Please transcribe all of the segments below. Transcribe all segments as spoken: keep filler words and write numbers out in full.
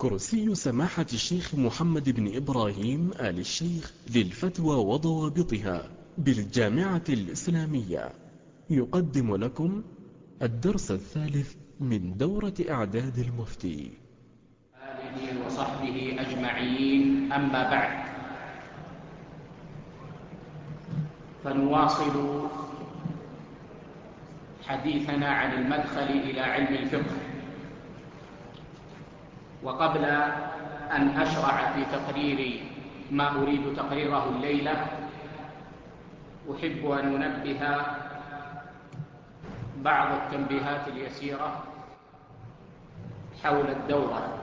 كرسي سماحة الشيخ محمد بن إبراهيم آل الشيخ للفتوى وضوابطها بالجامعة الإسلامية يقدم لكم الدرس الثالث من دورة إعداد المفتي. آله وصحبه أجمعين، أما بعد، فنواصل حديثنا عن المدخل إلى علم الفقه. وقبل أن أشرع في تقرير ما أريد تقريره الليلة، أحب أن أنبه بعض التنبيهات اليسيرة حول الدورة.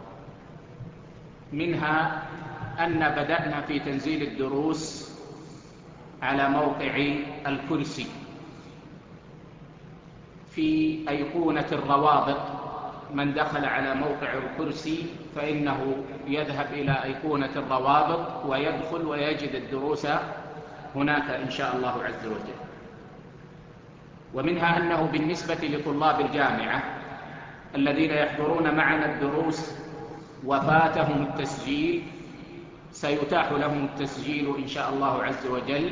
منها أن بدأنا في تنزيل الدروس على موقع الكرسي في أيقونة الروابط. من دخل على موقع الكرسي فإنه يذهب إلى أيقونة الروابط ويدخل ويجد الدروس هناك إن شاء الله عز وجل. ومنها أنه بالنسبة لطلاب الجامعة الذين يحضرون معنا الدروس وفاتهم التسجيل، سيتاح لهم التسجيل إن شاء الله عز وجل،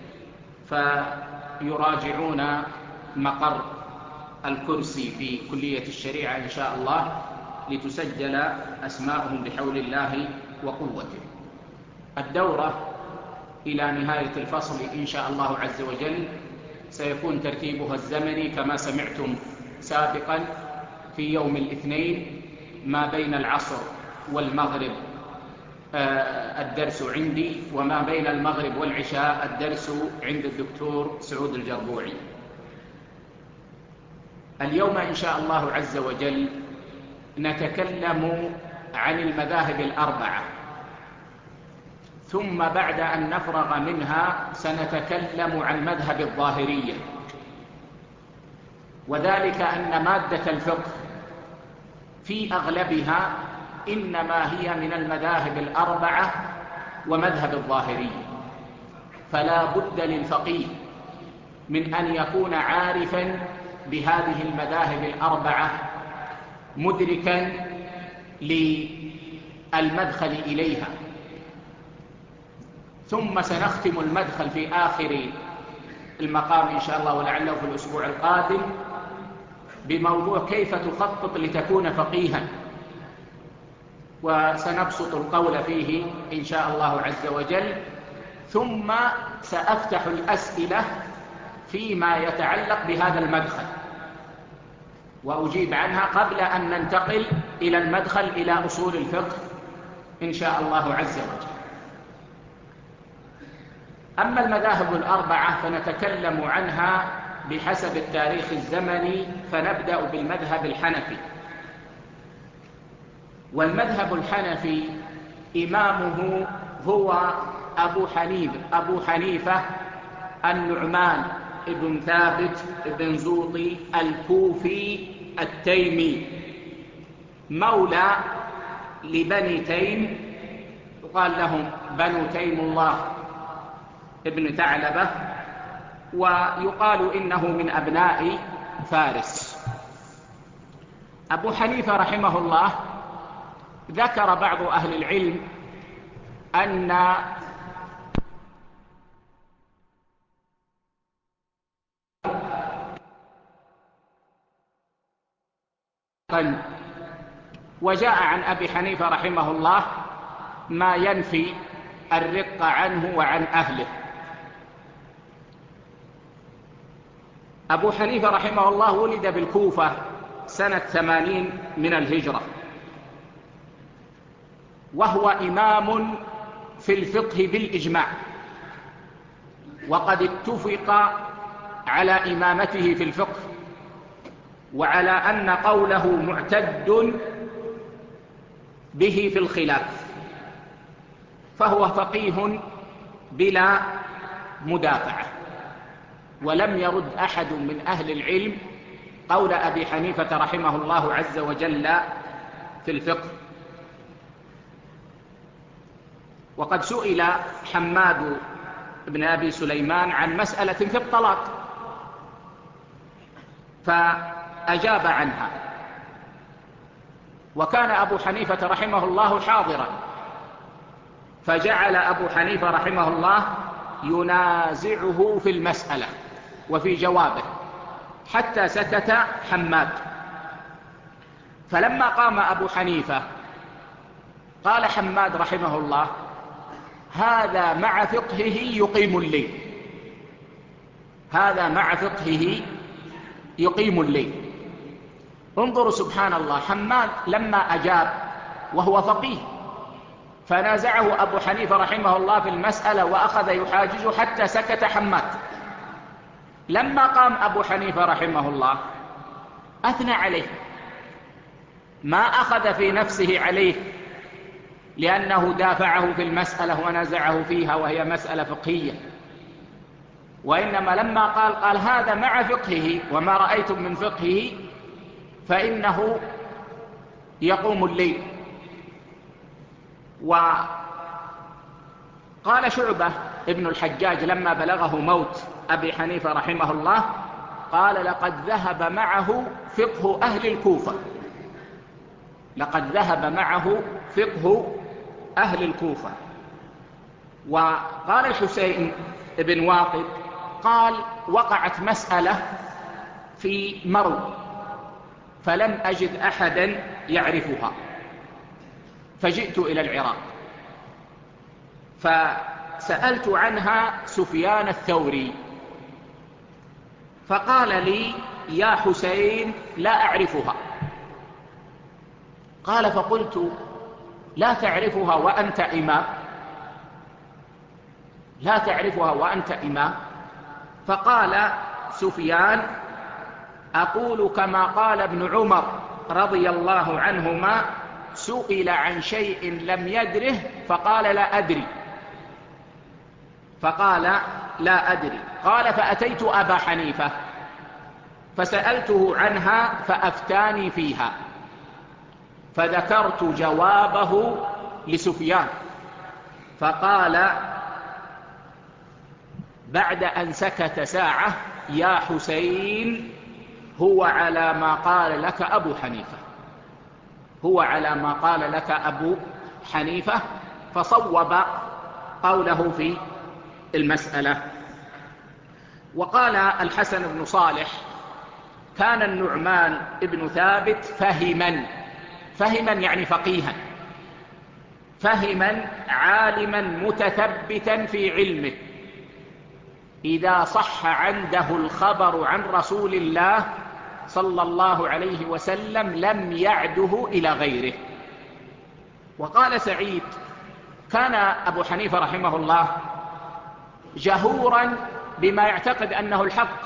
فيراجعون مقر الكرسي في كلية الشريعة إن شاء الله لتسجل أسماءهم بحول الله وقوته. الدورة إلى نهاية الفصل إن شاء الله عز وجل سيكون ترتيبها الزمني كما سمعتم سابقا في يوم الاثنين ما بين العصر والمغرب الدرس عندي، وما بين المغرب والعشاء الدرس عند الدكتور سعود الجربوعي. اليوم إن شاء الله عز وجل نتكلم عن المذاهب الأربعة، ثم بعد أن نفرغ منها سنتكلم عن مذهب الظاهرية، وذلك أن مادة الفقه في أغلبها إنما هي من المذاهب الأربعة ومذهب الظاهرية، فلا بد للفقيه من أن يكون عارفا بهذه المذاهب الأربعة، مدركا للمدخل إليها. ثم سنختم المدخل في آخر المقام إن شاء الله، ولعله في الأسبوع القادم، بموضوع كيف تخطط لتكون فقيها، وسنبسط القول فيه إن شاء الله عز وجل. ثم سأفتح الأسئلة فيما يتعلق بهذا المدخل وأجيب عنها قبل أن ننتقل إلى المدخل إلى أصول الفقه إن شاء الله عز وجل. أما المذاهب الأربعة فنتكلم عنها بحسب التاريخ الزمني، فنبدأ بالمذهب الحنفي. والمذهب الحنفي إمامه هو أبو حنيفة أبو حنيفة النعمان ابن ثابت ابن زوطي الكوفي التيمي، مولى لبني تيم، يقال لهم بنو تيم الله ابن ثعلبة، ويقال إنه من أبناء فارس. أبو حنيفة رحمه الله ذكر بعض أهل العلم أن وجاء عن أبي حنيفة رحمه الله ما ينفي الرق عنه وعن أهله. أبو حنيفة رحمه الله ولد بالكوفة سنة ثمانين من الهجرة، وهو إمام في الفقه بالإجماع، وقد اتفق على إمامته في الفقه وعلى أن قوله معتد به في الخلاف، فهو فقيه بلا مدافعة. ولم يرد أحد من أهل العلم قول أبي حنيفة رحمه الله عز وجل في الفقه. وقد سئل حماد بن أبي سليمان عن مسألة في الطلاق فأجاب عنها، وكان أبو حنيفة رحمه الله حاضرا، فجعل أبو حنيفة رحمه الله ينازعه في المسألة وفي جوابه حتى سكت حماد. فلما قام أبو حنيفة قال حماد رحمه الله: هذا مع فقهه يقيم الليل، هذا مع فقهه يقيم الليل. انظروا سبحان الله، حماد لما أجاب وهو فقيه فنازعه أبو حنيفة رحمه الله في المسألة وأخذ يحاجزه حتى سكت حماد. لما قام أبو حنيفة رحمه الله أثنى عليه، ما أخذ في نفسه عليه لأنه دافعه في المسألة ونزعه فيها وهي مسألة فقهية، وإنما لما قال قال هذا مع فقهه وما رأيتم من فقهه فإنه يقوم الليل. وقال شعبة ابن الحجاج لما بلغه موت أبي حنيفة رحمه الله قال: لقد ذهب معه فقه أهل الكوفة، لقد ذهب معه فقه أهل الكوفة. وقال الحسين بن واقد قال: وقعت مسألة في مرو فلم أجد أحدا يعرفها، فجئت إلى العراق فسألت عنها سفيان الثوري فقال لي: يا حسين لا أعرفها. قال: فقلت: لا تعرفها وأنت إمام؟ لا تعرفها وأنت إمام؟ فقال سفيان: أقول كما قال ابن عمر رضي الله عنهما: سئل عن شيء لم يدره فقال لا أدري، فقال لا أدري. قال: فأتيت أبا حنيفة فسألته عنها فأفتاني فيها، فذكرت جوابه لسفيان فقال بعد أن سكت ساعة: يا حسين، هو على ما قال لك أبو حنيفة، هو على ما قال لك أبو حنيفة، فصوب قوله في المسألة. وقال الحسن بن صالح: كان النعمان ابن ثابت فهما، فهما يعني فقيها، فهما عالما متثبتا في علمه، إذا صح عنده الخبر عن رسول الله صلى الله عليه وسلم لم يعده إلى غيره. وقال سعيد: كان أبو حنيفة رحمه الله جهورا بما يعتقد أنه الحق.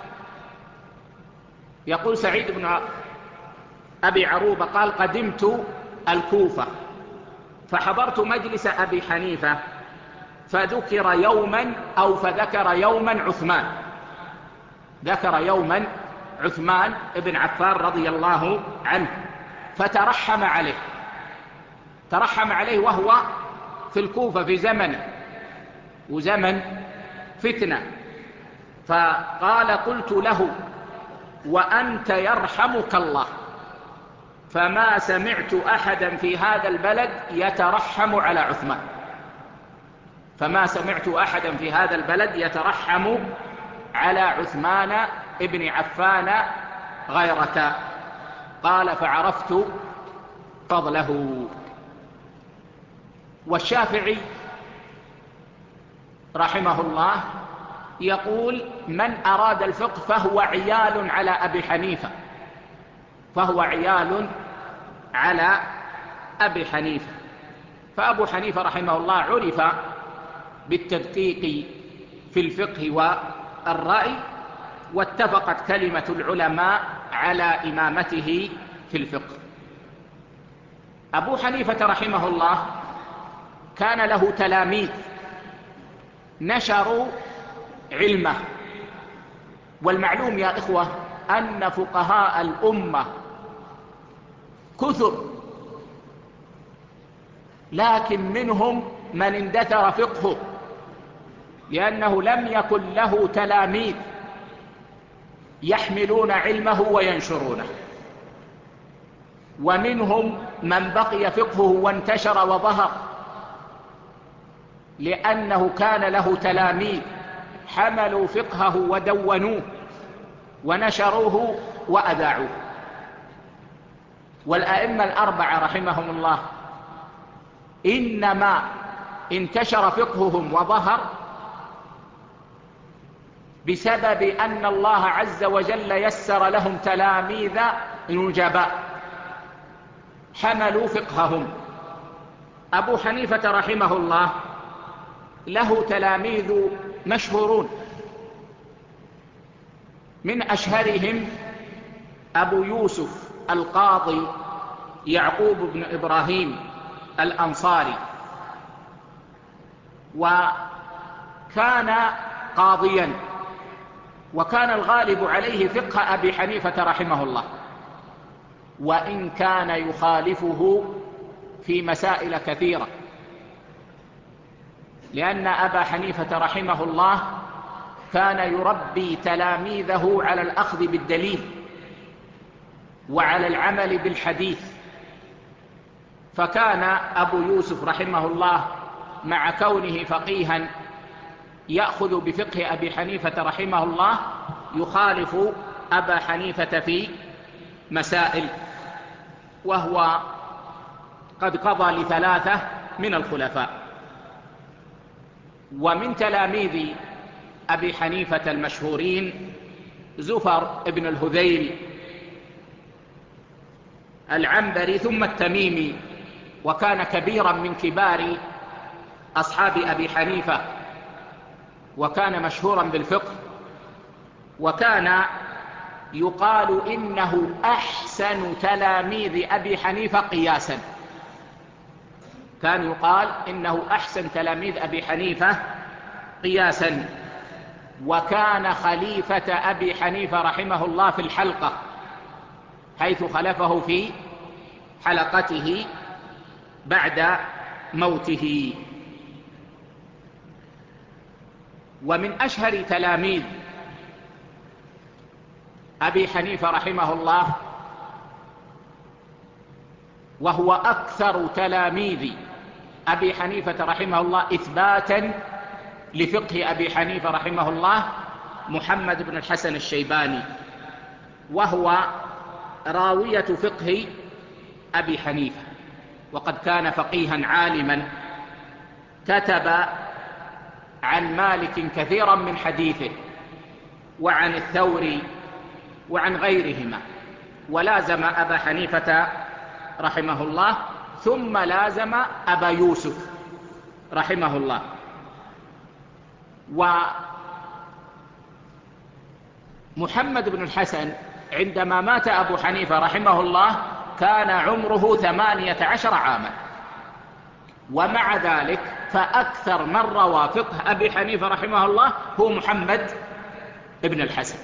يقول سعيد بن أبي عروبة قال: قدمت الكوفة فحضرت مجلس أبي حنيفة فذكر يوما أو فذكر يوما عثمان، ذكر يوما عثمان ابن عفان رضي الله عنه، فترحم عليه، ترحم عليه وهو في الكوفة في زمنه وزمن فتنة. فقال: قلت له: وأنت يرحمك الله، فما سمعت أحدا في هذا البلد يترحم على عثمان، فما سمعت أحدا في هذا البلد يترحم على عثمان ابن عفان غيرك. قال: فعرفت فضله. والشافعي رحمه الله يقول: من أراد الفقه فهو عيال على أبي حنيفة، فهو عيال على أبي حنيفة. فأبو حنيفة رحمه الله عرف بالتدقيق في الفقه والرأي، واتفقت كلمة العلماء على إمامته في الفقه. أبو حنيفة رحمه الله كان له تلاميذ نشروا علمه. والمعلوم يا إخوة أن فقهاء الأمة كثر، لكن منهم من اندثر فقهه لأنه لم يكن له تلاميذ يحملون علمه وينشرونه، ومنهم من بقي فقهه وانتشر وظهر، لأنه كان له تلاميذ حملوا فقهه ودونوه ونشروه وأذاعوه. والأئمة الأربعة رحمهم الله إنما انتشر فقههم وظهر بسبب أن الله عز وجل يسر لهم تلاميذ نجباء حملوا فقههم. أبو حنيفة رحمه الله له تلاميذ مشهورون، من أشهرهم أبو يوسف القاضي يعقوب بن إبراهيم الأنصاري، وكان قاضيا، وكان الغالب عليه فقه أبي حنيفة رحمه الله، وإن كان يخالفه في مسائل كثيرة، لأن أبا حنيفة رحمه الله كان يربي تلاميذه على الأخذ بالدليل وعلى العمل بالحديث. فكان أبو يوسف رحمه الله مع كونه فقيها يأخذ بفقه أبي حنيفة رحمه الله يخالف أبا حنيفة في مسائل، وهو قد قضى لثلاثة من الخلفاء. ومن تلاميذ أبي حنيفة المشهورين زفر ابن الهذيل العنبري ثم التميمي، وكان كبيرا من كبار أصحاب أبي حنيفة، وكان مشهورا بالفقه، وكان يقال إنه أحسن تلاميذ أبي حنيفة قياسا، كان يقال إنه أحسن تلاميذ أبي حنيفة قياسا. وكان خليفة أبي حنيفة رحمه الله في الحلقة، حيث خلفه في حلقته بعد موته. ومن أشهر تلاميذ أبي حنيفة رحمه الله، وهو أكثر تلاميذ أبي حنيفة رحمه الله إثباتا لفقه أبي حنيفة رحمه الله، محمد بن الحسن الشيباني، وهو راوية فقه أبي حنيفة، وقد كان فقيها عالما، كتب عن مالك كثيرا من حديثه وعن الثوري وعن غيرهما، ولازم أبا حنيفة رحمه الله، ثم لازم أبا يوسف رحمه الله. ومحمد بن الحسن عندما مات أبو حنيفة رحمه الله كان عمره ثمانية عشر عاما، ومع ذلك فأكثر من روى فقه أبي حنيفة رحمه الله هو محمد بن الحسن،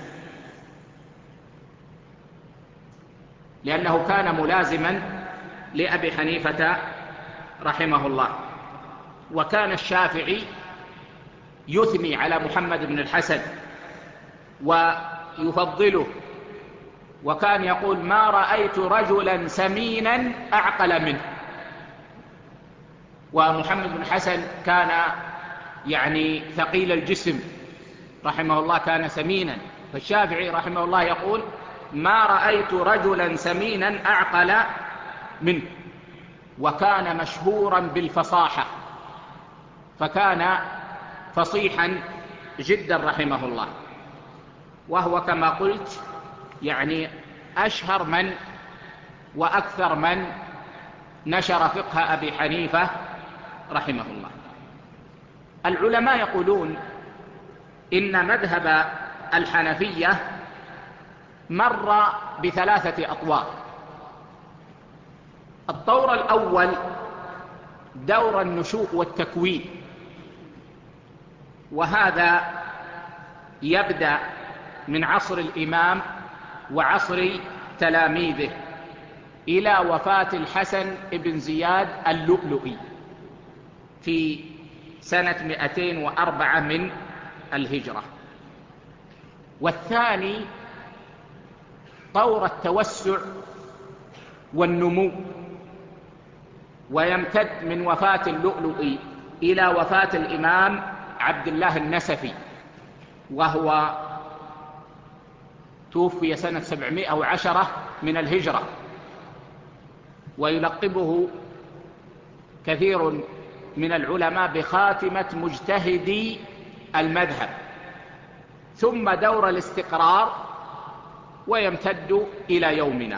لأنه كان ملازما لأبي حنيفة رحمه الله. وكان الشافعي يثني على محمد بن الحسن ويفضله، وكان يقول: ما رأيت رجلا سمينا أعقل منه. ومحمد بن الحسن كان يعني ثقيل الجسم رحمه الله، كان سمينا، فالشافعي رحمه الله يقول: ما رأيت رجلا سمينا أعقل منه. وكان مشهورا بالفصاحة، فكان فصيحا جدا رحمه الله، وهو كما قلت يعني أشهر من وأكثر من نشر فقه أبي حنيفة رحمه الله. العلماء يقولون إن مذهب الحنفية مر بثلاثة أطوار. الطور الأول دور النشوء والتكوين، وهذا يبدأ من عصر الإمام وعصر تلاميذه إلى وفاة الحسن بن زياد اللؤلؤي في سنة مئتين وأربعة من الهجرة. والثاني طور التوسع والنمو، ويمتد من وفاة اللؤلؤي إلى وفاة الإمام عبد الله النسفي، وهو توفي سنة سبعمائة وعشرة من الهجرة، ويلقبه كثير من العلماء بخاتمة مجتهدي المذهب، ثم دور الاستقرار ويمتد إلى يومنا.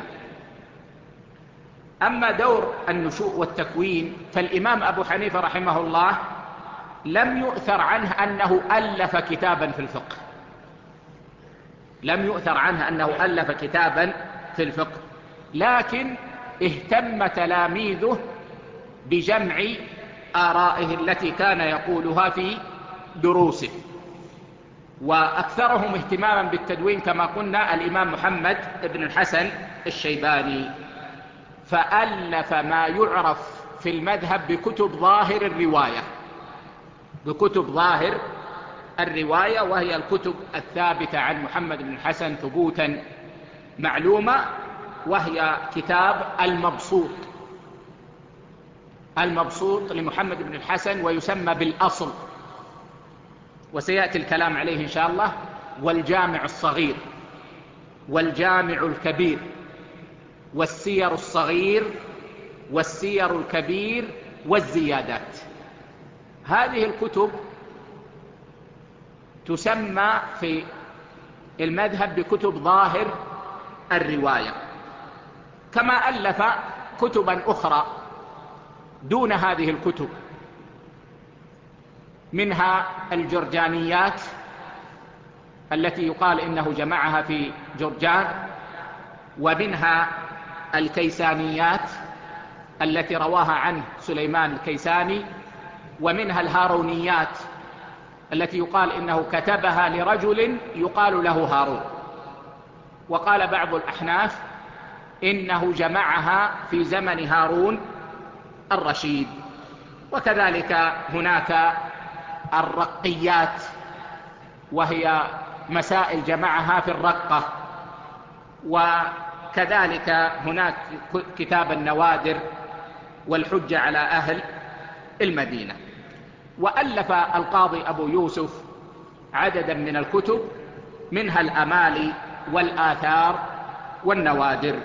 أما دور النشوء والتكوين فالإمام أبو حنيفة رحمه الله لم يؤثر عنه أنه ألف كتابا في الفقه، لم يؤثر عنه أنه ألف كتابا في الفقه، لكن اهتم تلاميذه بجمع آرائه التي كان يقولها في دروسه، وأكثرهم اهتماما بالتدوين كما قلنا الإمام محمد بن الحسن الشيباني، فألف ما يعرف في المذهب بكتب ظاهر الرواية، بكتب ظاهر الرواية، وهي الكتب الثابتة عن محمد بن الحسن ثبوتا معلومة، وهي كتاب المبسوط، المبسوط لمحمد بن الحسن ويسمى بالأصل، وسيأتي الكلام عليه إن شاء الله، والجامع الصغير والجامع الكبير والسير الصغير والسير الكبير والزيادات. هذه الكتب تسمى في المذهب بكتب ظاهر الرواية، كما ألف كتبا أخرى دون هذه الكتب، منها الجرجانيات التي يقال إنه جمعها في جرجان، ومنها الكيسانيات التي رواها عنه سليمان الكيساني، ومنها الهارونيات التي يقال إنه كتبها لرجل يقال له هارون، وقال بعض الأحناف إنه جمعها في زمن هارون الرشيد. وكذلك هناك الرقيات، وهي مسائل جمعها في الرقة، وكذلك هناك كتاب النوادر والحجة على أهل المدينة. وألف القاضي أبو يوسف عددا من الكتب، منها الأمالي والآثار والنوادر.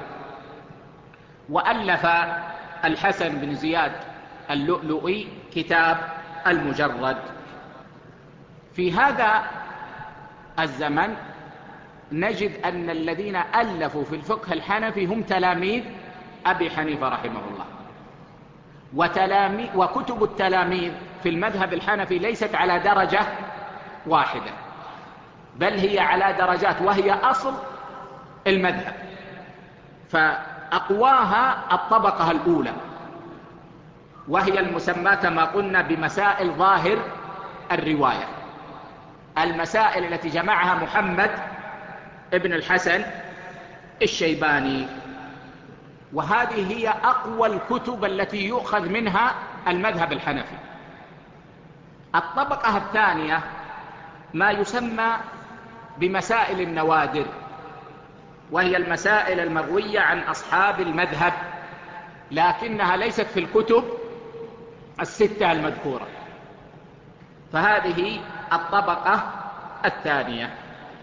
وألف الحسن بن زياد اللؤلؤي كتاب المجرد. في هذا الزمن نجد أن الذين ألفوا في الفقه الحنفي هم تلاميذ أبي حنيفة رحمه الله، وكتب التلاميذ في المذهب الحنفي ليست على درجة واحدة، بل هي على درجات، وهي أصل المذهب. فأقواها الطبقة الأولى، وهي المسمى كما قلنا بمسائل ظاهر الرواية، المسائل التي جمعها محمد ابن الحسن الشيباني، وهذه هي أقوى الكتب التي يؤخذ منها المذهب الحنفي. الطبقة الثانية ما يسمى بمسائل النوادر، وهي المسائل المروية عن أصحاب المذهب، لكنها ليست في الكتب الستة المذكورة، فهذه الطبقة الثانية.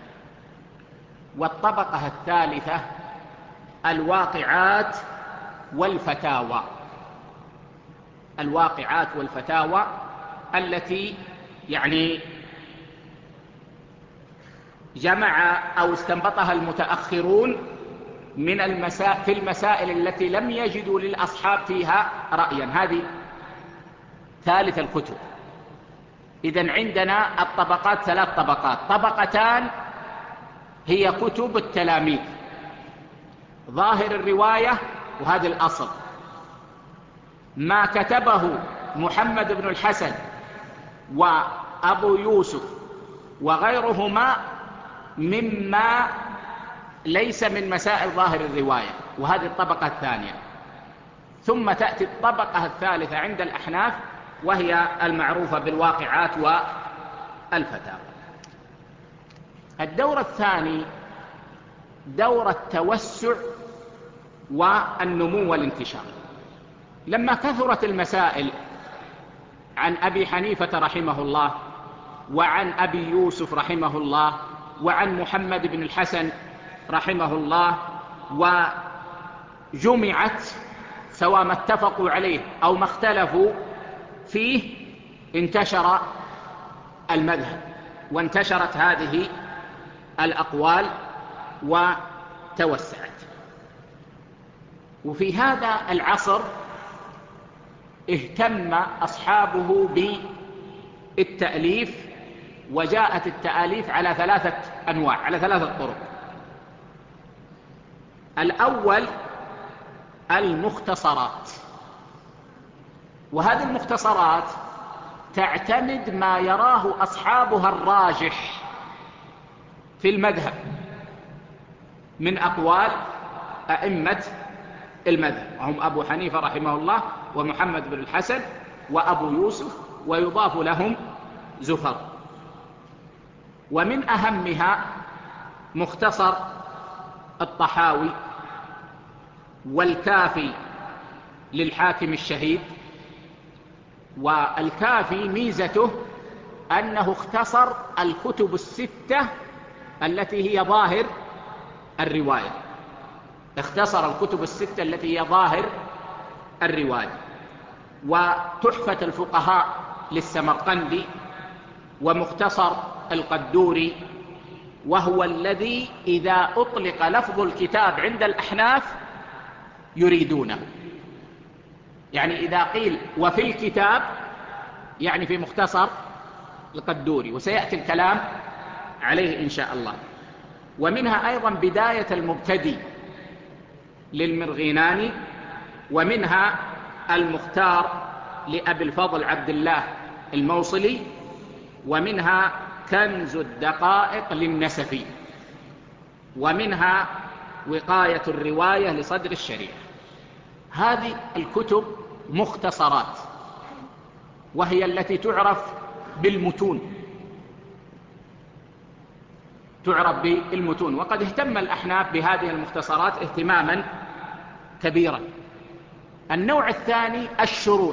والطبقة الثالثة الواقعات والفتاوى، الواقعات والفتاوى التي يعني جمع أو استنبطها المتأخرون من المسائل في المسائل التي لم يجدوا للأصحاب فيها رأيا، هذه ثالث الكتب. إذن عندنا الطبقات ثلاث طبقات، طبقتان هي كتب التلاميذ ظاهر الرواية، وهذا الأصل، ما كتبه محمد بن الحسن وأبو يوسف وغيرهما مما ليس من مسائل ظاهر الرواية، وهذه الطبقة الثانية. ثم تأتي الطبقة الثالثة عند الأحناف، وهي المعروفة بالواقعات والفتاوى. الدور الثاني دور التوسع والنمو والانتشار، لما كثرت المسائل عن أبي حنيفة رحمه الله وعن أبي يوسف رحمه الله وعن محمد بن الحسن رحمه الله، وجمعت سواء ما اتفقوا عليه أو ما اختلفوا فيه، انتشر المذهب وانتشرت هذه الأقوال وتوسعت. وفي هذا العصر اهتم أصحابه بالتأليف، وجاءت التأليف على ثلاثة أنواع، على ثلاثة طرق. الأول المختصرات، وهذه المختصرات تعتمد ما يراه أصحابها الراجح في المذهب من أقوال أئمة المذهب، وهم أبو حنيفة رحمه الله ومحمد بن الحسن وأبو يوسف، ويضاف لهم زفر. ومن أهمها مختصر الطحاوي، والكافي للحاكم الشهيد. والكافي ميزته أنه اختصر الكتب الستة التي هي ظاهر الرواية، اختصر الكتب الستة التي هي ظاهر الرواية. وتحفة الفقهاء للسمرقندي، ومختصر القدوري، وهو الذي إذا أطلق لفظ الكتاب عند الأحناف يريدونه، يعني إذا قيل وفي الكتاب يعني في مختصر القدوري، وسيأتي الكلام عليه إن شاء الله. ومنها أيضا بداية المبتدي للمرغيناني، ومنها المختار لأبي الفضل عبد الله الموصلي، ومنها كنز الدقائق للنسفي، ومنها وقاية الرواية لصدر الشريعة. هذه الكتب مختصرات، وهي التي تعرف بالمتون، تعرف بالمتون. وقد اهتم الأحناف بهذه المختصرات اهتماما كبيرا. النوع الثاني الشروح،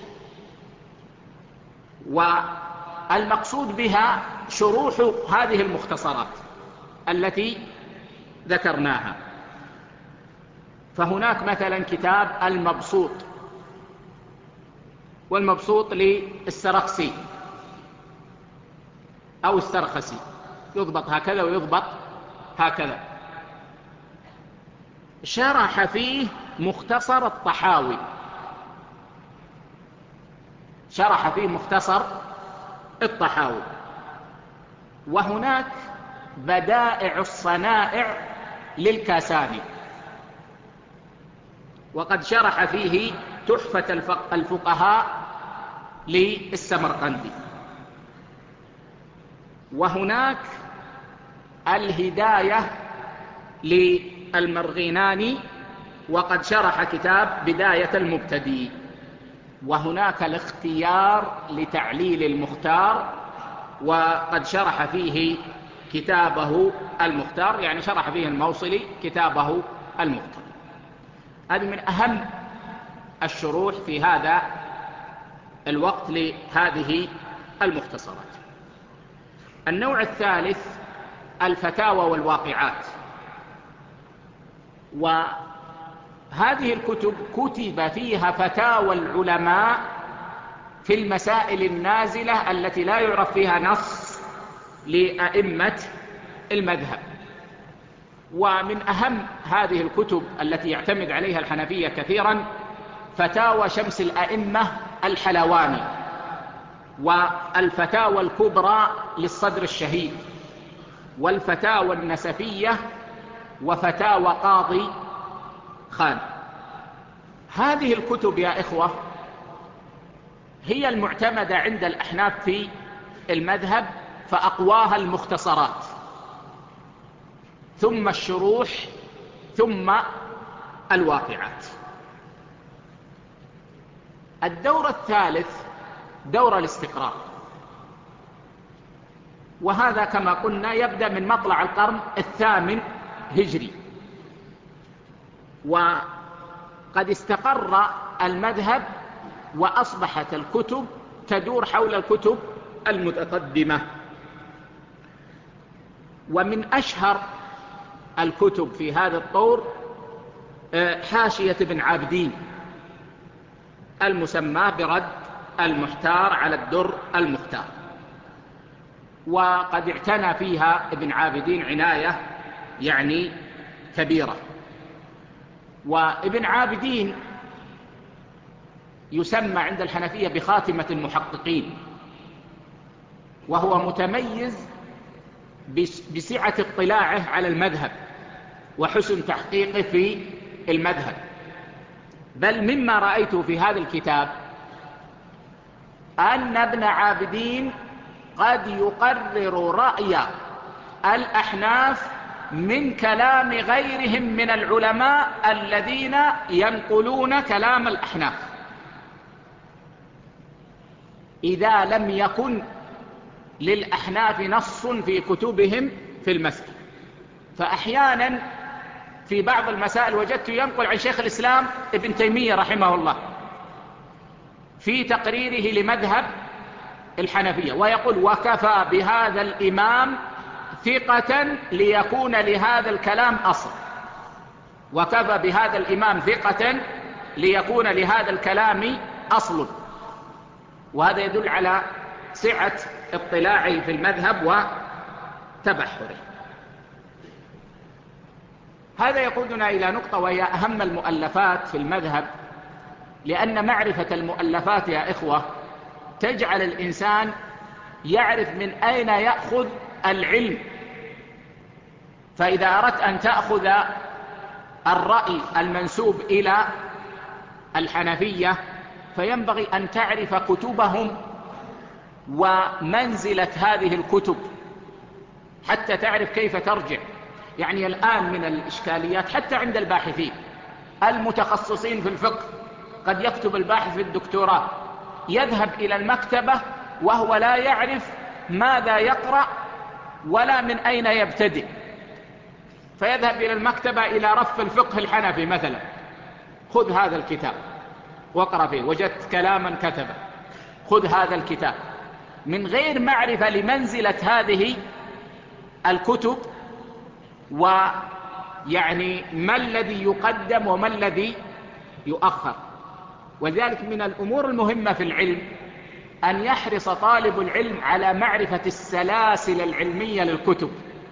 والمقصود بها شروح هذه المختصرات التي ذكرناها. فهناك مثلا كتاب المبسوط، والمبسوط للسرخسي أو السرخسي، يضبط هكذا ويضبط هكذا. شرح فيه مختصر الطحاوي، شرح فيه مختصر الطحاوي. وهناك بدائع الصنائع للكاساني، وقد شرح فيه تحفة الفقهاء للسمرقندي. وهناك الهداية للمرغيناني، وقد شرح كتاب بداية المبتدي. وهناك الاختيار لتعليل المختار، وقد شرح فيه كتابه المختار، يعني شرح فيه الموصلي كتابه المختار. هذه من أهم الشروح في هذا الوقت لهذه المختصرات. النوع الثالث الفتاوى والواقعات، وهذه الكتب كتب فيها فتاوى العلماء في المسائل النازلة التي لا يعرف فيها نص لأئمة المذهب. ومن أهم هذه الكتب التي يعتمد عليها الحنفية كثيرا فتاوى شمس الأئمة الحلواني، والفتاوى الكبرى للصدر الشهيد، والفتاوى النسفية، وفتاوى قاضي خان. هذه الكتب يا إخوة هي المعتمدة عند الأحناف في المذهب، فأقواها المختصرات، ثم الشروح، ثم الواقعات. الدور الثالث دور الاستقراء، وهذا كما قلنا يبدأ من مطلع القرن الثامن هجري. وقد استقر المذهب، وأصبحت الكتب تدور حول الكتب المتقدمة. ومن أشهر الكتب في هذا الطور حاشية ابن عابدين المسمى برد المحتار على الدر المختار، وقد اعتنى فيها ابن عابدين عناية يعني كبيرة. وابن عابدين يسمى عند الحنفية بخاتمة المحققين، وهو متميز بسعة اطلاعه على المذهب وحسن تحقيقه في المذهب. بل مما رأيته في هذا الكتاب أن ابن عابدين قد يقرر رأي الأحناف من كلام غيرهم من العلماء الذين ينقلون كلام الأحناف إذا لم يكن للأحناف نص في كتبهم في المسألة. فأحيانا في بعض المسائل وجدت ينقل عن شيخ الإسلام ابن تيمية رحمه الله في تقريره لمذهب الحنفية، ويقول: وكفى بهذا الإمام ثقة ليكون لهذا الكلام أصل. وكفى بهذا الإمام ثقة ليكون لهذا الكلام أصل. وهذا يدل على سعة اطلاعه في المذهب وتبحره. هذا يقودنا إلى نقطة وهي أهم المؤلفات في المذهب، لأن معرفة المؤلفات يا إخوة تجعل الإنسان يعرف من أين يأخذ العلم. فإذا أردت أن تأخذ الرأي المنسوب إلى الحنفية فينبغي أن تعرف كتبهم ومنزلة هذه الكتب حتى تعرف كيف ترجع. يعني الآن من الإشكاليات حتى عند الباحثين المتخصصين في الفقه، قد يكتب الباحث في الدكتوراه يذهب إلى المكتبة وهو لا يعرف ماذا يقرأ ولا من أين يبتدئ، فيذهب إلى المكتبة إلى رف الفقه الحنفي مثلا: خذ هذا الكتاب واقرأ فيه، وجدت كلاما كتبه، خذ هذا الكتاب، من غير معرفة لمنزلة هذه الكتب ويعني ما الذي يقدم وما الذي يؤخر. ولذلك من الأمور المهمة في العلم أن يحرص طالب العلم على معرفة السلاسل العلمية للكتب.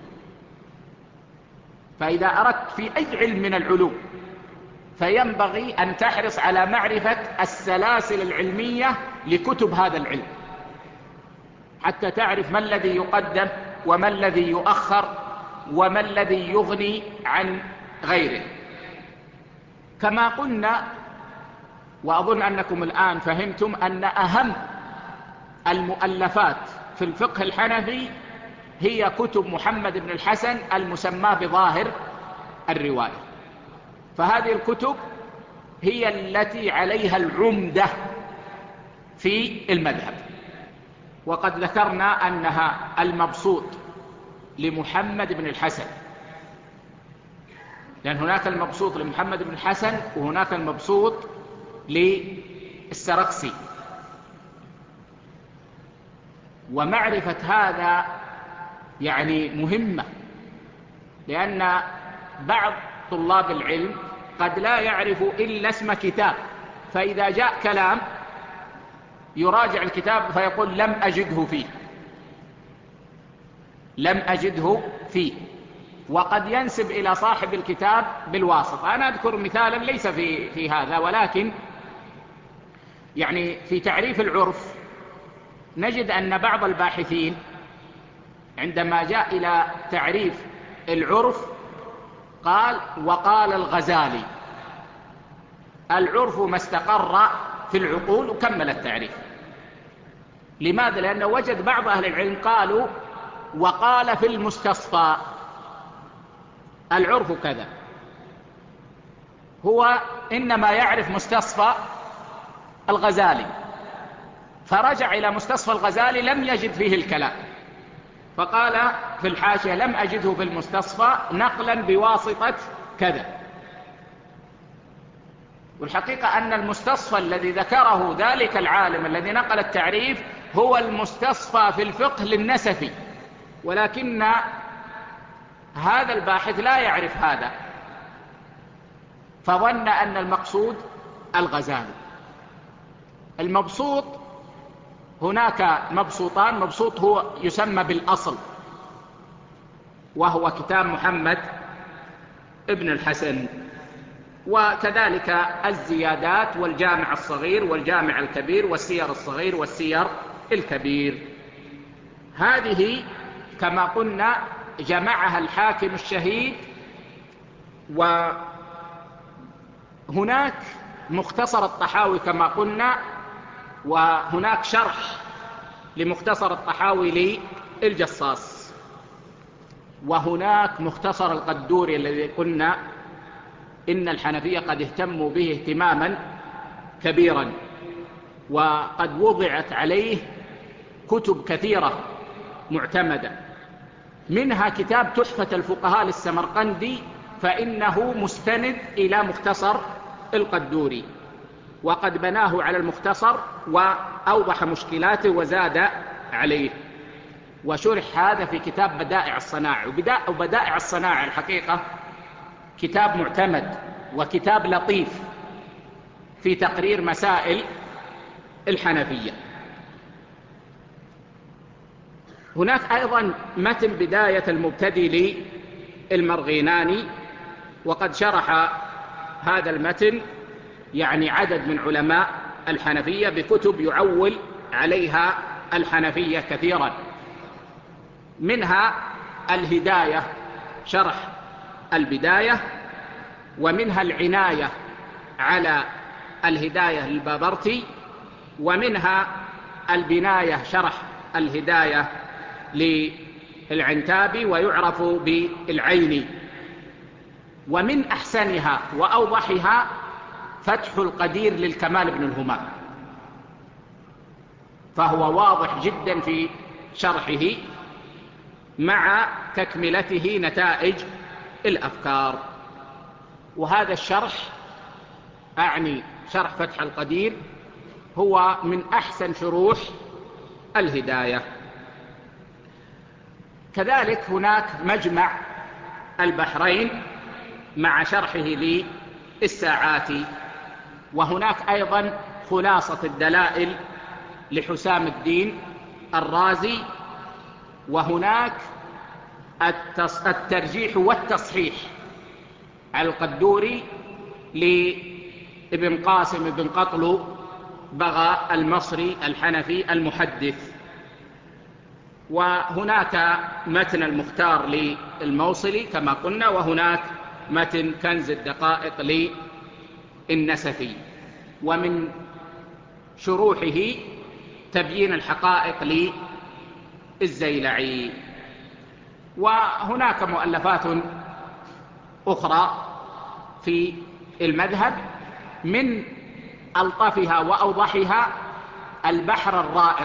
فإذا أردت في أي علم من العلوم فينبغي أن تحرص على معرفة السلاسل العلمية لكتب هذا العلم حتى تعرف ما الذي يقدم وما الذي يؤخر وما الذي يغني عن غيره. كما قلنا، وأظن أنكم الآن فهمتم، أن أهم المؤلفات في الفقه الحنفي هي كتب محمد بن الحسن المسمى بظاهر الرواية. فهذه الكتب هي التي عليها العمدة في المذهب. وقد ذكرنا أنها المبسوط لمحمد بن الحسن، لأن هناك المبسوط لمحمد بن الحسن وهناك المبسوط للسرقسي. ومعرفة هذا يعني مهمة، لأن بعض طلاب العلم قد لا يعرف إلا اسم كتاب، فإذا جاء كلام يراجع الكتاب فيقول: لم أجده فيه لم أجده فيه وقد ينسب إلى صاحب الكتاب بالواسطة. أنا أذكر مثالا ليس في, في هذا، ولكن يعني في تعريف العرف نجد أن بعض الباحثين عندما جاء إلى تعريف العرف قال: وقال الغزالي العرف ما استقر في العقول، وكمل التعريف. لماذا؟ لأنه وجد بعض أهل العلم قالوا: وقال في المستصفى العرف كذا. هو إنما يعرف مستصفى الغزالي، فرجع إلى مستصفى الغزالي لم يجد فيه الكلام، فقال في الحاشية: لم أجده في المستصفى نقلا بواسطة كذا. والحقيقة أن المستصفى الذي ذكره ذلك العالم الذي نقل التعريف هو المستصفى في الفقه للنسفي، ولكن هذا الباحث لا يعرف هذا، فظن أن المقصود الغزالي. المبسوط هناك مبسوطان، مبسوط هو يسمى بالأصل وهو كتاب محمد ابن الحسن، وكذلك الزيادات والجامع الصغير والجامع الكبير والسير الصغير والسير الكبير. هذه كما قلنا جمعها الحاكم الشهيد. وهناك مختصر الطحاوي كما قلنا، وهناك شرح لمختصر الطحاوي للجصاص، وهناك مختصر القدوري الذي قلنا إن الحنفية قد اهتموا به اهتماما كبيرا، وقد وضعت عليه كتب كثيرة معتمدة، منها كتاب تحفة الفقهاء للسمرقندي، فإنه مستند إلى مختصر القدوري، وقد بناه على المختصر وأوضح مشكلاته وزاد عليه. وشرح هذا في كتاب بدائع الصناعة. وبدائع الصناعة الحقيقة كتاب معتمد وكتاب لطيف في تقرير مسائل الحنفية. هناك أيضا متن بداية المبتدئ للمرغيناني، وقد شرح هذا المتن يعني عدد من علماء الحنفية بكتب يعول عليها الحنفية كثيرا، منها الهداية شرح البداية، ومنها العناية على الهداية للبابرتي، ومنها البناية شرح الهداية للعنتابي ويعرف بالعيني. ومن أحسنها وأوضحها فتح القدير للكمال بن الهمام، فهو واضح جدا في شرحه مع تكملته نتائج الأفكار. وهذا الشرح أعني شرح فتح القدير هو من أحسن شروح الهداية. كذلك هناك مجمع البحرين مع شرحه للساعات، وهناك أيضا خلاصة الدلائل لحسام الدين الرازي، وهناك الترجيح والتصحيح على القدوري لابن قاسم بن قطلو بغى المصري الحنفي المحدث. وهناك متن المختار للموصلي كما قلنا، وهناك متن كنز الدقائق للنسفي. ومن شروحه تبيين الحقائق للزيلعي. وهناك مؤلفات أخرى في المذهب، من ألطفها وأوضحها البحر الرائق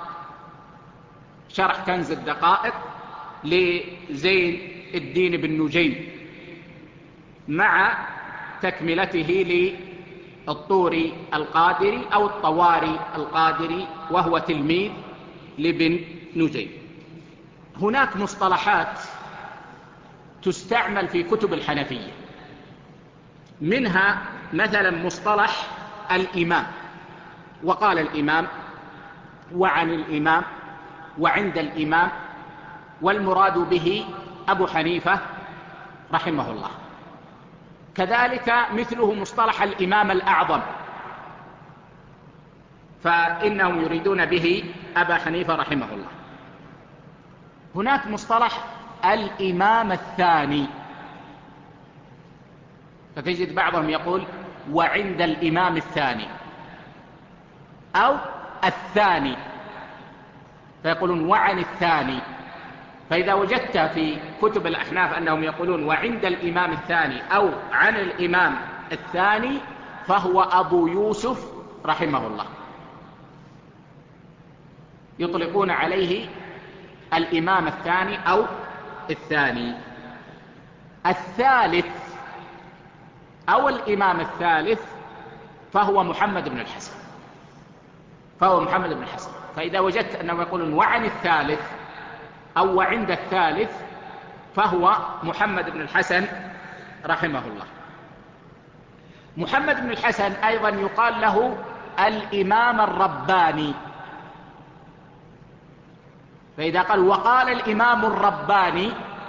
شرح كنز الدقائق لزين الدين بن نجيم، مع تكملته للطوري القادري أو الطواري القادري وهو تلميذ لابن نجيم. هناك مصطلحات تستعمل في كتب الحنفية، منها مثلا مصطلح الإمام، وقال الإمام وعن الإمام وعند الإمام، والمراد به أبو حنيفة رحمه الله. كذلك مثله مصطلح الإمام الأعظم، فإنهم يريدون به أبا حنيفة رحمه الله. هناك مصطلح الإمام الثاني، فتجد بعضهم يقول وعند الإمام الثاني أو الثاني، فيقولون وعن الثاني. فإذا وجدت في كتب الأحناف أنهم يقولون وعند الإمام الثاني أو عن الإمام الثاني، فهو أبو يوسف رحمه الله، يطلقون عليه الإمام الثاني أو الثاني. الثالث أو الإمام الثالث فهو محمد بن الحسن فهو محمد بن الحسن فإذا وجدت أنهم يقولون وعن الثالث أو وعند الثالث فهو محمد بن الحسن رحمه الله. محمد بن الحسن أيضا يقال له الإمام الرباني، فإذا قال وقال الإمام الرباني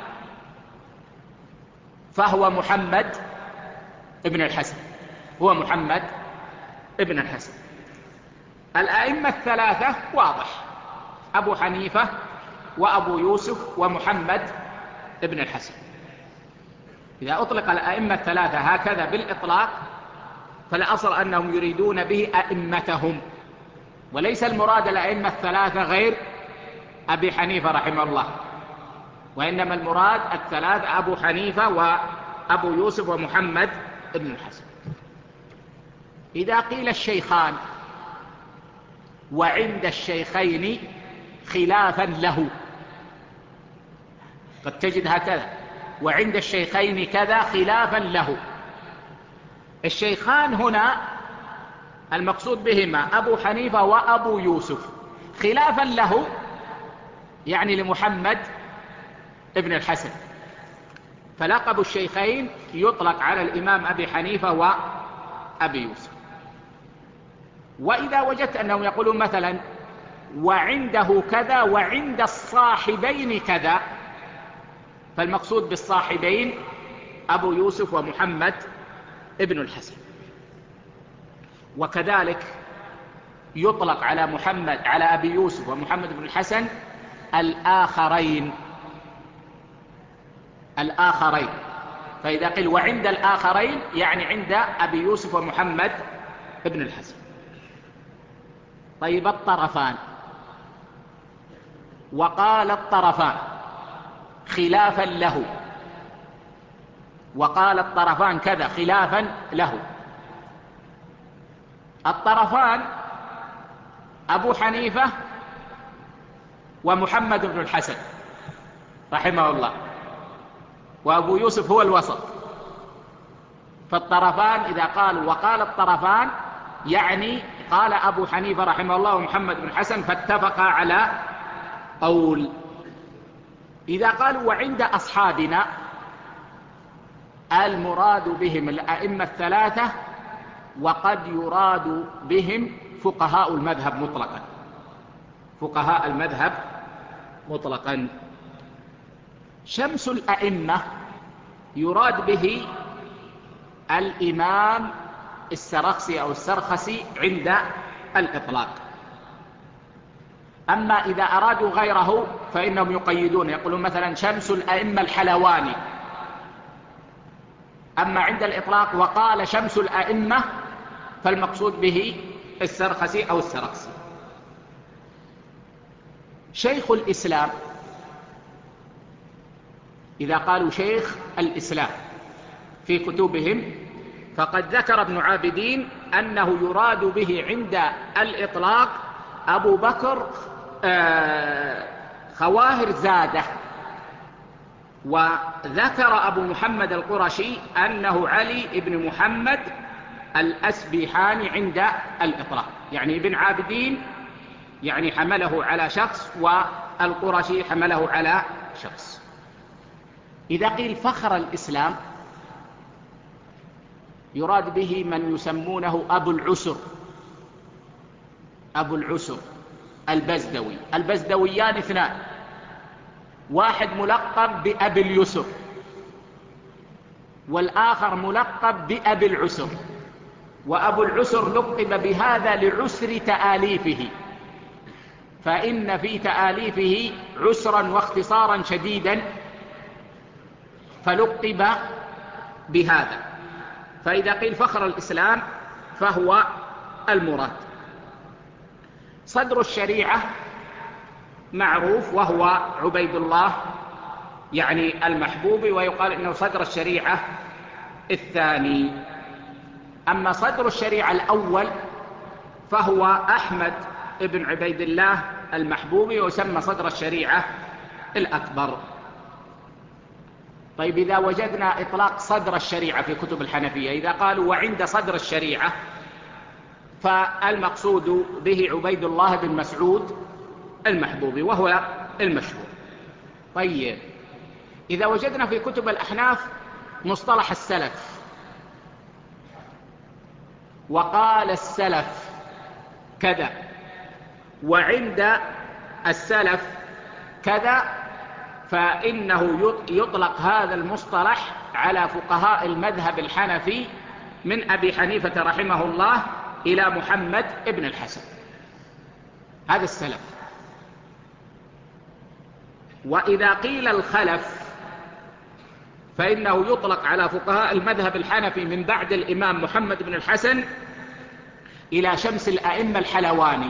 فهو محمد بن الحسن هو محمد بن الحسن. الأئمة الثلاثة واضح، أبو حنيفة وأبو يوسف ومحمد بن الحسن. إذا أطلق الأئمة الثلاثة هكذا بالإطلاق فالأصل أنهم يريدون به أئمتهم، وليس المراد الأئمة الثلاثة غير أبي حنيفة رحمه الله، وإنما المراد الثلاثة أبو حنيفة وأبو يوسف ومحمد بن الحسن. إذا قيل الشيخان وعند الشيخين خلافا له، قد تجد هكذا وعند الشيخين كذا خلافا له. الشيخان هنا المقصود بهما أبو حنيفة وأبو يوسف، خلافا له يعني لمحمد ابن الحسن، فلقب الشيخين يطلق على الإمام أبي حنيفة وأبي يوسف. وإذا وجدت أنهم يقولون مثلا وعنده كذا وعند الصاحبين كذا، فالمقصود بالصاحبين أبو يوسف ومحمد ابن الحسن. وكذلك يطلق على محمد على أبي يوسف ومحمد بن الحسن الآخرين الآخرين فإذا قيل وعند الآخرين يعني عند أبي يوسف ومحمد بن الحسن. طيب الطرفان، وقال الطرفان خلافا له، وقال الطرفان كذا خلافا له. الطرفان أبو حنيفة ومحمد بن الحسن رحمه الله، وأبو يوسف هو الوسط. فالطرفان إذا قالوا وقال الطرفان يعني قال أبو حنيفة رحمه الله ومحمد بن الحسن فاتفقا على قول. إذا قالوا وعند أصحابنا المراد بهم الأئمة الثلاثة، وقد يراد بهم فقهاء المذهب مطلقا فقهاء المذهب مطلقا. شمس الأئمة يراد به الإمام السرخسي أو السرخسي عند الإطلاق. أما إذا أرادوا غيره فإنهم يقيدون، يقولون مثلا شمس الأئمة الحلواني. أما عند الإطلاق وقال شمس الأئمة فالمقصود به السرخسي أو السرخسي. شيخ الإسلام إذا قالوا شيخ الإسلام في كتبهم فقد ذكر ابن عابدين أنه يراد به عند الإطلاق أبو بكر خواهر زاده، وذكر أبو محمد القرشي أنه علي بن محمد الأسبحاني عند الإطلاق. يعني ابن عابدين يعني حمله على شخص، والقرشي حمله على شخص. إذا قيل فخر الإسلام يراد به من يسمونه أبو العسر أبو العسر البزدوي. البزدويان اثنان، واحد ملقب بأبي اليسر والآخر ملقب بأبي العسر. وأبو العسر لقب بهذا لعسر تآليفه، فإن في تآليفه عسرا واختصارا شديدا فلقب بهذا. فإذا قيل فخر الإسلام فهو المراد. صدر الشريعة معروف وهو عبيد الله يعني المحبوب، ويقال إنه صدر الشريعة الثاني. أما صدر الشريعة الأول فهو أحمد ابن عبيد الله المحبوبي، ويسمى صدر الشريعة الأكبر. طيب إذا وجدنا إطلاق صدر الشريعة في كتب الحنفية، إذا قالوا وعند صدر الشريعة فالمقصود به عبيد الله بن مسعود المحبوبي وهو المشهور. طيب، إذا وجدنا في كتب الأحناف مصطلح السلف، وقال السلف كذا، وعند السلف كذا، فإنه يطلق هذا المصطلح على فقهاء المذهب الحنفي من أبي حنيفة رحمه الله إلى محمد ابن الحسن. هذا السلف. وإذا قيل الخلف فإنه يطلق على فقهاء المذهب الحنفي من بعد الإمام محمد بن الحسن إلى شمس الأئمة الحلواني.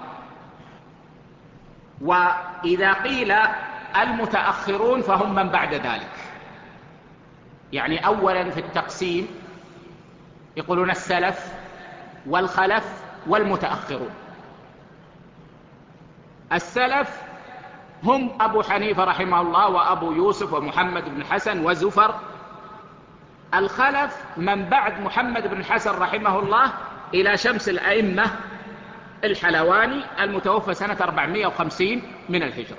وإذا قيل المتأخرون فهم من بعد ذلك. يعني أولا في التقسيم يقولون السلف والخلف والمتأخرون. السلف هم أبو حنيفة رحمه الله وأبو يوسف ومحمد بن الحسن وزفر. الخلف من بعد محمد بن الحسن رحمه الله إلى شمس الأئمة الحلواني المتوفى سنة أربعمائة وخمسين من الهجرة.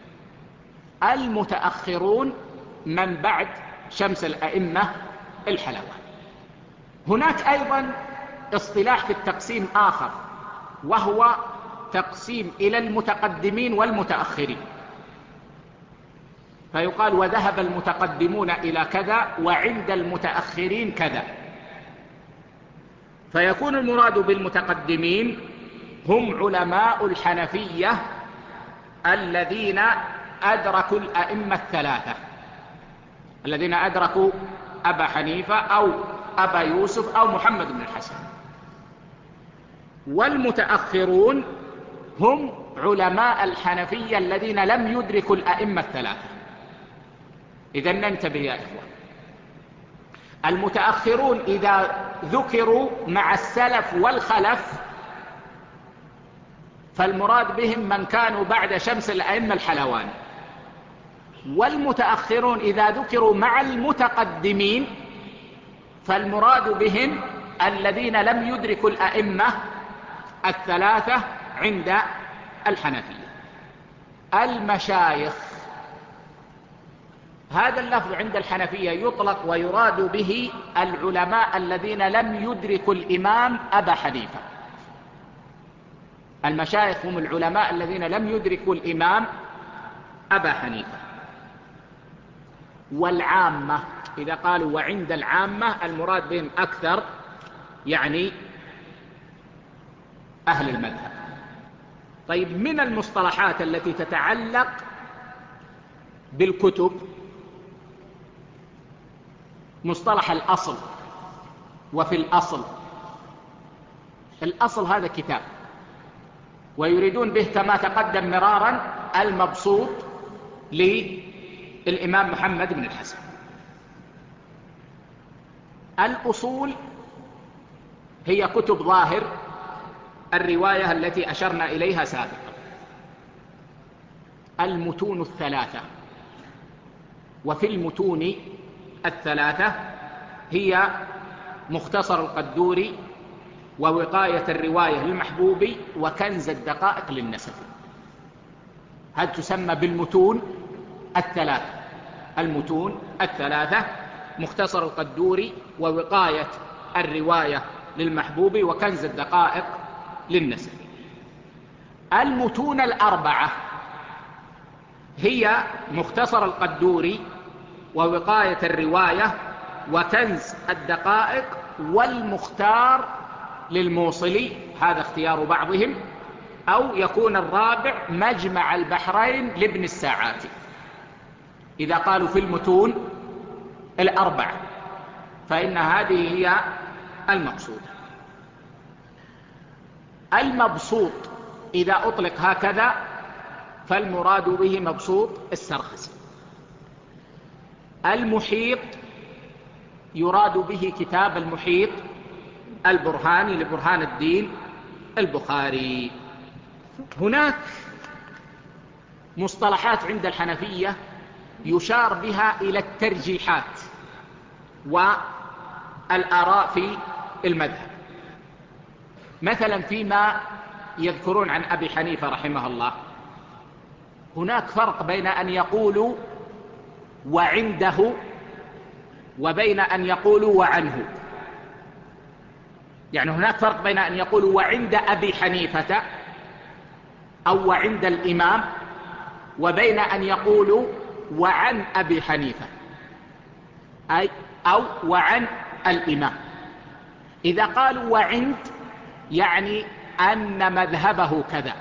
المتأخرون من بعد شمس الأئمة الحلواني. هناك أيضا اصطلاح في التقسيم آخر، وهو تقسيم إلى المتقدمين والمتأخرين. فيقال وذهب المتقدمون إلى كذا وعند المتأخرين كذا. فيكون المراد بالمتقدمين هم علماء الحنفية الذين أدركوا الأئمة الثلاثة، الذين أدركوا أبا حنيفة أو أبا يوسف أو محمد بن الحسن. والمتأخرون هم علماء الحنفية الذين لم يدركوا الأئمة الثلاثة. إذن ننتبه يا إخوة، المتأخرون إذا ذكروا مع السلف والخلف فالمراد بهم من كانوا بعد شمس الأئمة الحلواني. والمتأخرون إذا ذكروا مع المتقدمين فالمراد بهم الذين لم يدركوا الأئمة الثلاثة عند الحنفية. المشايخ، هذا اللفظ عند الحنفية يطلق ويراد به العلماء الذين لم يدركوا الإمام أبا حنيفة. المشايخ هم العلماء الذين لم يدركوا الإمام أبا حنيفة. والعامة، إذا قالوا وعند العامة المراد بهم أكثر يعني أهل المذهب. طيب، من المصطلحات التي تتعلق بالكتب مصطلح الأصل. وفي الأصل، الأصل هذا كتاب، ويريدون به كما تقدم مرارا المبسوط للإمام محمد بن الحسن. الأصول هي كتب ظاهر الرواية التي أشرنا إليها سابقا. المتون الثلاثة، وفي المتون الثلاثة هي مختصر القدوري ووقاية الرواية للمحبوبي وكنز الدقائق للنسفي. هذه تسمى بالمتون الثلاثة. المتون الثلاثة مختصر القدوري ووقاية الرواية للمحبوبي وكنز الدقائق للنسفي. المتون الأربعة هي مختصر القدوري ووقاية الرواية وكنز الدقائق والمختار للموصلي، هذا اختيار بعضهم، أو يكون الرابع مجمع البحرين لابن الساعاتي إذا قالوا في المتون الأربعة، فإن هذه هي المقصودة. المبسوط إذا أطلق هكذا فالمراد به مبسوط السرخسي. المحيط يراد به كتاب المحيط البرهاني لبرهان الدين البخاري. هناك مصطلحات عند الحنفية يشار بها إلى الترجيحات والآراء في المذهب. مثلا فيما يذكرون عن أبي حنيفة رحمه الله، هناك فرق بين أن يقولوا وعنده وبين أن يقولوا وعنه. يعني هناك فرق بين أن يقولوا وعند أبي حنيفة أو وعند الإمام، وبين أن يقولوا وعن أبي حنيفة أي أو وعن الإمام. إذا قالوا وعند يعني أن مذهبه كذا،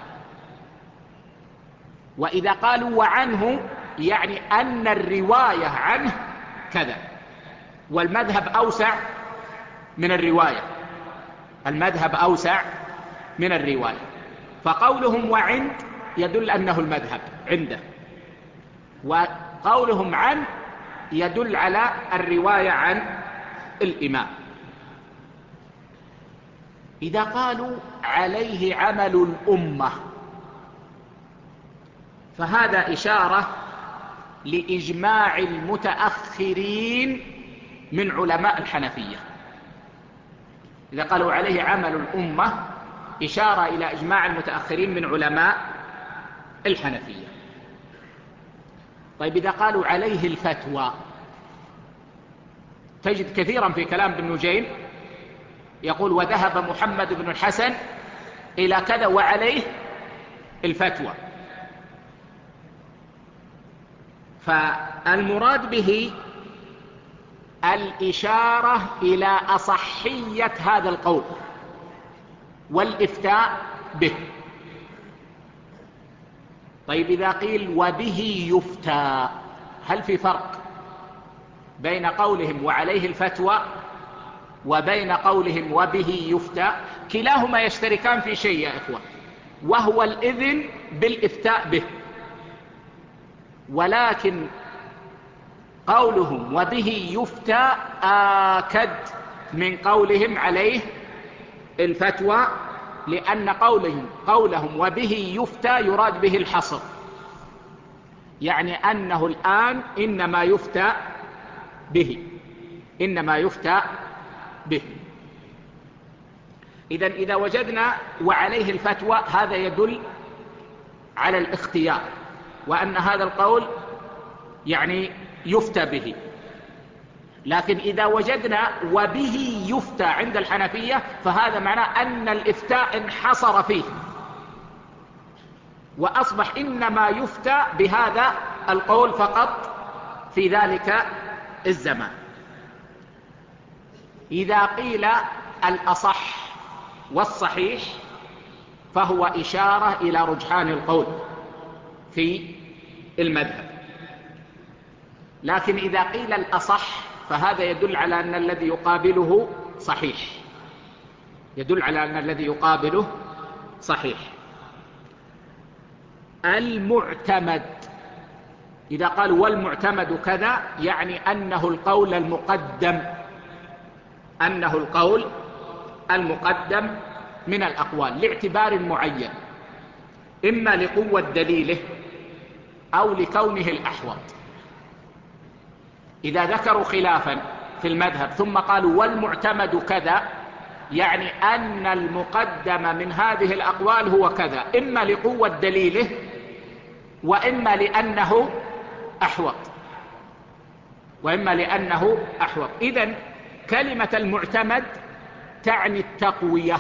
وإذا قالوا وعنه يعني أن الرواية عنه كذا. والمذهب أوسع من الرواية، المذهب أوسع من الرواية. فقولهم وعند يدل أنه المذهب عنده، وقولهم عن يدل على الرواية عن الإمام. إذا قالوا عليه عمل الأمة فهذا إشارة لإجماع المتأخرين من علماء الحنفية. إذا قالوا عليه عمل الأمة إشارة إلى إجماع المتأخرين من علماء الحنفية. طيب إذا قالوا عليه الفتوى، تجد كثيرا في كلام ابن نجيم يقول وذهب محمد بن الحسن إلى كذا وعليه الفتوى. فالمراد به الإشارة إلى أصحية هذا القول والإفتاء به. طيب إذا قيل وبه يفتى، هل في فرق بين قولهم وعليه الفتوى وبين قولهم وبه يفتى؟ كلاهما يشتركان في شيء يا إخوة، وهو الإذن بالإفتاء به، ولكن قولهم وبه يفتى آكد من قولهم عليه الفتوى، لأن قولهم, قولهم وبه يفتى يراد به الحصر، يعني أنه الآن إنما يفتى به، إنما يفتى به. إذن إذا وجدنا وعليه الفتوى هذا يدل على الاختيار، وأن هذا القول يعني يفتى به. لكن إذا وجدنا وبه يفتى عند الحنفية فهذا معناه أن الإفتاء انحصر فيه، وأصبح إنما يفتى بهذا القول فقط في ذلك الزمان. إذا قيل الأصح والصحيح فهو إشارة إلى رجحان القول في المذهب. لكن إذا قيل الأصح فهذا يدل على أن الذي يقابله صحيح، يدل على أن الذي يقابله صحيح. المعتمد، إذا قالوا والمعتمد كذا يعني أنه القول المقدم، أنه القول المقدم من الأقوال لاعتبار معين، إما لقوة دليله أو لكونه الأحوط. إذا ذكروا خلافا في المذهب ثم قالوا والمعتمد كذا يعني أن المقدم من هذه الأقوال هو كذا، إما لقوة دليله وإما لأنه أحوط، وإما لأنه أحوط. إذن كلمة المعتمد تعني التقوية،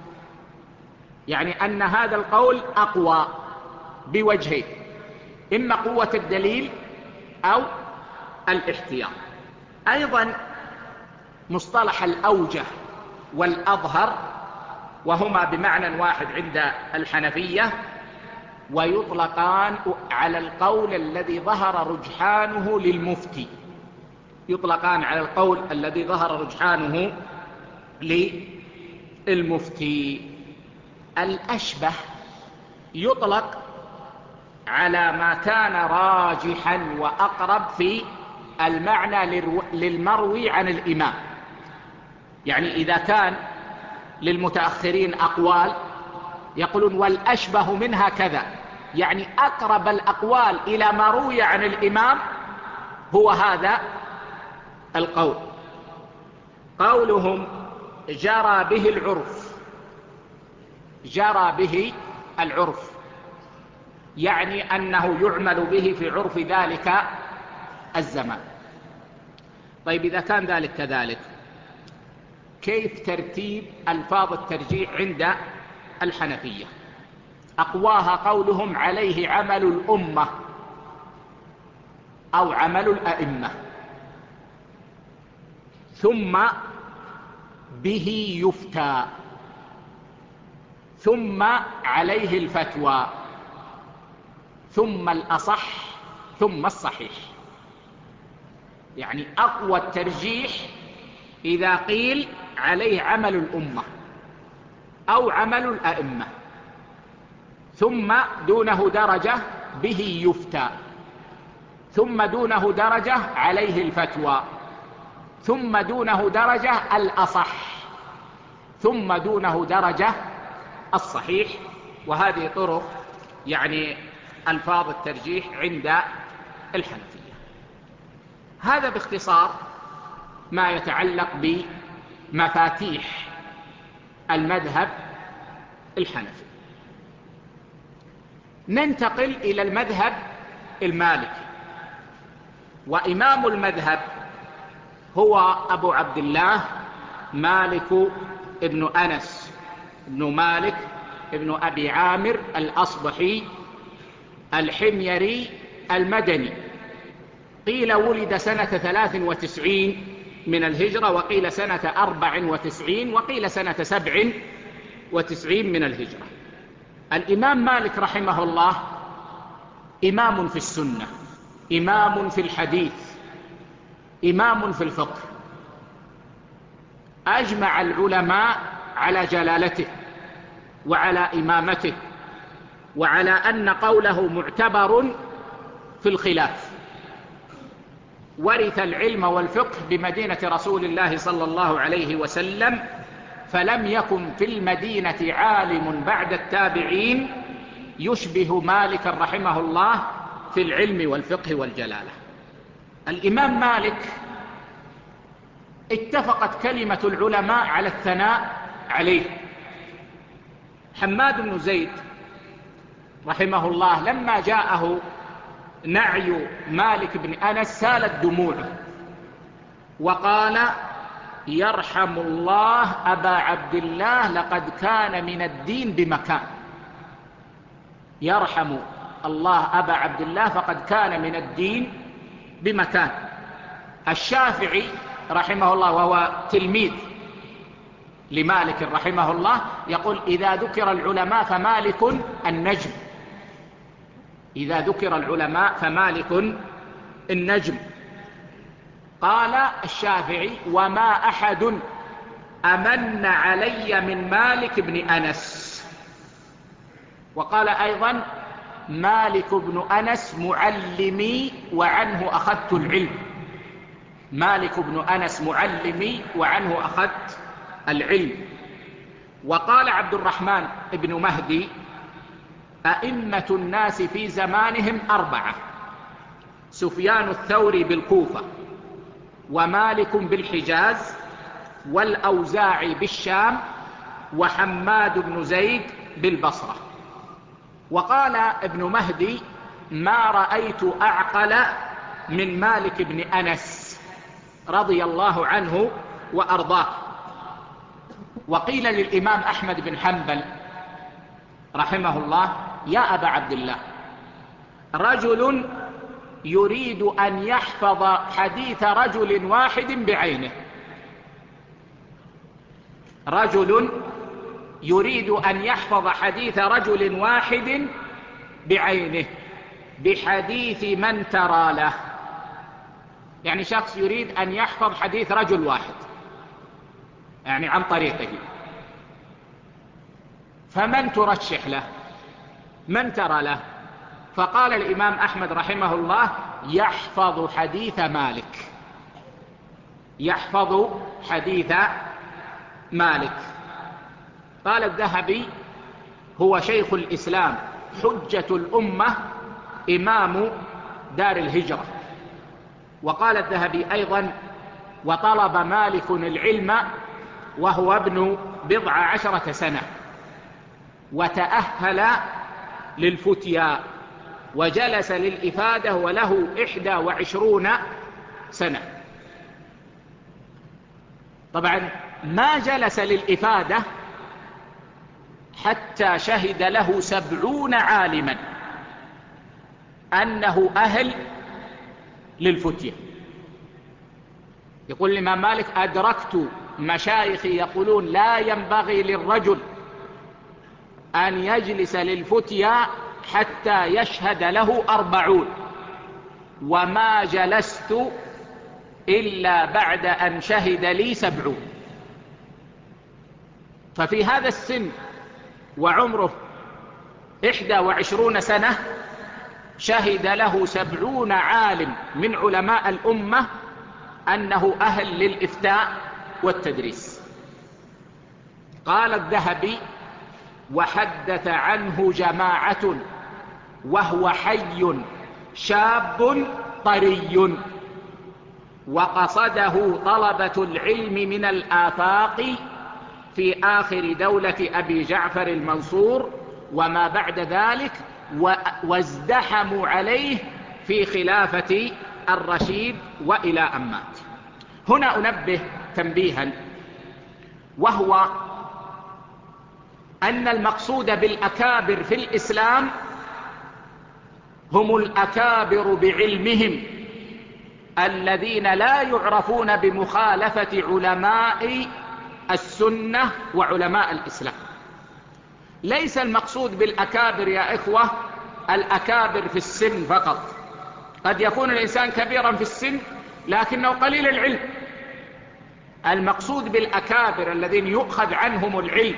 يعني أن هذا القول أقوى بوجهين، إما قوة الدليل أو الاحتياط. أيضا مصطلح الأوجه والأظهر وهما بمعنى واحد عند الحنفية، ويطلقان على القول الذي ظهر رجحانه للمفتي، يطلقان على القول الذي ظهر رجحانه للمفتي. الأشبه يطلق على ما كان راجحا وأقرب في المعنى للمروي عن الإمام. يعني إذا كان للمتأخرين أقوال يقولون والأشبه منها كذا، يعني أقرب الأقوال إلى ما روي عن الإمام هو هذا القول. قولهم جرى به العرف جرى به العرف، يعني أنه يعمل به في عرف ذلك الزمان. طيب إذا كان ذلك كذلك، كيف ترتيب ألفاظ الترجيح عند الحنفية؟ أقواها قولهم عليه عمل الأمة أو عمل الأئمة، ثم به يفتى، ثم عليه الفتوى، ثم الأصح، ثم الصحيح. يعني أقوى الترجيح إذا قيل عليه عمل الأمة أو عمل الأئمة، ثم دونه درجة به يفتى، ثم دونه درجة عليه الفتوى، ثم دونه درجة الأصح، ثم دونه درجة الصحيح. وهذه طرق يعني ألفاظ الترجيح عند الحنفية. هذا باختصار ما يتعلق بمفاتيح المذهب الحنفي. ننتقل إلى المذهب المالكي، وإمام المذهب هو أبو عبد الله مالك ابن أنس ابن مالك ابن أبي عامر الأصبحي الحميري المدني. قيل ولد سنة ثلاث وتسعين من الهجرة، وقيل سنة أربع وتسعين، وقيل سنة سبع وتسعين من الهجرة. الإمام مالك رحمه الله إمام في السنة، إمام في الحديث، إمام في الفقه. أجمع العلماء على جلالته وعلى إمامته، وعلى أن قوله معتبر في الخلاف. ورث العلم والفقه بمدينة رسول الله صلى الله عليه وسلم، فلم يكن في المدينة عالم بعد التابعين يشبه مالك رحمه الله في العلم والفقه والجلالة. الإمام مالك اتفقت كلمة العلماء على الثناء عليه. حماد بن زيد رحمه الله لما جاءه نعي مالك بن أنس سالت دموعه، وقال: يرحم الله أبا عبد الله، لقد كان من الدين بمكان. يرحم الله أبا عبد الله فقد كان من الدين بمكان. الشافعي رحمه الله وهو تلميذ لمالك رحمه الله يقول: إذا ذكر العلماء فمالك النجم. إذا ذكر العلماء فمالك النجم. قال الشافعي: وما أحد أمن علي من مالك بن أنس. وقال أيضا: مالك بن أنس معلمي وعنه أخذت العلم. مالك بن أنس معلمي وعنه أخذت العلم. وقال عبد الرحمن بن مهدي: أئمة الناس في زمانهم أربعة: سفيان الثوري بالكوفة، ومالك بالحجاز، والأوزاعي بالشام، وحماد بن زيد بالبصرة. وقال ابن مهدي: ما رأيت أعقل من مالك بن أنس رضي الله عنه وأرضاه. وقيل للإمام أحمد بن حنبل رحمه الله: يا أبا عبد الله، رجل يريد أن يحفظ حديث رجل واحد بعينه. رجل يريد أن يحفظ حديث رجل واحد بعينه بحديث من ترى له. يعني شخص يريد أن يحفظ حديث رجل واحد، يعني عن طريقه، فمن ترشح له؟ من ترى له؟ فقال الإمام أحمد رحمه الله: يحفظ حديث مالك. يحفظ حديث مالك. قال الذهبي: هو شيخ الإسلام، حجة الأمة، إمام دار الهجرة. وقال الذهبي أيضا: وطلب مالك العلم وهو ابن بضع عشرة سنة، وتأهل للفتيا وجلس للإفادة وله إحدى وعشرون سنة. طبعا ما جلس للإفادة حتى شهد له سبعون عالما أنه أهل للفتية. يقول الإمام مالك: أدركت مشايخي يقولون لا ينبغي للرجل أن يجلس للفتيا حتى يشهد له أربعون، وما جلست إلا بعد أن شهد لي سبعون. ففي هذا السن وعمره إحدى وعشرون سنة شهد له سبعون عالم من علماء الأمة أنه أهل للإفتاء والتدريس. قال الذهبي: وحدث عنه جماعة وهو حي شاب طري، وقصده طلبة العلم من الآفاق في آخر دولة أبي جعفر المنصور وما بعد ذلك، وازدحموا عليه في خلافة الرشيد وإلى أن مات. هنا أنبه تنبيها، وهو أن المقصود بالأكابر في الإسلام هم الأكابر بعلمهم الذين لا يعرفون بمخالفة علماء السنة وعلماء الإسلام. ليس المقصود بالأكابر يا إخوة الأكابر في السن فقط. قد يكون الإنسان كبيرا في السن لكنه قليل العلم. المقصود بالأكابر الذين يؤخذ عنهم العلم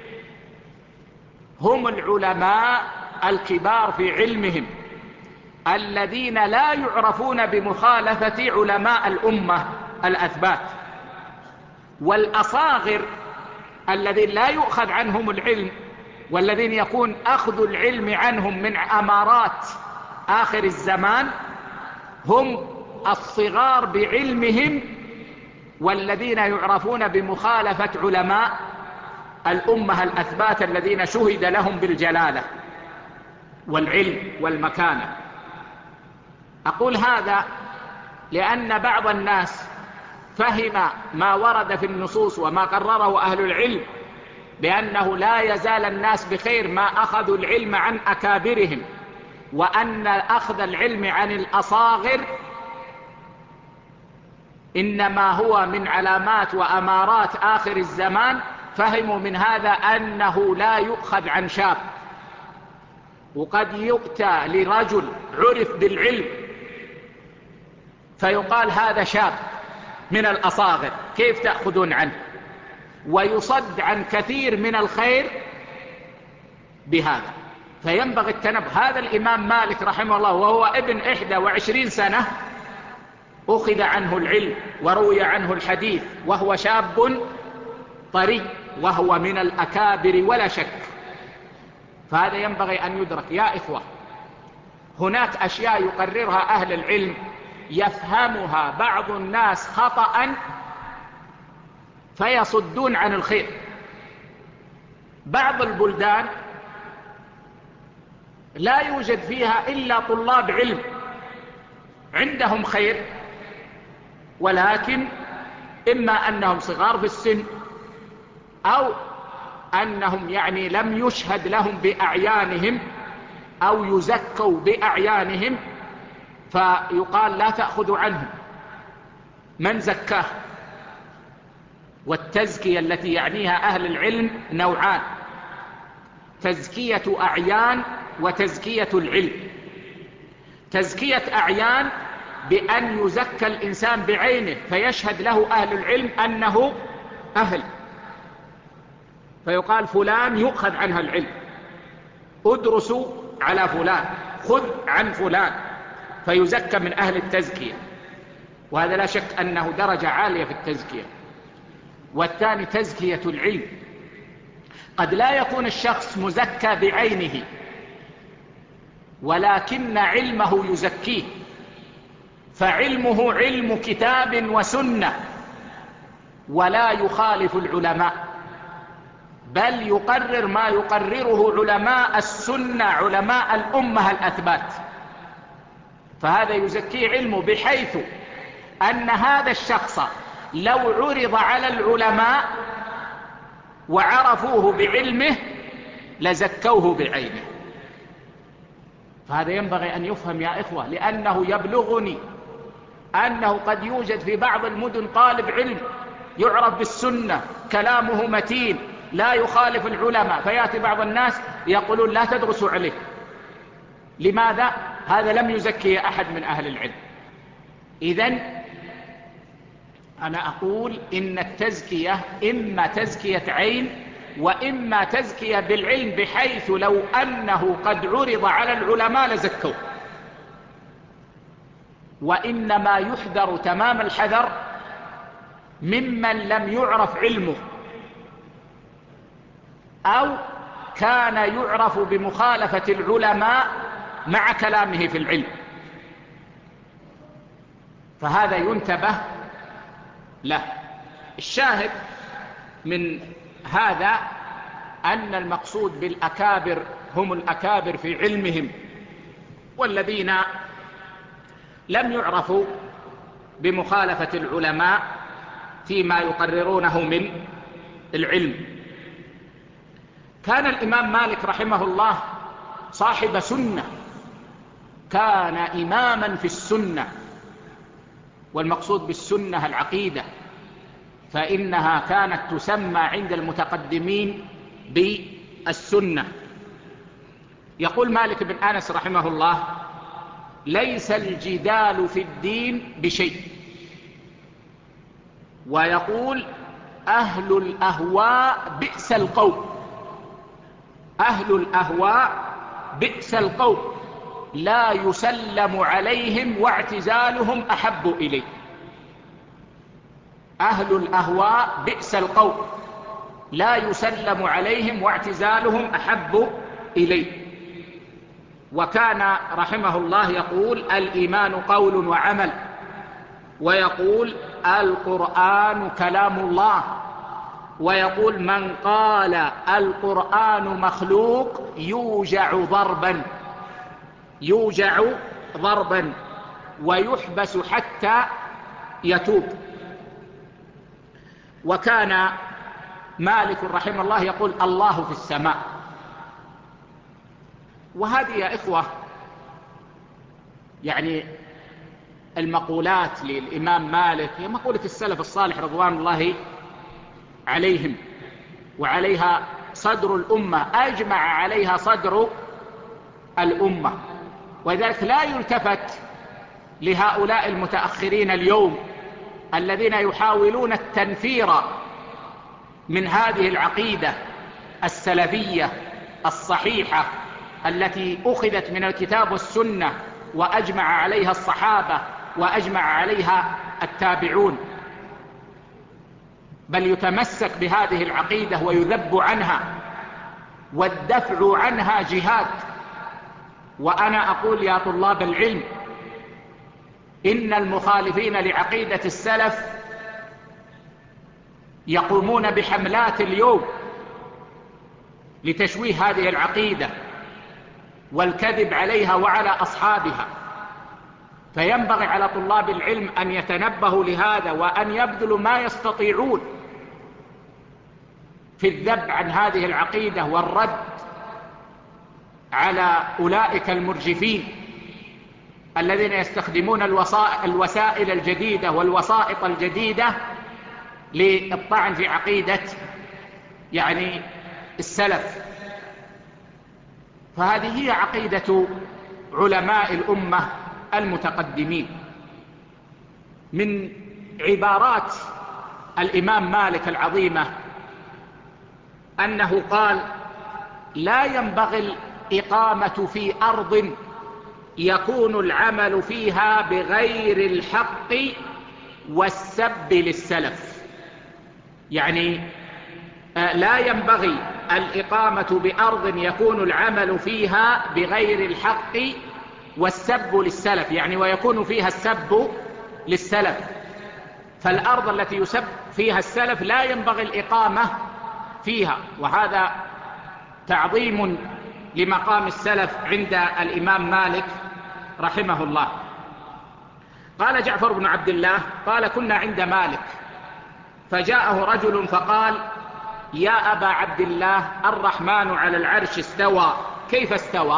هم العلماء الكبار في علمهم الذين لا يعرفون بمخالفة علماء الأمة الأثبات. والأصاغر الذين لا يؤخذ عنهم العلم والذين يكون أخذ العلم عنهم من أمارات آخر الزمان هم الصغار بعلمهم والذين يعرفون بمخالفة علماء الأمة الأثبات الذين شهد لهم بالجلالة والعلم والمكانة. أقول هذا لأن بعض الناس فهم ما ورد في النصوص وما قرره أهل العلم بأنه لا يزال الناس بخير ما أخذوا العلم عن أكابرهم، وأن أخذ العلم عن الأصاغر إنما هو من علامات وأمارات آخر الزمان. فهموا من هذا أنه لا يؤخذ عن شاب. وقد يؤتى لرجل عرف بالعلم فيقال هذا شاب من الأصاغر، كيف تأخذون عنه؟ ويصد عن كثير من الخير بهذا. فينبغي التنبه. هذا الإمام مالك رحمه الله وهو ابن إحدى وعشرين سنة أخذ عنه العلم وروي عنه الحديث وهو شاب طري، وهو من الأكابر ولا شك. فهذا ينبغي أن يدرك يا إخوة. هناك أشياء يقررها أهل العلم يفهمها بعض الناس خطأ فيصدون عن الخير. بعض البلدان لا يوجد فيها إلا طلاب علم عندهم خير، ولكن إما أنهم صغار في السن أو أنهم يعني لم يشهد لهم بأعيانهم أو يزكوا بأعيانهم، فيقال لا تأخذوا عنهم. من زكاه؟ والتزكية التي يعنيها أهل العلم نوعان: تزكية أعيان وتزكية العلم. تزكية أعيان بأن يزكى الإنسان بعينه فيشهد له أهل العلم أنه أهل، فيقال فلان يؤخذ عنها العلم، ادرسوا على فلان، خذ عن فلان، فيزكى من أهل التزكية. وهذا لا شك أنه درجة عالية في التزكية. والثاني تزكية العلم. قد لا يكون الشخص مزكى بعينه ولكن علمه يزكيه، فعلمه علم كتاب وسنة ولا يخالف العلماء، بل يقرر ما يقرره علماء السنة علماء الأمة الأثبات. فهذا يزكي علمه، بحيث أن هذا الشخص لو عرض على العلماء وعرفوه بعلمه لزكوه بعينه. فهذا ينبغي أن يفهم يا إخوة، لأنه يبلغني أنه قد يوجد في بعض المدن طالب علم يعرف بالسنة، كلامه متين لا يخالف العلماء، فيأتي بعض الناس يقولون لا تدرسوا عليه. لماذا؟ هذا لم يزكي أحد من أهل العلم. إذن أنا أقول إن التزكية إما تزكية عين وإما تزكية بالعلم، بحيث لو أنه قد عرض على العلماء لزكوه. وإنما يحذر تمام الحذر ممن لم يعرف علمه أو كان يعرف بمخالفة العلماء مع كلامه في العلم، فهذا ينتبه له. الشاهد من هذا أن المقصود بالأكابر هم الأكابر في علمهم، والذين لم يعرفوا بمخالفة العلماء فيما يقررونه من العلم. كان الإمام مالك رحمه الله صاحب سنة، كان إماما في السنة، والمقصود بالسنة العقيدة، فإنها كانت تسمى عند المتقدمين بالسنة. يقول مالك بن أنس رحمه الله: ليس الجدال في الدين بشيء. ويقول: أهل الأهواء بئس القوم، أهل الأهواء بئس القوم لا يسلم عليهم واعتزالهم أحب إليه. أهل الأهواء بئس القوم لا يسلم عليهم واعتزالهم أحب إليه. وكان رحمه الله يقول: الإيمان قول وعمل، ويقول: القرآن كلام الله، ويقول: من قال القرآن مخلوق يوجع ضربا، يوجع ضربا ويحبس حتى يتوب. وكان مالك رحمه الله يقول: الله في السماء. وهذه يا إخوة يعني المقولات للإمام مالك هي مقولة السلف الصالح رضوان الله عليهم، وعليها صدر الأمة، أجمع عليها صدر الأمة. ولذلك لا يلتفت لهؤلاء المتأخرين اليوم الذين يحاولون التنفير من هذه العقيدة السلفية الصحيحة التي أخذت من الكتاب والسنة وأجمع عليها الصحابة وأجمع عليها التابعون، بل يتمسك بهذه العقيدة ويذب عنها، والدفع عنها جهاد. وأنا أقول يا طلاب العلم: إن المخالفين لعقيدة السلف يقومون بحملات اليوم لتشويه هذه العقيدة والكذب عليها وعلى أصحابها، فينبغي على طلاب العلم أن يتنبهوا لهذا وأن يبذلوا ما يستطيعون في الذب عن هذه العقيدة والرد على أولئك المرجفين الذين يستخدمون الوسائل الجديدة والوسائط الجديدة للطعن في عقيدة يعني السلف. فهذه هي عقيدة علماء الأمة المتقدمين. من عبارات الإمام مالك العظيمة أنه قال: لا ينبغي الإقامة في أرض يكون العمل فيها بغير الحق والسب للسلف. يعني لا ينبغي الإقامة بأرض يكون العمل فيها بغير الحق والسب للسلف، يعني ويكون فيها السب للسلف. فالأرض التي يسب فيها السلف لا ينبغي الإقامة فيها، وهذا تعظيم لمقام السلف عند الإمام مالك رحمه الله. قال جعفر بن عبد الله قال كنا عند مالك فجاءه رجل فقال يا أبا عبد الله الرحمن على العرش استوى، كيف استوى؟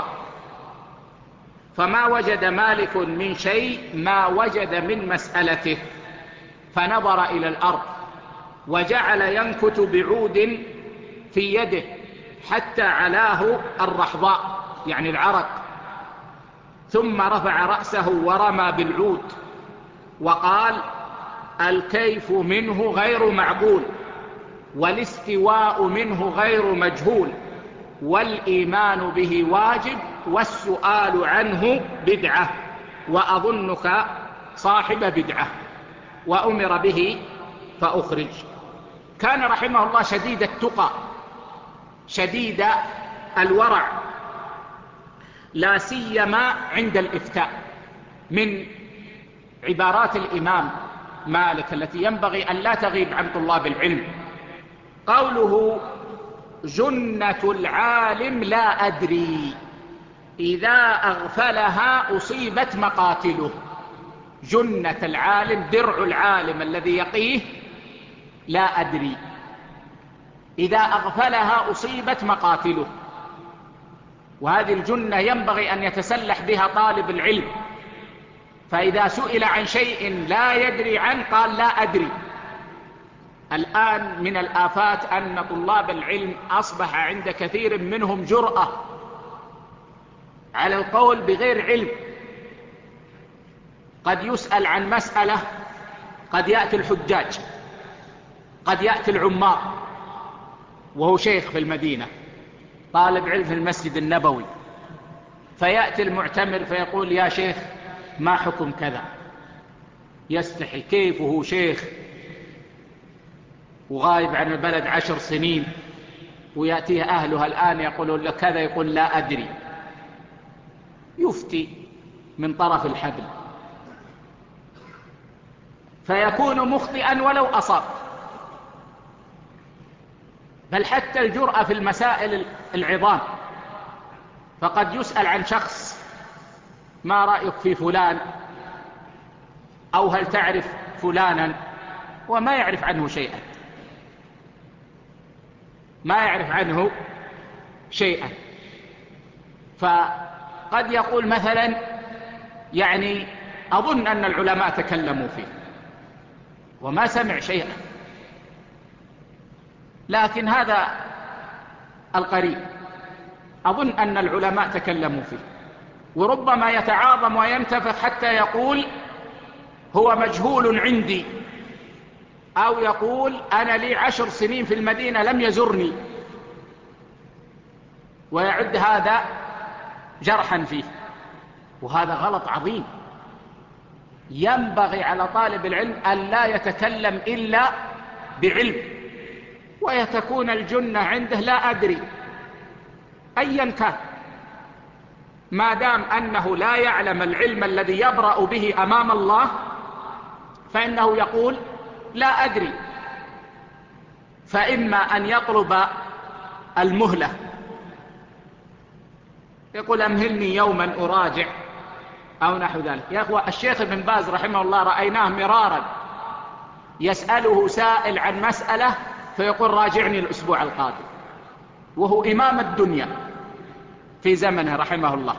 فما وجد مالك من شيء ما وجد من مسألته، فنظر إلى الأرض وجعل ينكت بعود في يده حتى علاه الرحضاء يعني العرق، ثم رفع رأسه ورمى بالعود وقال الكيف منه غير معقول، والاستواء منه غير مجهول، والإيمان به واجب، والسؤال عنه بدعة، وأظنك صاحب بدعة، وأمر به فأخرج. كان رحمه الله شديد التقى شديد الورع، لا سيما عند الإفتاء. من عبارات الإمام مالك التي ينبغي أن لا تغيب عن طلاب العلم قوله جنة العالم لا أدري إذا أغفلها أصيبت مقاتله. جنة العالم، درع العالم الذي يقيه، لا أدري إذا أغفلها أصيبت مقاتله. وهذه الجنة ينبغي أن يتسلح بها طالب العلم، فإذا سئل عن شيء لا يدري عنه قال لا أدري. الآن من الآفات أن طلاب العلم أصبح عند كثير منهم جرأة على القول بغير علم. قد يسأل عن مسألة، قد يأتي الحجاج، قد يأتي العمار وهو شيخ في المدينة، طالب علم في المسجد النبوي، فيأتي المعتمر فيقول يا شيخ ما حكم كذا؟ يستحي، كيف وهو شيخ وغايب عن البلد عشر سنين ويأتيه أهلها الآن يقولون له كذا، يقول لا أدري، يفتي من طرف الحبل فيكون مخطئا ولو أصاب. بل حتى الجرأة في المسائل العظام، فقد يسأل عن شخص ما رأيك في فلان، أو هل تعرف فلانا، وما يعرف عنه شيئا، ما يعرف عنه شيئا. فقد يقول مثلا يعني أظن أن العلماء تكلموا فيه وما سمع شيئا، لكن هذا القريب أظن أن العلماء تكلموا فيه، وربما يتعاظم وينتفخ حتى يقول هو مجهول عندي، أو يقول أنا لي عشر سنين في المدينة لم يزرني، ويعد هذا جرحا فيه، وهذا غلط عظيم. ينبغي على طالب العلم أن لا يتكلم إلا بعلم، ويتكون الجنة عنده لا أدري أيا كان، ما دام أنه لا يعلم العلم الذي يبرأ به أمام الله فإنه يقول لا أدري. فإما أن يطلب المهلة، يقول أمهلني يوما أراجع أو نحو ذلك. يا أخوة، الشيخ ابن باز رحمه الله رأيناه مرارا يسأله سائل عن مسألة فيقول راجعني الأسبوع القادم، وهو إمام الدنيا في زمنه رحمه الله،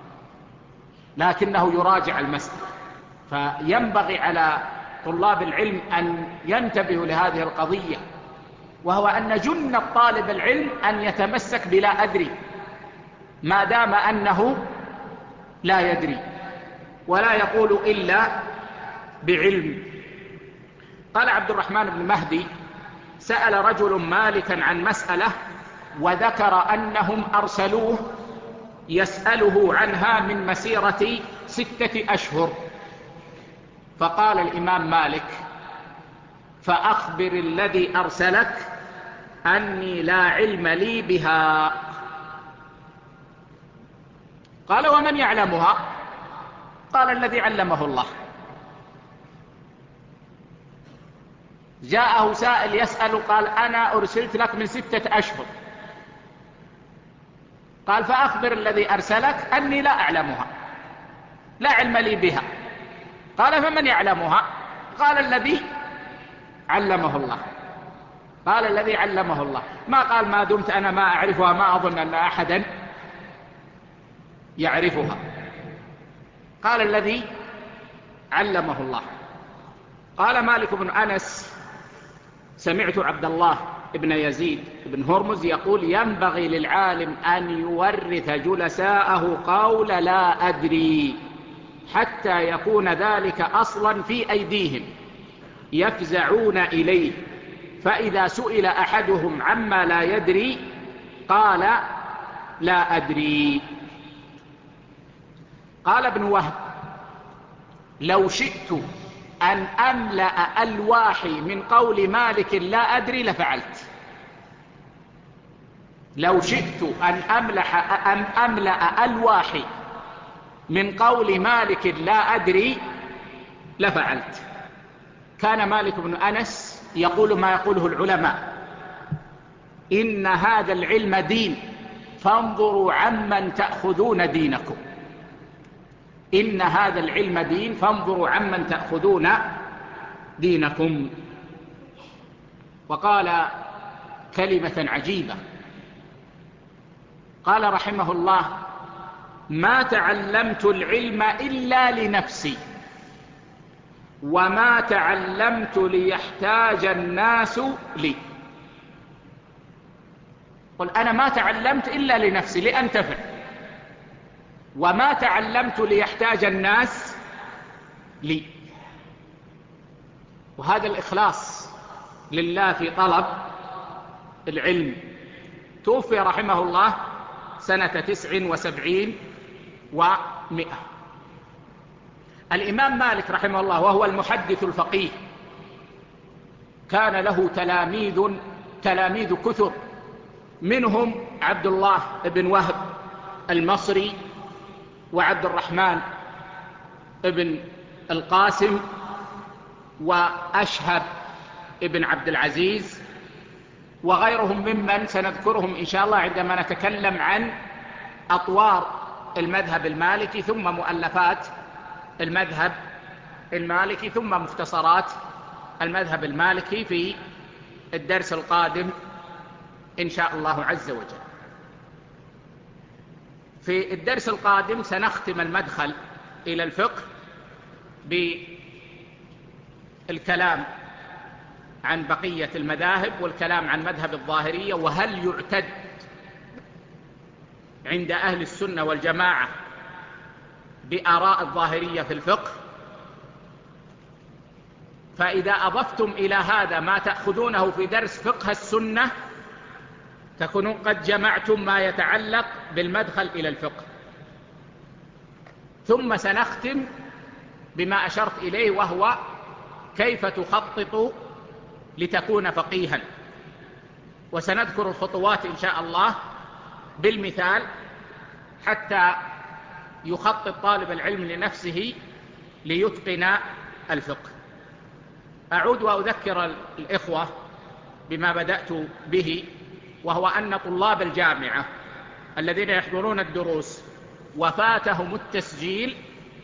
لكنه يراجع المسألة. فينبغي على طلاب العلم أن ينتبهوا لهذه القضية، وهو أن جنة طالب العلم أن يتمسك بلا أدري ما دام أنه لا يدري، ولا يقول إلا بعلم. قال عبد الرحمن بن مهدي سأل رجل مالكا عن مسألة وذكر أنهم أرسلوه يسأله عنها من مسيرة ستة أشهر، فقال الإمام مالك فأخبر الذي أرسلك أني لا علم لي بها. قال ومن يعلمها؟ قال الذي علمه الله. جاءه سائل يسأل قال أنا أرسلت لك من ستة أشهر، قال فأخبر الذي أرسلك أني لا أعلمها، لا علم لي بها. قال فمن يعلمها؟ قال الذي علمه الله. قال الذي علمه الله، ما قال ما دمت أنا ما أعرفها ما أظن أن أحدا يعرفها. قال الذي علمه الله. قال مالك بن أنس سمعت عبد الله ابن يزيد بن هرمز يقول ينبغي للعالم أن يورث جلساءه قول لا أدري حتى يكون ذلك أصلا في أيديهم يفزعون إليه، فإذا سئل أحدهم عما لا يدري قال لا أدري. قال ابن وهب لو شئت أن أملأ ألواحي من قول مالك لا أدري لفعلت. لو شئت أن أملأ, أن أملأ ألواحي من قول مالك لا أدري لفعلت. كان مالك بن أنس يقول ما يقوله العلماء: إن هذا العلم دين فانظروا عمن تأخذون دينكم. إن هذا العلم دين فانظروا عمن تأخذون دينكم. وقال كلمة عجيبة، قال رحمه الله: ما تعلمت العلم إلا لنفسي وما تعلمت ليحتاج الناس لي. قل أنا ما تعلمت إلا لنفسي لأنتفع، وما تعلمت ليحتاج الناس لي. وهذا الإخلاص لله في طلب العلم. توفي رحمه الله سنة تسع وسبعين ومئة. الإمام مالك رحمه الله وهو المحدث الفقيه كان له تلاميذ تلاميذ كثر، منهم عبد الله بن وهب المصري، وعبد الرحمن بن القاسم، وأشهب بن عبد العزيز، وغيرهم ممن سنذكرهم إن شاء الله عندما نتكلم عن أطوار المذهب المالكي ثم مؤلفات المذهب المالكي ثم مختصرات المذهب المالكي في الدرس القادم إن شاء الله عز وجل. في الدرس القادم سنختم المدخل إلى الفقه بالكلام عن بقية المذاهب والكلام عن مذهب الظاهرية، وهل يعتد عند أهل السنة والجماعة بآراء الظاهرية في الفقه. فإذا أضفتم إلى هذا ما تأخذونه في درس فقه السنة تكونون قد جمعتم ما يتعلق بالمدخل إلى الفقه. ثم سنختم بما أشرت إليه، وهو كيف تخطط لتكون فقيها، وسنذكر الخطوات إن شاء الله بالمثال حتى يخطط طالب العلم لنفسه ليتقن الفقه. أعود وأذكر الإخوة بما بدأت به، وهو أن طلاب الجامعة الذين يحضرون الدروس وفاتهم التسجيل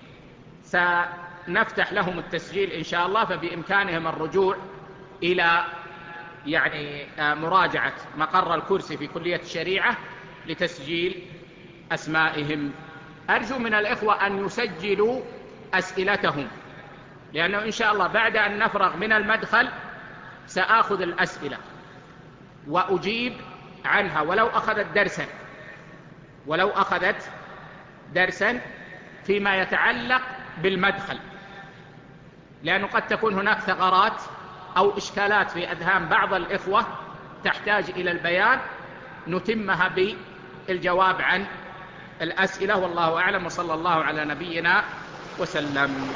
سنفتح لهم التسجيل إن شاء الله، فبإمكانهم الرجوع إلى يعني مراجعة مقر الكرسي في كلية الشريعة لتسجيل أسمائهم. أرجو من الإخوة أن يسجلوا أسئلتهم، لأنه إن شاء الله بعد أن نفرغ من المدخل سآخذ الأسئلة وأجيب عنها، ولو أخذت درسا ولو أخذت درسا فيما يتعلق بالمدخل، لأنه قد تكون هناك ثغرات أو إشكالات في أذهان بعض الإخوة تحتاج إلى البيان، نتمها بالجواب عن الأسئلة. والله أعلم، وصلى الله على نبينا وسلم.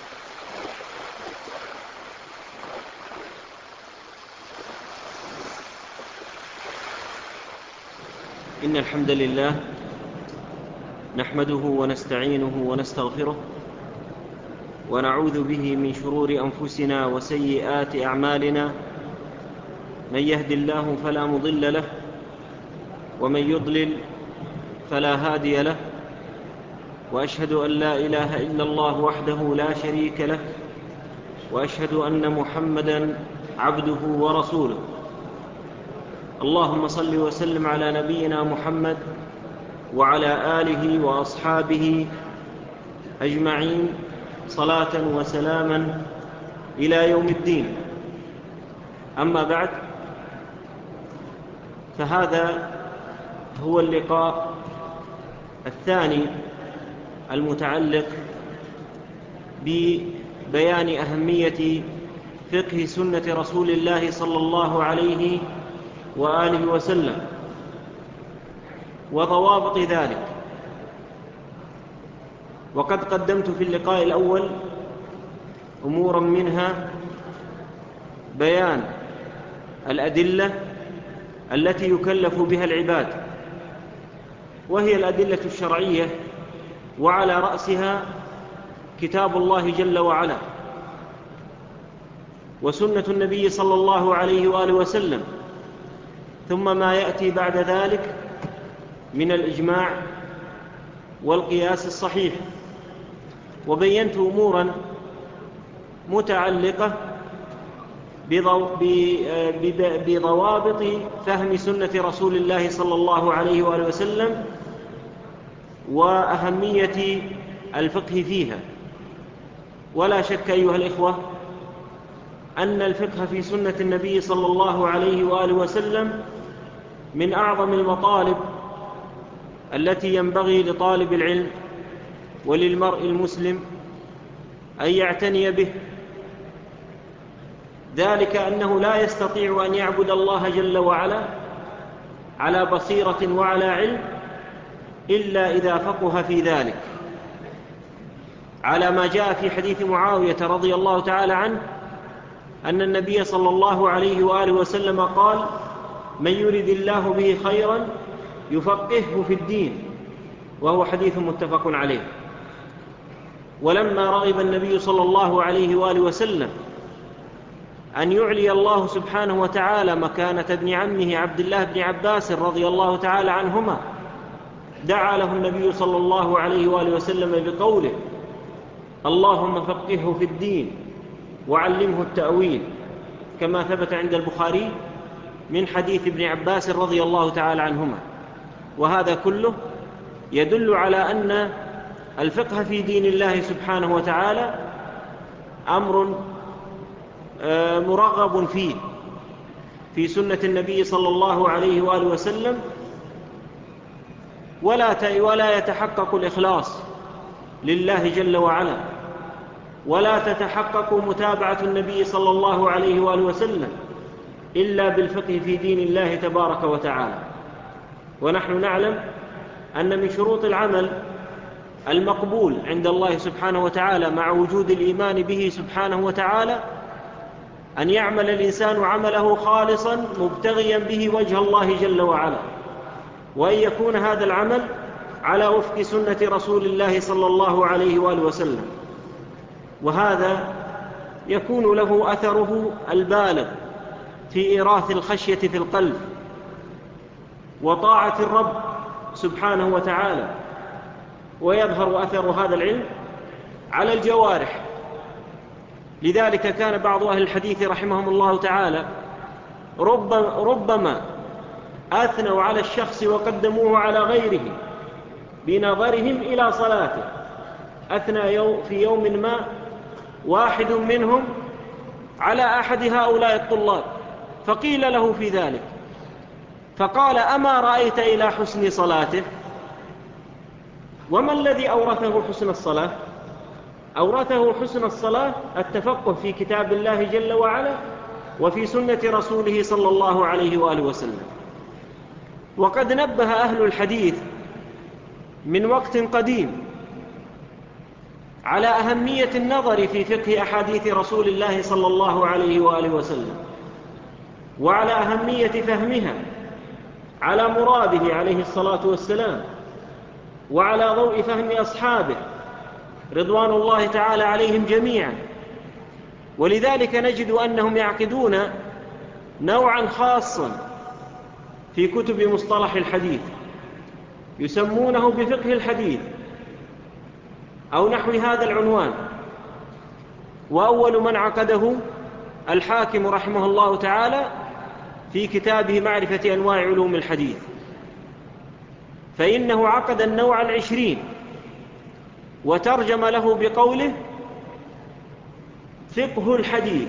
إن الحمد لله نحمده ونستعينه ونستغفره ونعوذ به من شرور أنفسنا وسيئات أعمالنا. من يهد الله فلا مضل له، ومن يضلل فلا هادي له، وأشهد أن لا إله إلا الله وحده لا شريك له، وأشهد أن محمدًا عبده ورسوله. اللهم صل وسلم على نبينا محمد وعلى آله وأصحابه أجمعين صلاة وسلاما إلى يوم الدين. أما بعد، فهذا هو اللقاء الثاني المتعلق ببيان أهمية فقه سنة رسول الله صلى الله عليه وآله وسلم وضوابط ذلك. وقد قدمت في اللقاء الأول أمورا منها بيان الأدلة التي يكلف بها العباد، وهي الأدلة الشرعية، وعلى رأسها كتاب الله جل وعلا وسنة النبي صلى الله عليه وآله وسلم، ثم ما يأتي بعد ذلك من الإجماع والقياس الصحيح. وبينت أمورا متعلقة بضوابط فهم سنة رسول الله صلى الله عليه وآله وسلم وأهمية الفقه فيها. ولا شك أيها الإخوة أن الفقه في سنة النبي صلى الله عليه وآله وسلم من أعظم المطالب التي ينبغي لطالب العلم وللمرء المسلم أن يعتني به، ذلك أنه لا يستطيع أن يعبد الله جل وعلا على بصيرة وعلى علم إلا إذا فقه في ذلك، على ما جاء في حديث معاوية رضي الله تعالى عنه أن النبي صلى الله عليه وآله وسلم قال: من يرد الله به خيرا يفقهه في الدين، وهو حديث متفق عليه. ولما رغب النبي صلى الله عليه وآله وسلم أن يعلي الله سبحانه وتعالى مكانة ابن عمه عبد الله بن عباس رضي الله تعالى عنهما، دعا له النبي صلى الله عليه وآله وسلم بقوله: اللهم فقهه في الدين وعلمه التأويل، كما ثبت عند البخاري من حديث ابن عباس رضي الله تعالى عنهما. وهذا كله يدل على أن الفقه في دين الله سبحانه وتعالى أمر مرغب فيه في سنة النبي صلى الله عليه وآله وسلم، ولا ولا يتحقق الإخلاص لله جل وعلا، ولا تتحقق متابعة النبي صلى الله عليه وآله وسلم إلا بالفقه في دين الله تبارك وتعالى. ونحن نعلم أن من شروط العمل المقبول عند الله سبحانه وتعالى مع وجود الإيمان به سبحانه وتعالى أن يعمل الإنسان عمله خالصا مبتغيا به وجه الله جل وعلا، وأن يكون هذا العمل على وفق سنة رسول الله صلى الله عليه وآله وسلم. وهذا يكون له أثره البالغ في إيراث الخشية في القلب وطاعة الرب سبحانه وتعالى، ويظهر أثر هذا العلم على الجوارح. لذلك كان بعض أهل الحديث رحمهم الله تعالى ربما أثنوا على الشخص وقدموه على غيره بنظرهم إلى صلاته. أثنى في يوم ما واحد منهم على أحد هؤلاء الطلاب، فقيل له في ذلك، فقال: أما رأيت إلى حسن صلاته؟ وما الذي أورثه حسن الصلاة؟ أورثه حسن الصلاة التفقه في كتاب الله جل وعلا وفي سنة رسوله صلى الله عليه وآله وسلم. وقد نبه أهل الحديث من وقت قديم على أهمية النظر في فقه أحاديث رسول الله صلى الله عليه وآله وسلم، وعلى أهمية فهمها على مراده عليه الصلاة والسلام، وعلى ضوء فهم أصحابه رضوان الله تعالى عليهم جميعا. ولذلك نجد أنهم يعقدون نوعا خاصا في كتب مصطلح الحديث يسمونه بفقه الحديث أو نحو هذا العنوان. وأول من عقده الحاكم رحمه الله تعالى في كتابه معرفة أنواع علوم الحديث، فإنه عقد النوع العشرين وترجم له بقوله فقه الحديث،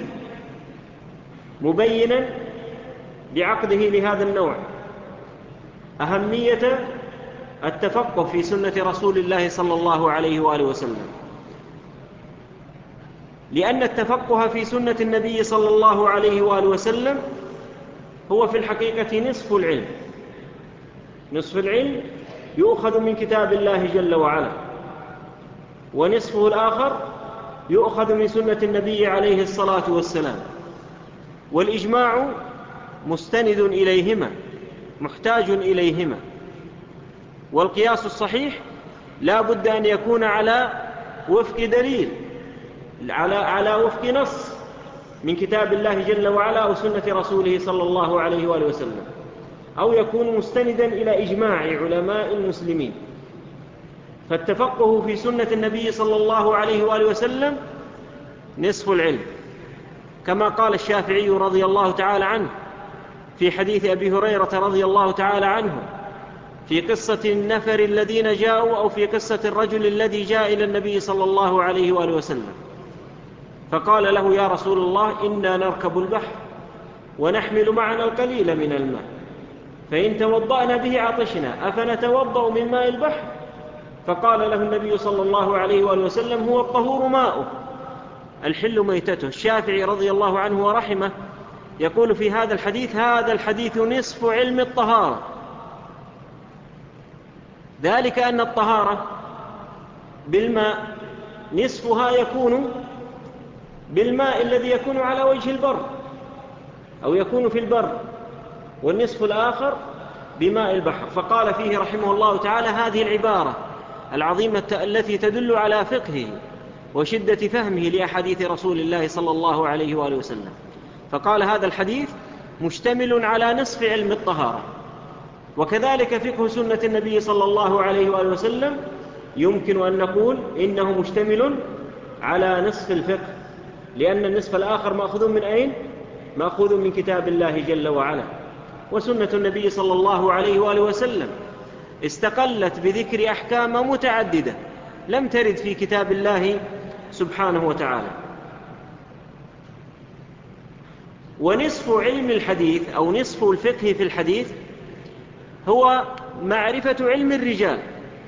مبينا بعقده لهذا النوع أهمية التفقه في سنة رسول الله صلى الله عليه وآله وسلم، لأن التفقه في سنة النبي صلى الله عليه وآله وسلم هو في الحقيقة نصف العلم. نصف العلم يؤخذ من كتاب الله جل وعلا، ونصفه الآخر يؤخذ من سنة النبي عليه الصلاة والسلام. والإجماع مستند إليهما، محتاج إليهما. والقياس الصحيح لا بد أن يكون على وفق دليل، على على وفق نص من كتاب الله جل وعلا أو سنة رسوله صلى الله عليه وآله وسلم، أو يكون مستندا إلى إجماع علماء المسلمين. فالتفقه في سنة النبي صلى الله عليه وآله وسلم نصف العلم، كما قال الشافعي رضي الله تعالى عنه في حديث أبي هريرة رضي الله تعالى عنه في قصة النفر الذين جاءوا، أو في قصة الرجل الذي جاء إلى النبي صلى الله عليه وآله وسلم فقال له يا رسول الله إنا نركب البحر ونحمل معنا القليل من الماء، فإن توضأنا به عطشنا أفنتوضأ من ماء البحر؟ فقال له النبي صلى الله عليه وآله وسلم هو الطهور ماؤه الحل ميتته. الشافعي رضي الله عنه ورحمه يقول في هذا الحديث هذا الحديث نصف علم الطهارة، ذلك أن الطهارة بالماء نصفها يكون بالماء الذي يكون على وجه البر أو يكون في البر، والنصف الآخر بماء البحر. فقال فيه رحمه الله تعالى هذه العبارة العظيمة التي تدل على فقهه وشدة فهمه لأحاديث رسول الله صلى الله عليه وآله وسلم. فقال هذا الحديث مشتمل على نصف علم الطهارة. وكذلك فقه سنة النبي صلى الله عليه وآله وسلم يمكن أن نقول إنه مشتمل على نصف الفقه، لأن النصف الآخر مأخوذ من أين؟ مأخوذ من كتاب الله جل وعلا. وسنة النبي صلى الله عليه وآله وسلم استقلت بذكر أحكام متعددة لم ترد في كتاب الله سبحانه وتعالى. ونصف علم الحديث أو نصف الفقه في الحديث هو معرفة علم الرجال،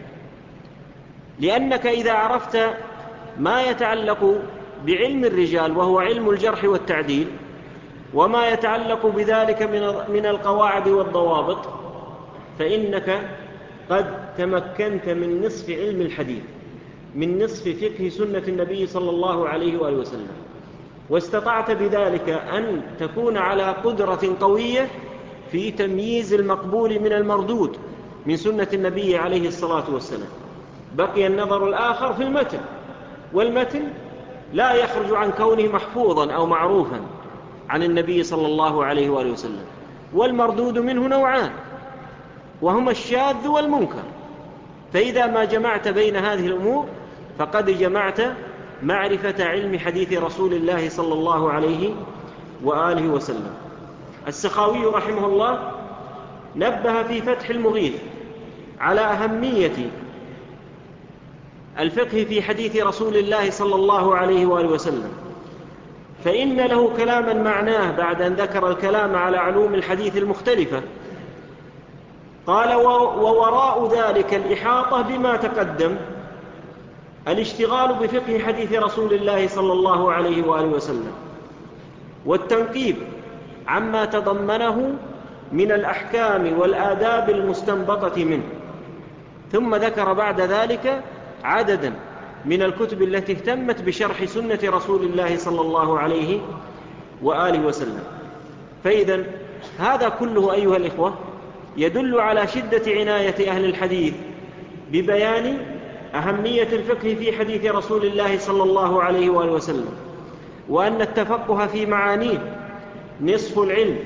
لأنك إذا عرفت ما يتعلق بعلم الرجال وهو علم الجرح والتعديل وما يتعلق بذلك من القواعد والضوابط فإنك قد تمكنت من نصف علم الحديث، من نصف فقه سنة النبي صلى الله عليه وآله وسلم، واستطعت بذلك أن تكون على قدرة قوية في تمييز المقبول من المردود من سنة النبي عليه الصلاة والسلام. بقي النظر الآخر في المتن، والمتن لا يخرج عن كونه محفوظا أو معروفا عن النبي صلى الله عليه وآله وسلم. والمردود منه نوعان وهما الشاذ والمنكر، فإذا ما جمعت بين هذه الأمور فقد جمعت معرفة علم حديث رسول الله صلى الله عليه وآله وسلم. السخاوي رحمه الله نبه في فتح المغيث على أهمية الفقه في حديث رسول الله صلى الله عليه وآله وسلم، فإن له كلاما معناه بعد أن ذكر الكلام على علوم الحديث المختلفة. قال ووراء ذلك الإحاطة بما تقدم الاشتغال بفقه حديث رسول الله صلى الله عليه وآله وسلم والتنقيب عما تضمنه من الأحكام والآداب المستنبطة منه. ثم ذكر بعد ذلك عددا من الكتب التي اهتمت بشرح سنة رسول الله صلى الله عليه وآله وسلم. فإذا هذا كله أيها الإخوة يدل على شدة عناية أهل الحديث ببيان أهمية الفقه في حديث رسول الله صلى الله عليه وآله وسلم، وأن التفقه في معانيه نصف العلم،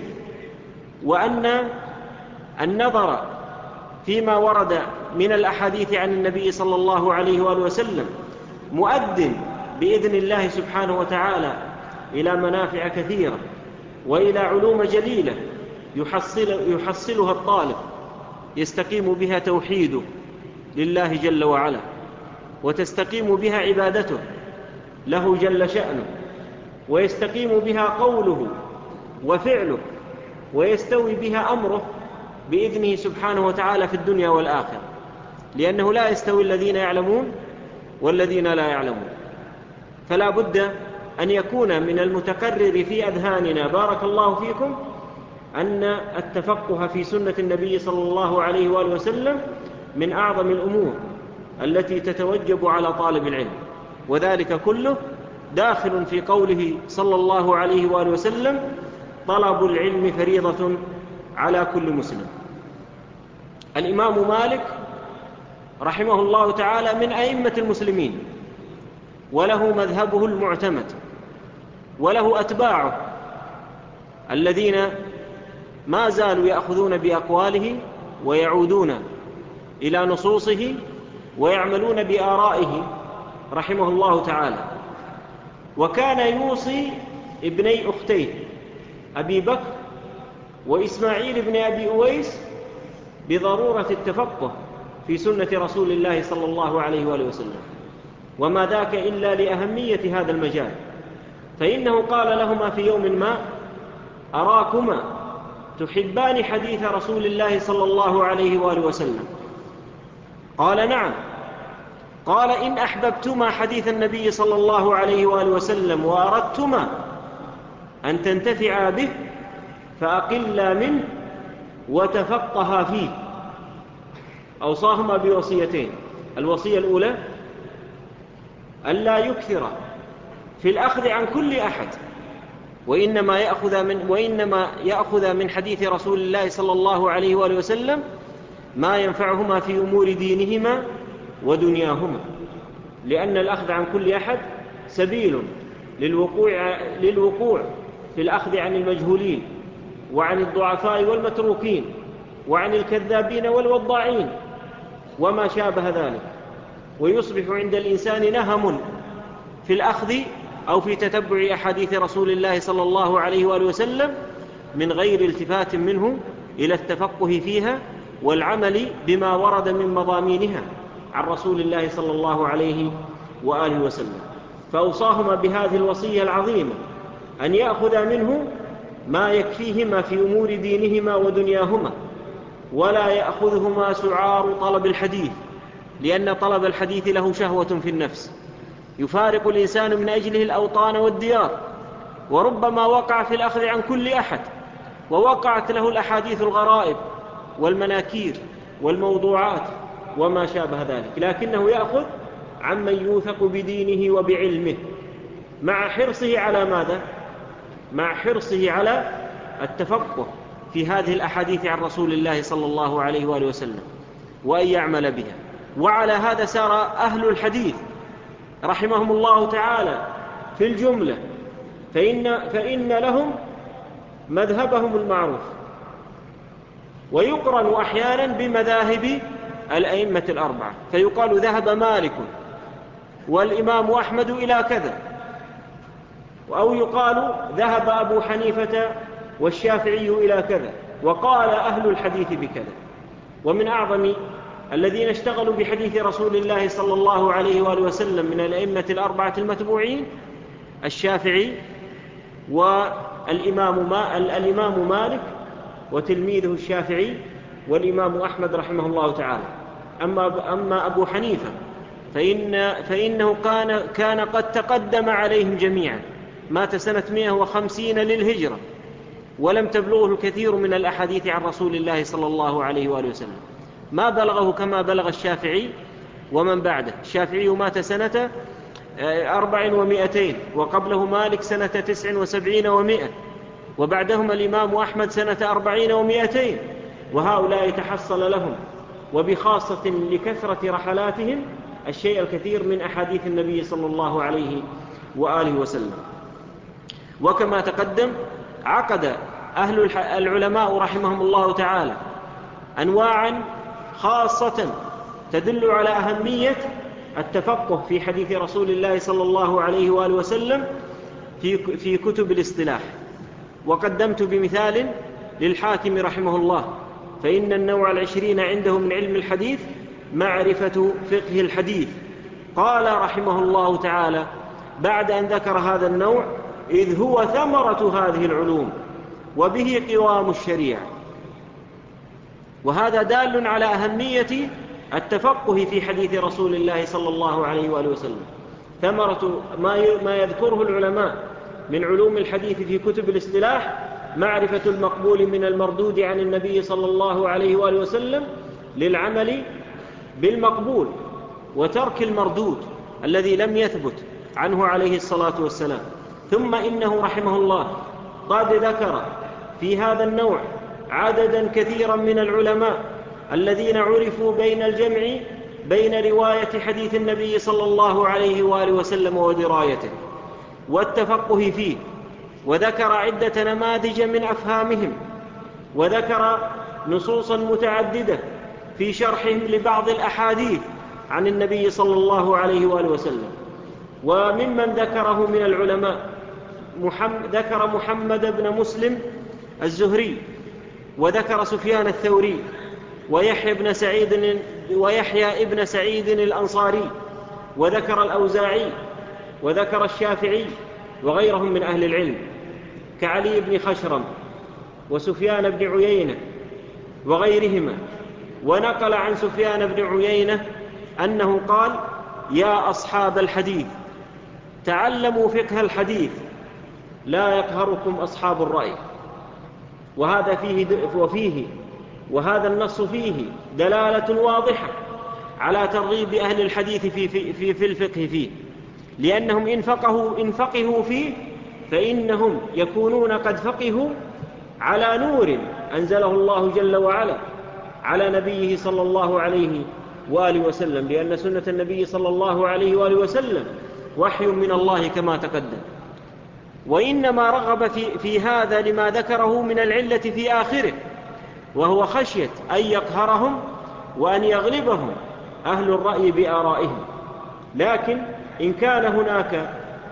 وأن النظر فيما ورد من الأحاديث عن النبي صلى الله عليه وآله وسلم مؤد بإذن الله سبحانه وتعالى إلى منافع كثيرة وإلى علوم جليلة يحصل يحصلها الطالب، يستقيم بها توحيده لله جل وعلا، وتستقيم بها عبادته له جل شأنه، ويستقيم بها قوله وفعله، ويستوي بها أمره بإذنه سبحانه وتعالى في الدنيا والآخرة، لأنه لا يستوي الذين يعلمون والذين لا يعلمون. فلا بد أن يكون من المتقرر في أذهاننا بارك الله فيكم أن التفقه في سنة النبي صلى الله عليه وآله وسلم من أعظم الأمور التي تتوجب على طالب العلم، وذلك كله داخل في قوله صلى الله عليه وآله وسلم: طلب العلم فريضة على كل مسلم. الإمام مالك رحمه الله تعالى من أئمة المسلمين، وله مذهبه المعتمد، وله أتباعه الذين ما زالوا يأخذون بأقواله ويعودون إلى نصوصه ويعملون بآرائه رحمه الله تعالى. وكان يوصي ابني أختيه أبي بكر وإسماعيل بن أبي أويس بضرورة التفقه في سنة رسول الله صلى الله عليه وآله وسلم، وما ذاك إلا لأهمية هذا المجال، فإنه قال لهما في يوم ما: أراكما تحبان حديث رسول الله صلى الله عليه وآله وسلم؟ قال: نعم. قال: إن أحببتما حديث النبي صلى الله عليه وآله وسلم وأردتما أن تنتفعا به فأقلا منه وتفقها فيه. أوصاهما بوصيتين: الوصية الأولى ألا يكثر في الأخذ عن كل أحد، وإنما يأخذ من, وإنما يأخذ من حديث رسول الله صلى الله عليه وآله وسلم ما ينفعهما في أمور دينهما ودنياهما، لأن الأخذ عن كل أحد سبيل للوقوع, للوقوع في الأخذ عن المجهولين وعن الضعفاء والمتروكين وعن الكذابين والوضاعين وما شابه ذلك، ويصبح عند الإنسان نهم في الأخذ أو في تتبع أحاديث رسول الله صلى الله عليه وآله وسلم من غير التفات منه إلى التفقه فيها والعمل بما ورد من مضامينها عن رسول الله صلى الله عليه وآله وسلم. فأوصاهما بهذه الوصية العظيمة أن يأخذ منه ما يكفيهما في أمور دينهما ودنياهما، ولا يأخذهما سعار طلب الحديث، لأن طلب الحديث له شهوة في النفس يفارق الإنسان من أجله الأوطان والديار، وربما وقع في الأخذ عن كل أحد ووقعت له الأحاديث الغرائب والمناكير والموضوعات وما شابه ذلك، لكنه يأخذ عمن يوثق بدينه وبعلمه، مع حرصه على ماذا؟ مع حرصه على التفقه في هذه الأحاديث عن رسول الله صلى الله عليه وآله وسلم وأن يعمل بها. وعلى هذا سار أهل الحديث رحمهم الله تعالى في الجملة، فإن, فإن لهم مذهبهم المعروف، ويقرن أحيانا بمذاهب الأئمة الأربعة، فيقال ذهب مالك والإمام أحمد إلى كذا، أو يقال ذهب أبو حنيفة والشافعي إلى كذا، وقال أهل الحديث بكذا. ومن أعظم الذين اشتغلوا بحديث رسول الله صلى الله عليه وآله وسلم من الأئمة الأربعة المتبوعين الشافعي والإمام ما الإمام مالك وتلميذه الشافعي والإمام أحمد رحمه الله تعالى. أما أما أبو حنيفة فإن فإنه كان كان قد تقدم عليهم جميعا، مات سنة مئة وخمسين للهجرة، ولم تبلغه الكثير من الأحاديث عن رسول الله صلى الله عليه وآله وسلم، ما بلغه كما بلغ الشافعي ومن بعده. الشافعي مات سنة أربع ومائتين، وقبله مالك سنة تسع وسبعين ومائة، وبعدهم الإمام أحمد سنة أربعين ومائتين، وهؤلاء تحصل لهم وبخاصة لكثرة رحلاتهم الشيء الكثير من أحاديث النبي صلى الله عليه وآله وسلم. وكما تقدم عقد أهل العلماء رحمهم الله تعالى أنواعا خاصة تدل على أهمية التفقه في حديث رسول الله صلى الله عليه وآله وسلم في في كتب الاصطلاح. وقدمت بمثال للحاكم رحمه الله، فإن النوع العشرين عنده من علم الحديث معرفة فقه الحديث. قال رحمه الله تعالى بعد أن ذكر هذا النوع: إذ هو ثمرة هذه العلوم وبه قوام الشريعة. وهذا دال على أهمية التفقه في حديث رسول الله صلى الله عليه وآله وسلم. ثمرة ما يذكره العلماء من علوم الحديث في كتب الاصطلاح معرفة المقبول من المردود عن النبي صلى الله عليه وآله وسلم للعمل بالمقبول، وترك المردود الذي لم يثبت عنه عليه الصلاة والسلام. ثم إنه رحمه الله قد ذكر في هذا النوع عددا كثيرا من العلماء الذين عرفوا بين الجمع بين رواية حديث النبي صلى الله عليه وآله وسلم ودرايته والتفقه فيه، وذكر عدة نماذج من أفهامهم، وذكر نصوصا متعددة في شرحهم لبعض الأحاديث عن النبي صلى الله عليه وآله وسلم. وممن ذكره من العلماء محمد ذكر محمد بن مسلم الزهري، وذكر سفيان الثوري، ويحيى بن سعيد ويحيى ابن سعيد الأنصاري، وذكر الأوزاعي، وذكر الشافعي، وغيرهم من أهل العلم كعلي بن خشرم وسفيان بن عيينة وغيرهما. ونقل عن سفيان بن عيينة أنه قال: يا أصحاب الحديث تعلموا فقه الحديث لا يقهركم أصحاب الرأي. وهذا فيه وفيه وهذا النص فيه دلالة واضحة على ترغيب أهل الحديث في, في, في, في الفقه فيه، لأنهم إن فقهوا, إن فقهوا فيه فإنهم يكونون قد فقهوا على نور أنزله الله جل وعلا على نبيه صلى الله عليه وآله وسلم، لأن سنة النبي صلى الله عليه وآله وسلم وحي من الله كما تقدم. وإنما رغب في, في هذا لما ذكره من العلة في آخره، وهو خشية أن يقهرهم وأن يغلبهم أهل الرأي بآرائهم. لكن إن كان هناك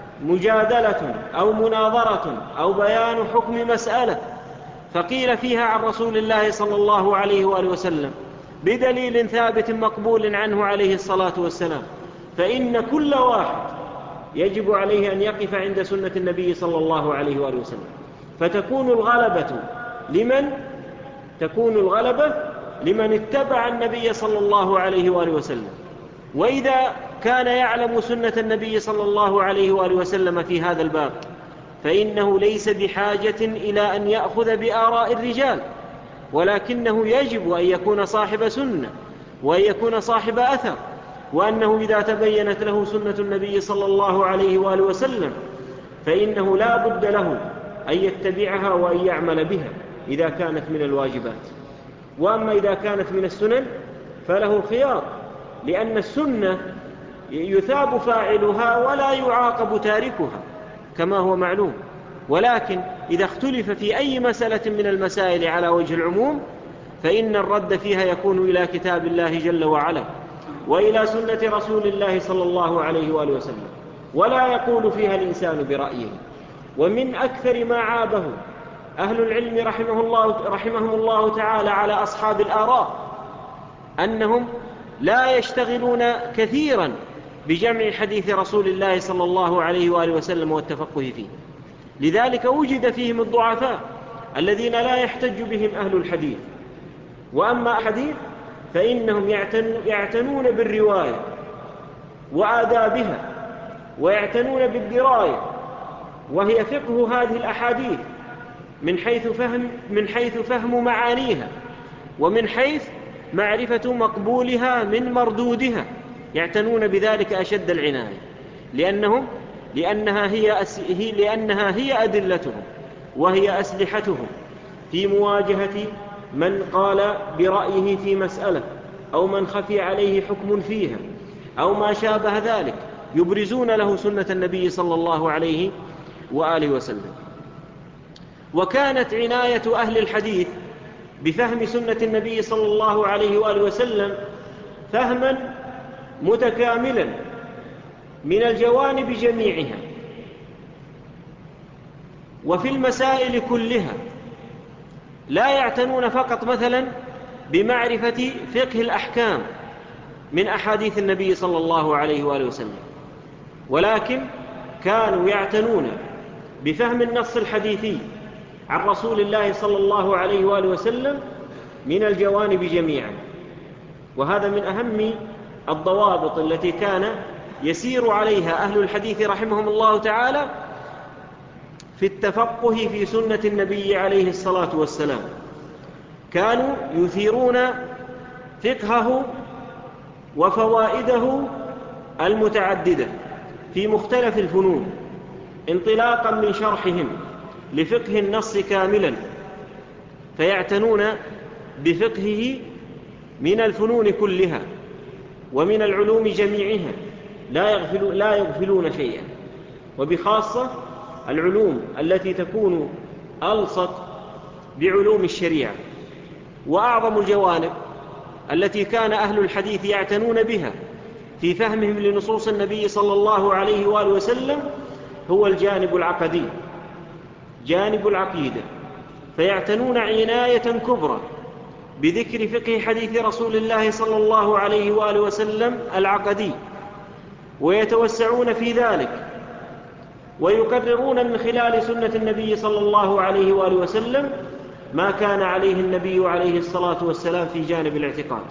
مجادلة أو مناظرة أو بيان حكم مسألة فقيل فيها عن رسول الله صلى الله عليه وآله وسلم بدليل ثابت مقبول عنه عليه الصلاة والسلام، فإن كل واحد يجب عليه أن يقف عند سنة النبي صلى الله عليه وآله وسلم. فتكون الغلبة لمن تكون الغلبة لمن اتبع النبي صلى الله عليه وآله وسلم. وإذا كان يعلم سنة النبي صلى الله عليه وآله وسلم في هذا الباب فإنه ليس بحاجة إلى أن يأخذ بآراء الرجال، ولكنه يجب أن يكون صاحب سنة وأن يكون صاحب أثر، وأنه إذا تبينت له سنة النبي صلى الله عليه وآله وسلم فإنه لا بد له أن يتبعها وأن يعمل بها إذا كانت من الواجبات. وأما إذا كانت من السنن فله خيار، لأن السنة يثاب فاعلها ولا يعاقب تاركها كما هو معلوم. ولكن إذا اختلف في أي مسألة من المسائل على وجه العموم فإن الرد فيها يكون إلى كتاب الله جل وعلا وإلى سنة رسول الله صلى الله عليه وآله وسلم، ولا يقول فيها الإنسان برأيه. ومن أكثر ما عابه أهل العلم رحمه الله رحمهم الله تعالى على أصحاب الآراء أنهم لا يشتغلون كثيرا بجمع حديث رسول الله صلى الله عليه وآله وسلم والتفقه فيه، لذلك وجد فيهم الضعفاء الذين لا يحتج بهم أهل الحديث. وأما الحديث فإنهم يعتنون بالرواية وآدابها ويعتنون بالدراية، وهي فقه هذه الأحاديث من حيث فهم من حيث فهم معانيها، ومن حيث معرفة مقبولها من مردودها، يعتنون بذلك أشد العناية، لأنهم لأنها هي أس... هي لأنها هي أدلتهم وهي أسلحتهم في مواجهة من قال برأيه في مسألة أو من خفي عليه حكم فيها أو ما شابه ذلك، يبرزون له سنة النبي صلى الله عليه وآله وسلم. وكانت عناية أهل الحديث بفهم سنة النبي صلى الله عليه وآله وسلم فهما متكاملا من الجوانب جميعها، وفي المسائل كلها لا يعتنون فقط مثلا بمعرفة فقه الأحكام من أحاديث النبي صلى الله عليه وآله وسلم، ولكن كانوا يعتنون بفهم النص الحديثي عن رسول الله صلى الله عليه وآله وسلم من الجوانب جميعا. وهذا من أهم الضوابط التي كان يسير عليها أهل الحديث رحمهم الله تعالى في التفقه في سنة النبي عليه الصلاة والسلام. كانوا يثيرون فقهه وفوائده المتعددة في مختلف الفنون انطلاقا من شرحهم لفقه النص كاملا، فيعتنون بفقهه من الفنون كلها ومن العلوم جميعها، لا يغفل لا يغفلون شيئا، وبخاصة العلوم التي تكون ألصق بعلوم الشريعة. وأعظم الجوانب التي كان أهل الحديث يعتنون بها في فهمهم لنصوص النبي صلى الله عليه وآله وسلم هو الجانب العقدي، جانب العقيدة، فيعتنون عناية كبرى بذكر فقه حديث رسول الله صلى الله عليه وآله وسلم العقدي، ويتوسعون في ذلك، ويقررون من خلال سنة النبي صلى الله عليه وآله وسلم ما كان عليه النبي عليه الصلاة والسلام في جانب الاعتقاد،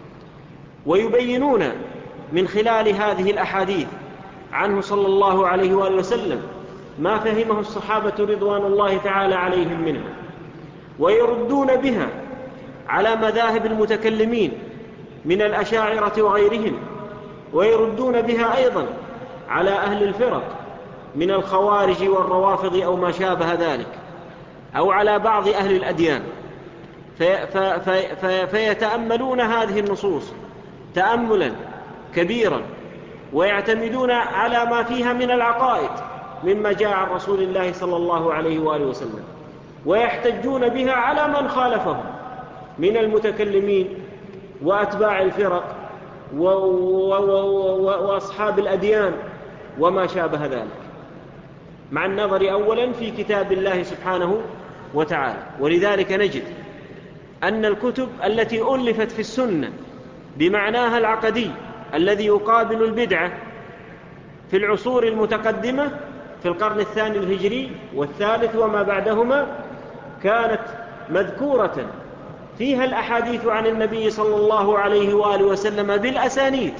ويبينون من خلال هذه الأحاديث عنه صلى الله عليه وآله وسلم ما فهمه الصحابة رضوان الله تعالى عليهم منها، ويردون بها على مذاهب المتكلمين من الأشاعرة وغيرهم، ويردون بها أيضا على أهل الفرق من الخوارج والروافض أو ما شابه ذلك، أو على بعض أهل الأديان. في في في فيتأملون هذه النصوص تأملا كبيرا، ويعتمدون على ما فيها من العقائد مما جاء عن رسول الله صلى الله عليه وآله وسلم، ويحتجون بها على من خالفهم من المتكلمين وأتباع الفرق وأصحاب الأديان وما شابه ذلك، مع النظر أولا في كتاب الله سبحانه وتعالى. ولذلك نجد أن الكتب التي ألفت في السنة بمعناها العقدي الذي يقابل البدعة في العصور المتقدمة في القرن الثاني الهجري والثالث وما بعدهما كانت مذكورة فيها الأحاديث عن النبي صلى الله عليه وآله وسلم بالأسانيد.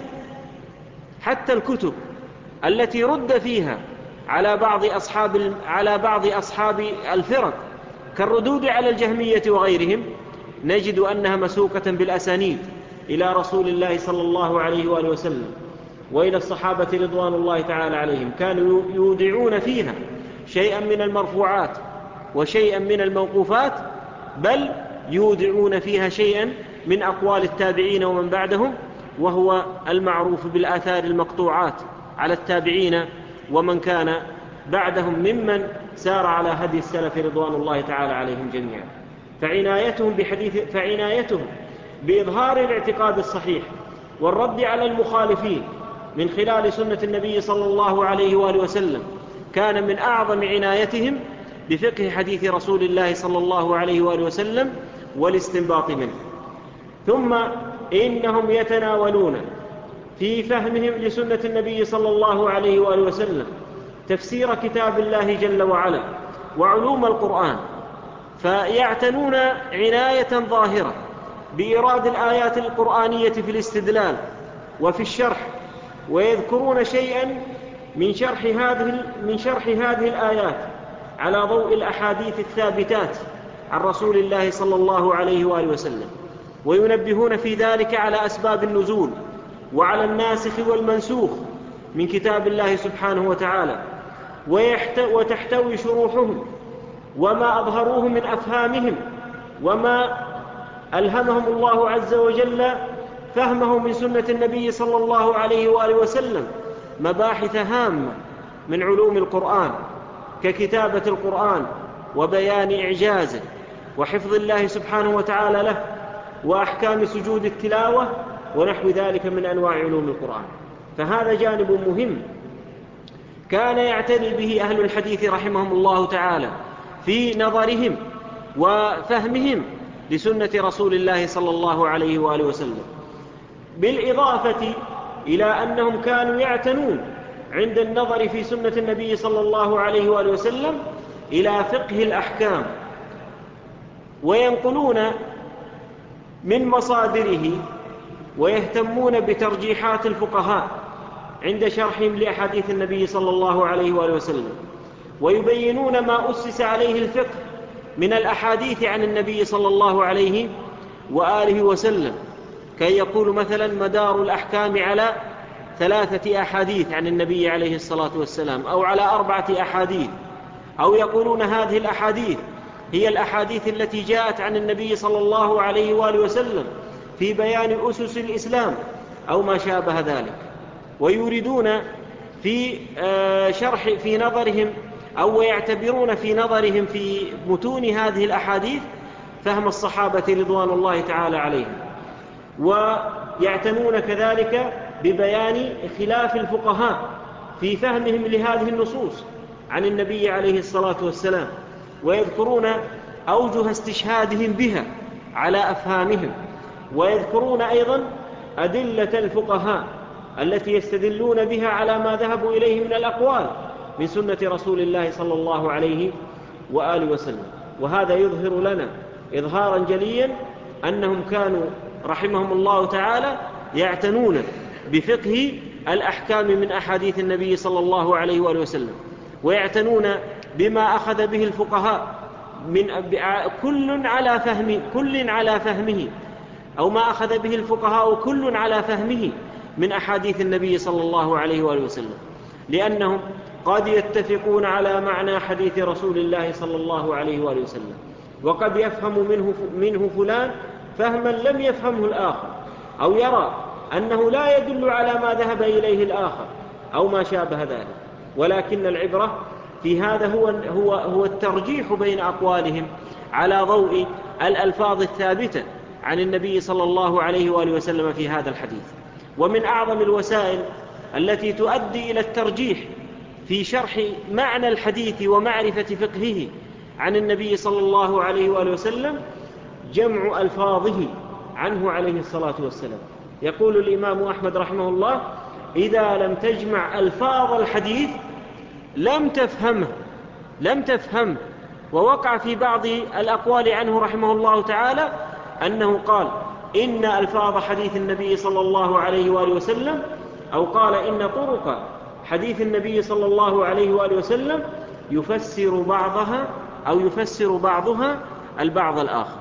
حتى الكتب التي رد فيها على بعض أصحاب على بعض أصحاب الفرق كالردود على الجهمية وغيرهم نجد أنها مسوقة بالأسانيد إلى رسول الله صلى الله عليه وآله وسلم وإلى الصحابة رضوان الله تعالى عليهم. كانوا يودعون فيها شيئا من المرفوعات وشيئا من الموقوفات، بل يودعون فيها شيئا من أقوال التابعين ومن بعدهم، وهو المعروف بالآثار المقطوعات على التابعين ومن كان بعدهم ممن سار على هدي السلف رضوان الله تعالى عليهم جميعا. فعنايتهم بحديث فعنايتهم بإظهار الاعتقاد الصحيح والرد على المخالفين من خلال سنة النبي صلى الله عليه وآله وسلم كان من أعظم عنايتهم بفقه حديث رسول الله صلى الله عليه وآله وسلم والاستنباط منه. ثم إنهم يتناولون في فهمهم لسنة النبي صلى الله عليه وآله وسلم تفسير كتاب الله جل وعلا وعلوم القرآن، فيعتنون عناية ظاهرة بإيراد الآيات القرآنية في الاستدلال وفي الشرح، ويذكرون شيئا من شرح هذه من شرح هذه الآيات على ضوء الأحاديث الثابتات عن رسول الله صلى الله عليه وآله وسلم، وينبهون في ذلك على أسباب النزول وعلى الناسخ والمنسوخ من كتاب الله سبحانه وتعالى، وتحتوي شروحهم وما أظهروه من أفهامهم وما ألهمهم الله عز وجل فهمه من سنة النبي صلى الله عليه وآله وسلم مباحث هامة من علوم القرآن، ككتابة القرآن وبيان إعجازه وحفظ الله سبحانه وتعالى له وأحكام سجود التلاوة ونحو ذلك من أنواع علوم القرآن. فهذا جانب مهم كان يعتني به أهل الحديث رحمهم الله تعالى في نظرهم وفهمهم لسنة رسول الله صلى الله عليه وآله وسلم، بالإضافة إلى أنهم كانوا يعتنون عند النظر في سنة النبي صلى الله عليه وآله وسلم إلى فقه الأحكام، وينقلون من مصادره ويهتمون بترجيحات الفقهاء عند شرحهم لأحاديث النبي صلى الله عليه وآله وسلم، ويبينون ما أسس عليه الفقه من الأحاديث عن النبي صلى الله عليه وآله وسلم، كي يقول مثلا مدار الأحكام على ثلاثة أحاديث عن النبي عليه الصلاة والسلام أو على أربعة أحاديث، أو يقولون هذه الأحاديث هي الأحاديث التي جاءت عن النبي صلى الله عليه وآله وسلم في بيان أسس الإسلام أو ما شابه ذلك. ويريدون في شرح في نظرهم أو يعتبرون في نظرهم في متون هذه الأحاديث فهم الصحابة رضوان الله تعالى عليهم، ويعتنون كذلك ببيان خلاف الفقهاء في فهمهم لهذه النصوص عن النبي عليه الصلاة والسلام، ويذكرون أوجه استشهادهم بها على أفهامهم، ويذكرون أيضا أدلة الفقهاء التي يستدلون بها على ما ذهبوا إليه من الأقوال من سنة رسول الله صلى الله عليه وآله وسلم. وهذا يظهر لنا إظهارا جليا أنهم كانوا رحمهم الله تعالى يعتنون بفقه الأحكام من أحاديث النبي صلى الله عليه وآله وسلم، ويعتنون بما أخذ به الفقهاء من كل على فهم كل على فهمه أو ما أخذ به الفقهاء كل على فهمه من أحاديث النبي صلى الله عليه وآله وسلم، لأنهم قد يتفقون على معنى حديث رسول الله صلى الله عليه وآله وسلم، وقد يفهم منه, منه فلان فهما لم يفهمه الآخر، أو يرى أنه لا يدل على ما ذهب إليه الآخر أو ما شابه ذلك. ولكن العبرة في هذا هو, هو, هو الترجيح بين أقوالهم على ضوء الألفاظ الثابتة عن النبي صلى الله عليه وآله وسلم في هذا الحديث. ومن أعظم الوسائل التي تؤدي إلى الترجيح في شرح معنى الحديث ومعرفة فقهه عن النبي صلى الله عليه وآله وسلم جمع ألفاظه عنه عليه الصلاة والسلام. يقول الإمام أحمد رحمه الله: إذا لم تجمع ألفاظ الحديث لم تفهمه لم تفهمه ووقع في بعض الأقوال عنه رحمه الله تعالى أنه قال إن ألفاظ حديث النبي صلى الله عليه وآله وسلم، أو قال إن طرق حديث النبي صلى الله عليه وآله وسلم يفسر بعضها أو يفسر بعضها البعض الآخر.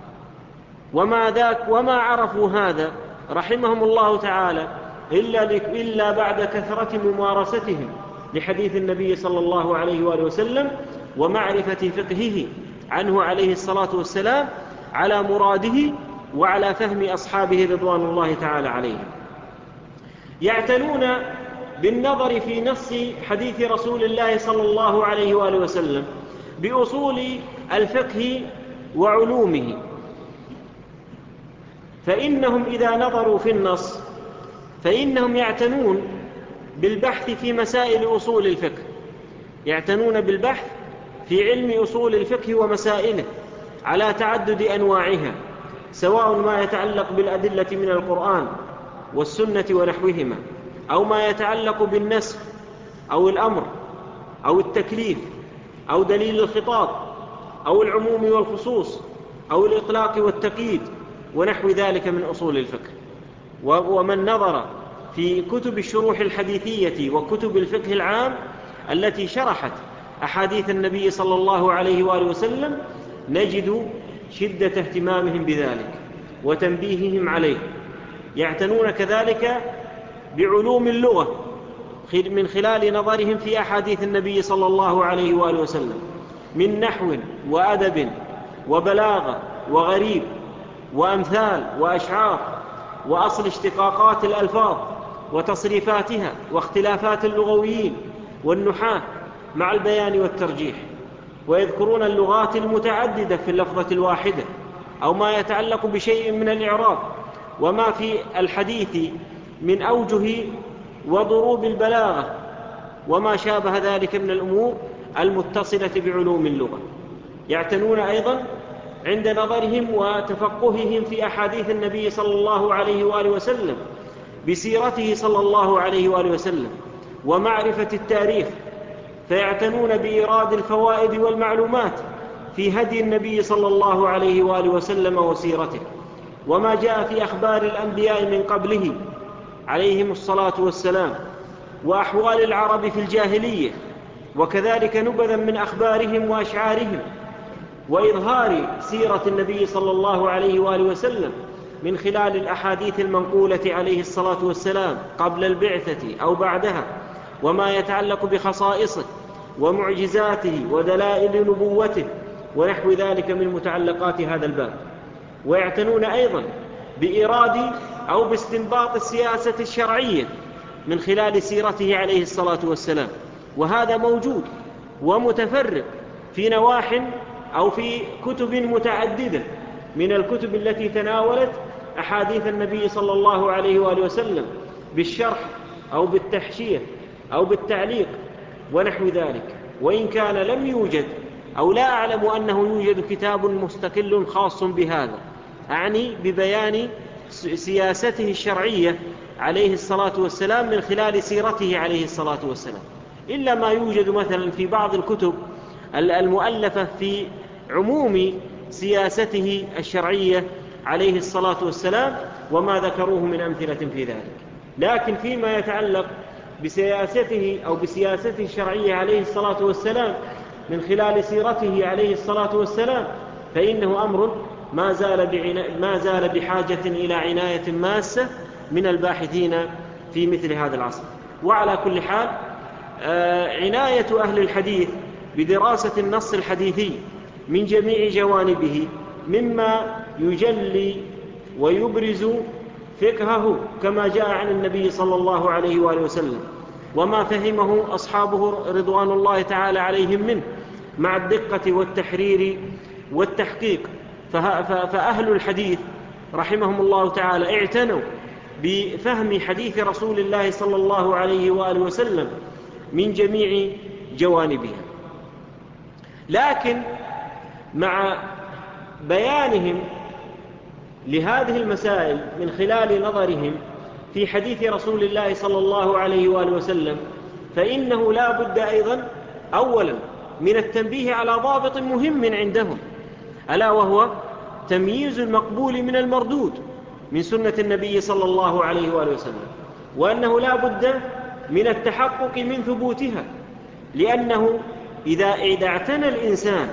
وما ذاك وما عرفوا هذا رحمهم الله تعالى إلا, إلا بعد كثرة ممارستهم لحديث النبي صلى الله عليه وآله وسلم ومعرفة فقهه عنه عليه الصلاة والسلام على مراده وعلى فهم أصحابه رضوان الله تعالى عليهم. يعتنون بالنظر في نص حديث رسول الله صلى الله عليه وآله وسلم بأصول الفقه وعلومه، فإنهم إذا نظروا في النص فإنهم يعتنون بالبحث في مسائل أصول الفقه، يعتنون بالبحث في علم أصول الفقه ومسائله على تعدد أنواعها، سواء ما يتعلق بالأدلة من القرآن والسنة ونحوهما، أو ما يتعلق بالنسخ أو الأمر أو التكليف أو دليل الخطاب أو العموم والخصوص أو الإطلاق والتقييد ونحو ذلك من أصول الفقه. ومن نظر في كتب الشروح الحديثية وكتب الفقه العام التي شرحت أحاديث النبي صلى الله عليه وآله وسلم نجد شدة اهتمامهم بذلك وتنبيههم عليه. يعتنون كذلك بعلوم اللغة من خلال نظرهم في أحاديث النبي صلى الله عليه وآله وسلم من نحو وأدب وبلاغة وغريب وأمثال وأشعار وأصل اشتقاقات الألفاظ وتصريفاتها واختلافات اللغويين والنحاة مع البيان والترجيح، ويذكرون اللغات المتعددة في اللفظة الواحدة أو ما يتعلق بشيء من الإعراب وما في الحديث من أوجه وضروب البلاغة وما شابه ذلك من الأمور المتصلة بعلوم اللغة. يعتنون أيضا عند نظرهم وتفقههم في أحاديث النبي صلى الله عليه وآله وسلم بسيرته صلى الله عليه وآله وسلم ومعرفة التاريخ، فيعتنون بإيراد الفوائد والمعلومات في هدي النبي صلى الله عليه وآله وسلم وسيرته وما جاء في أخبار الأنبياء من قبله عليهم الصلاة والسلام وأحوال العرب في الجاهلية، وكذلك نبذا من أخبارهم وأشعارهم، وإظهار سيرة النبي صلى الله عليه وآله وسلم من خلال الأحاديث المنقولة عليه الصلاة والسلام قبل البعثة أو بعدها، وما يتعلق بخصائصه ومعجزاته ودلائل نبوته ونحو ذلك من متعلقات هذا الباب. ويعتنون أيضا بإيراد أو باستنباط السياسة الشرعية من خلال سيرته عليه الصلاة والسلام، وهذا موجود ومتفرق في نواح أو في كتب متعددة من الكتب التي تناولت أحاديث النبي صلى الله عليه وآله وسلم بالشرح أو بالتحشية أو بالتعليق ونحو ذلك. وإن كان لم يوجد أو لا أعلم أنه يوجد كتاب مستقل خاص بهذا، أعني ببيان سياسته الشرعية عليه الصلاة والسلام من خلال سيرته عليه الصلاة والسلام، إلا ما يوجد مثلا في بعض الكتب المؤلفة في عموم سياسته الشرعية عليه الصلاة والسلام وما ذكروه من أمثلة في ذلك. لكن فيما يتعلق بسياسته أو بسياسته الشرعية عليه الصلاة والسلام من خلال سيرته عليه الصلاة والسلام فإنه أمر ما زال, ما زال بحاجة إلى عناية ماسة من الباحثين في مثل هذا العصر. وعلى كل حال عناية أهل الحديث بدراسة النص الحديثي من جميع جوانبه مما يجلي ويبرز فقهه كما جاء عن النبي صلى الله عليه وآله وسلم وما فهمه أصحابه رضوان الله تعالى عليهم منه مع الدقة والتحرير والتحقيق. فأهل الحديث رحمهم الله تعالى اعتنوا بفهم حديث رسول الله صلى الله عليه وآله وسلم من جميع جوانبها. لكن مع بيانهم لهذه المسائل من خلال نظرهم في حديث رسول الله صلى الله عليه وآله وسلم فإنه لا بد أيضا أولا من التنبيه على ضابط مهم عندهم، ألا وهو تمييز المقبول من المردود من سنة النبي صلى الله عليه وآله وسلم، وأنه لا بد من التحقق من ثبوتها، لأنه إذا اعتنى الإنسان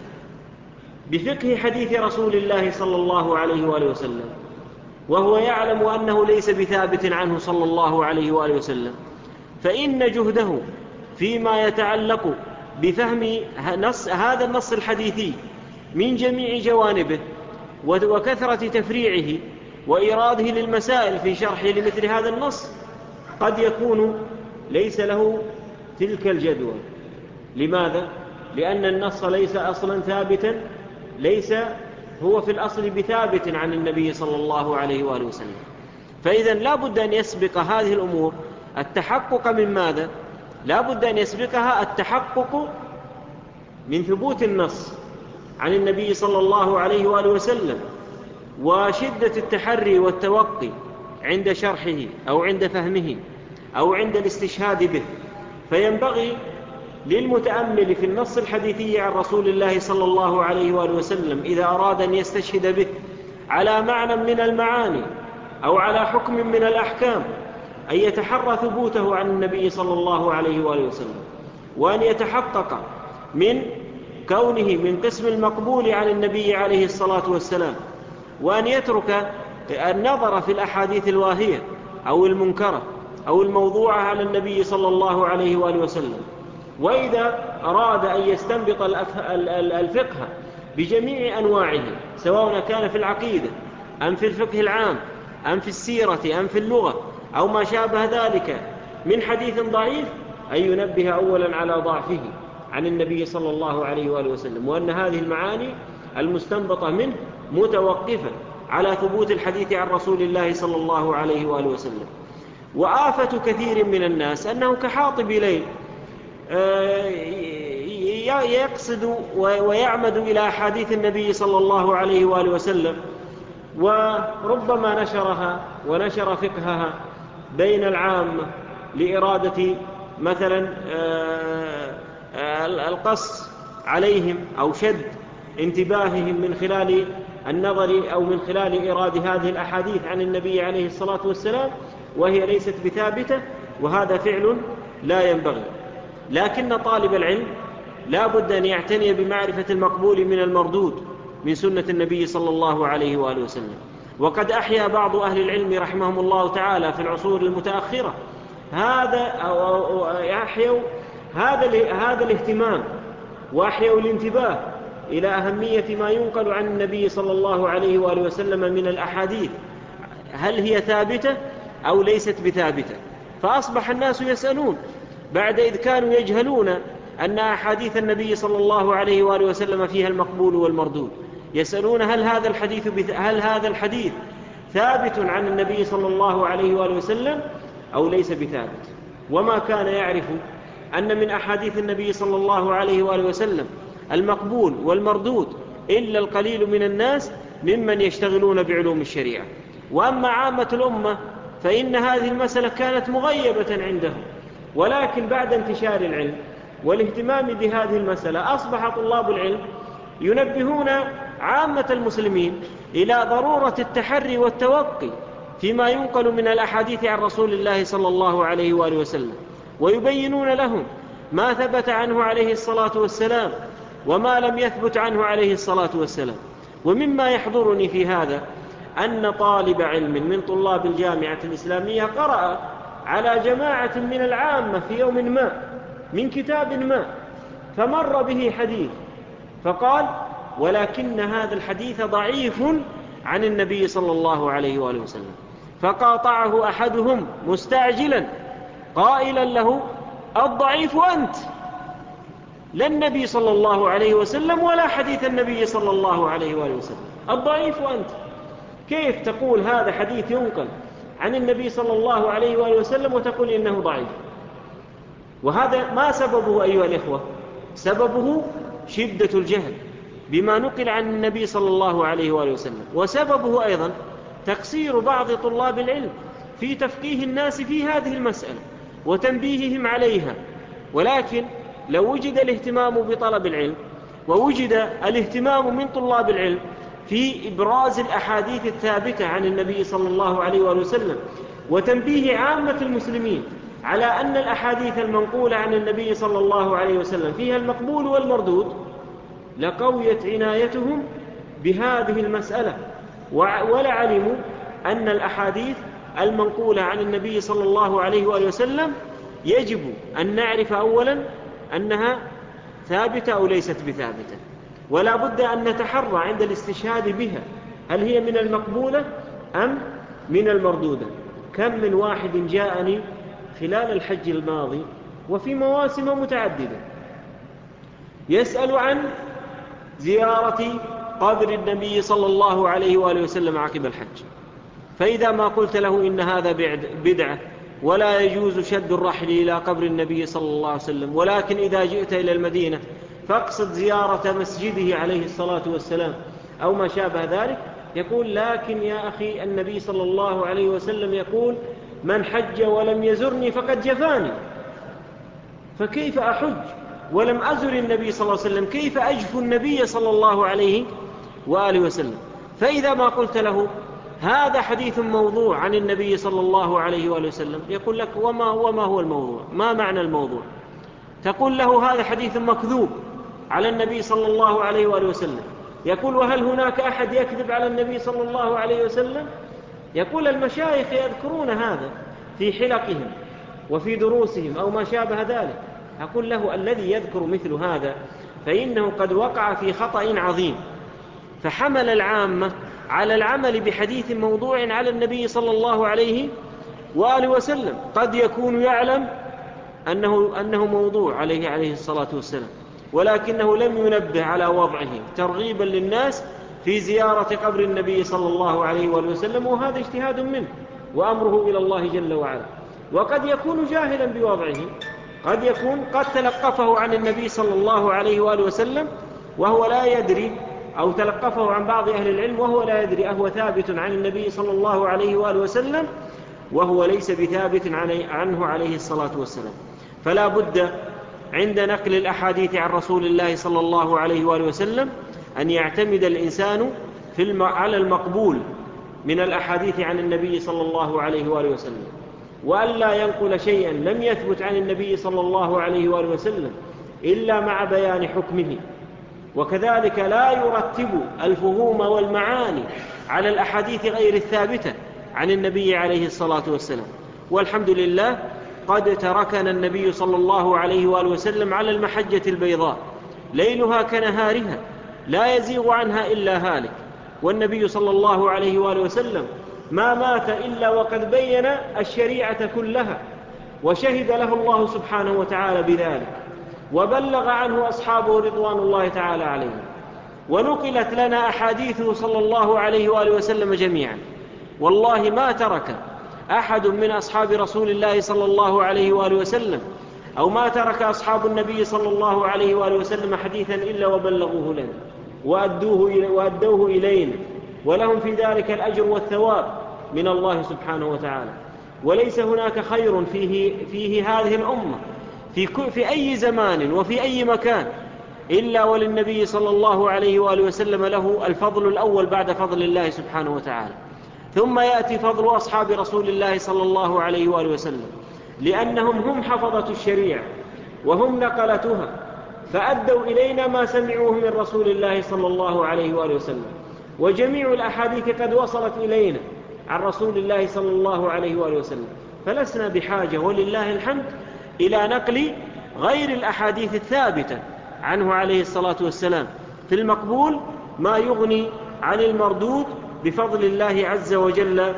بفقه حديث رسول الله صلى الله عليه وآله وسلم وهو يعلم أنه ليس بثابت عنه صلى الله عليه وآله وسلم، فإن جهده فيما يتعلق بفهم نص هذا النص الحديثي من جميع جوانبه وكثرة تفريعه وإراده للمسائل في شرحه لمثل هذا النص قد يكون ليس له تلك الجدوى. لماذا؟ لأن النص ليس أصلا ثابتا، ليس هو في الأصل بثابت عن النبي صلى الله عليه وآله وسلم. فإذا لا بد أن يسبق هذه الأمور التحقق من ماذا؟ لا بد أن يسبقها التحقق من ثبوت النص عن النبي صلى الله عليه وآله وسلم وشدة التحري والتوقي عند شرحه أو عند فهمه أو عند الاستشهاد به. فينبغي للمتأمل في النص الحديثي عن رسول الله صلى الله عليه وآله وسلم إذا أراد أن يستشهد به على معنى من المعاني أو على حكم من الأحكام أن يتحرى ثبوته عن النبي صلى الله عليه وآله وسلم، وأن يتحقق من كونه من قسم المقبول عن النبي عليه الصلاة والسلام، وأن يترك النظر في الأحاديث الواهية أو المنكرة أو الموضوعة على النبي صلى الله عليه وآله وسلم. وإذا أراد أن يستنبط الفقه بجميع أنواعه سواء كان في العقيدة أم في الفقه العام أم في السيرة أم في اللغة أو ما شابه ذلك من حديث ضعيف، أن ينبه أولا على ضعفه عن النبي صلى الله عليه وآله وسلم، وأن هذه المعاني المستنبطة منه متوقفة على ثبوت الحديث عن رسول الله صلى الله عليه وآله وسلم. وآفة كثير من الناس أنه كحاطب ليل يقصد ويعمد إلى أحاديث النبي صلى الله عليه وآله وسلم، وربما نشرها ونشر فقهها بين العامة لإرادة مثلا القص عليهم أو شد انتباههم من خلال النظر أو من خلال إرادة هذه الأحاديث عن النبي عليه الصلاة والسلام، وهي ليست بثابتة، وهذا فعل لا ينبغي. لكن طالب العلم لا بد أن يعتني بمعرفة المقبول من المردود من سنة النبي صلى الله عليه وآله وسلم. وقد أحيا بعض أهل العلم رحمهم الله تعالى في العصور المتأخرة هذا أو يحيوا هذا هذا الاهتمام، وأحيوا الانتباه إلى أهمية ما ينقل عن النبي صلى الله عليه وآله وسلم من الأحاديث، هل هي ثابتة أو ليست بثابتة. فأصبح الناس يسألون بعد إذ كانوا يجهلون أن أحاديث النبي صلى الله عليه وآله وسلم فيها المقبول والمردود، يسألون هل هذا الحديث بث... هل هذا الحديث ثابت عن النبي صلى الله عليه وآله وسلم أو ليس بثابت. وما كان يعرف أن من أحاديث النبي صلى الله عليه وآله وسلم المقبول والمردود إلا القليل من الناس ممن يشتغلون بعلوم الشريعة. وأما عامة الأمة فإن هذه المسألة كانت مغيبة عندهم، ولكن بعد انتشار العلم والاهتمام بهذه المسألة أصبح طلاب العلم ينبهون عامة المسلمين إلى ضرورة التحري والتوقي فيما ينقل من الأحاديث عن رسول الله صلى الله عليه وآله وسلم، ويبينون لهم ما ثبت عنه عليه الصلاة والسلام وما لم يثبت عنه عليه الصلاة والسلام. ومما يحضرني في هذا أن طالب علم من طلاب الجامعة الإسلامية قرأ على جماعة من العامة في يوم ما من كتاب ما، فمر به حديث فقال: ولكن هذا الحديث ضعيف عن النبي صلى الله عليه وآله وسلم. فقاطعه أحدهم مستعجلا قائلا له: الضعيف أنت، لا النبي صلى الله عليه وسلم ولا حديث النبي صلى الله عليه وآله وسلم، الضعيف أنت. كيف تقول هذا حديث ينقل عن النبي صلى الله عليه وآله وسلم وتقول إنه ضعيف؟ وهذا ما سببه أيها الإخوة؟ سببه شدة الجهل بما نقل عن النبي صلى الله عليه وآله وسلم، وسببه أيضا تقصير بعض طلاب العلم في تفقيه الناس في هذه المسألة وتنبيههم عليها. ولكن لو وجد الاهتمام بطلب العلم ووجد الاهتمام من طلاب العلم في إبراز الأحاديث الثابتة عن النبي صلى الله عليه وآله وسلم وتنبيه عامة المسلمين على أن الأحاديث المنقولة عن النبي صلى الله عليه وسلم فيها المقبول والمردود، لقويت عنايتهم بهذه المسألة ولعلموا أن الأحاديث المنقولة عن النبي صلى الله عليه وآله وسلم يجب أن نعرف أولا أنها ثابتة أو ليست بثابتة، ولا بد أن نتحرى عند الاستشهاد بها هل هي من المقبولة أم من المردودة. كم من واحد جاءني خلال الحج الماضي وفي مواسم متعددة يسأل عن زيارة قبر النبي صلى الله عليه وآله وسلم عقب الحج، فإذا ما قلت له إن هذا بدعة ولا يجوز شد الرحل إلى قبر النبي صلى الله عليه وسلم، ولكن إذا جئت إلى المدينة فاقصد زيارة مسجده عليه الصلاة والسلام أو ما شابه ذلك، يقول: لكن يا أخي النبي صلى الله عليه وسلم يقول: من حج ولم يزرني فقد جفاني، فكيف أحج ولم أزر النبي صلى الله عليه وسلم؟ كيف أجف النبي صلى الله عليه وآله وسلم؟ فإذا ما قلت له هذا حديث موضوع عن النبي صلى الله عليه وآله وسلم، يقول لك: وما, وما هو الموضوع؟ ما معنى الموضوع؟ تقول له هذا حديث مكذوب على النبي صلى الله عليه وآله وسلم، يقول: وهل هناك أحد يكذب على النبي صلى الله عليه وسلم؟ يقول: المشايخ يذكرون هذا في حلقهم وفي دروسهم أو ما شابه ذلك. أقول له: الذي يذكر مثل هذا فإنه قد وقع في خطأ عظيم، فحمل العامة على العمل بحديث موضوع على النبي صلى الله عليه وآله وسلم. قد يكون يعلم أنه, أنه موضوع عليه عليه الصلاة والسلام، ولكنه لم ينبه على وضعه ترغيبا للناس في زيارة قبر النبي صلى الله عليه وآله وسلم، وهذا اجتهاد منه وأمره إلى الله جل وعلا. وقد يكون جاهلا بوضعه، قد يكون قد تلقفه عن النبي صلى الله عليه وآله وسلم وهو لا يدري، أو تلقفه عن بعض أهل العلم وهو لا يدري أهو ثابت عن النبي صلى الله عليه وآله وسلم وهو ليس بثابت عنه عليه الصلاة والسلام. فلا بد عند نقل الأحاديث عن رسول الله صلى الله عليه وآله وسلم أن يعتمد الإنسان في الم... على المقبول من الأحاديث عن النبي صلى الله عليه وآله وسلم، وأن لا ينقل شيئا لم يثبت عن النبي صلى الله عليه وآله وسلم إلا مع بيان حكمه. وكذلك لا يرتب الفهوم والمعاني على الأحاديث غير الثابتة عن النبي عليه الصلاة والسلام. والحمد لله قد تركنا النبي صلى الله عليه وآله وسلم على المحجة البيضاء ليلها كنهارها لا يزيغ عنها إلا هالك، والنبي صلى الله عليه وآله وسلم ما مات إلا وقد بين الشريعة كلها، وشهد له الله سبحانه وتعالى بذلك، وبلغ عنه أصحابه رضوان الله تعالى عليهم، ونقلت لنا أحاديثه صلى الله عليه وآله وسلم جميعا. والله ما ترك أحد من أصحاب رسول الله صلى الله عليه وآله وسلم، أو ما ترك أصحاب النبي صلى الله عليه وآله وسلم حديثا إلا وبلغوه لنا وأدوه, وأدوه إلينا، ولهم في ذلك الأجر والثواب من الله سبحانه وتعالى. وليس هناك خير فيه, فيه هذه الأمة في, في أي زمان وفي أي مكان إلا وللنبي صلى الله عليه وآله وسلم له الفضل الأول بعد فضل الله سبحانه وتعالى، ثم يأتي فضل أصحاب رسول الله صلى الله عليه وآله وسلم، لأنهم هم حفظة الشريعة وهم نقلتها، فأدوا إلينا ما سمعوه من رسول الله صلى الله عليه وآله وسلم. وجميع الأحاديث قد وصلت إلينا عن رسول الله صلى الله عليه وآله وسلم، فلسنا بحاجة ولله الحمد إلى نقل غير الأحاديث الثابتة عنه عليه الصلاة والسلام في المقبول ما يغني عن المردود بفضل الله عز وجل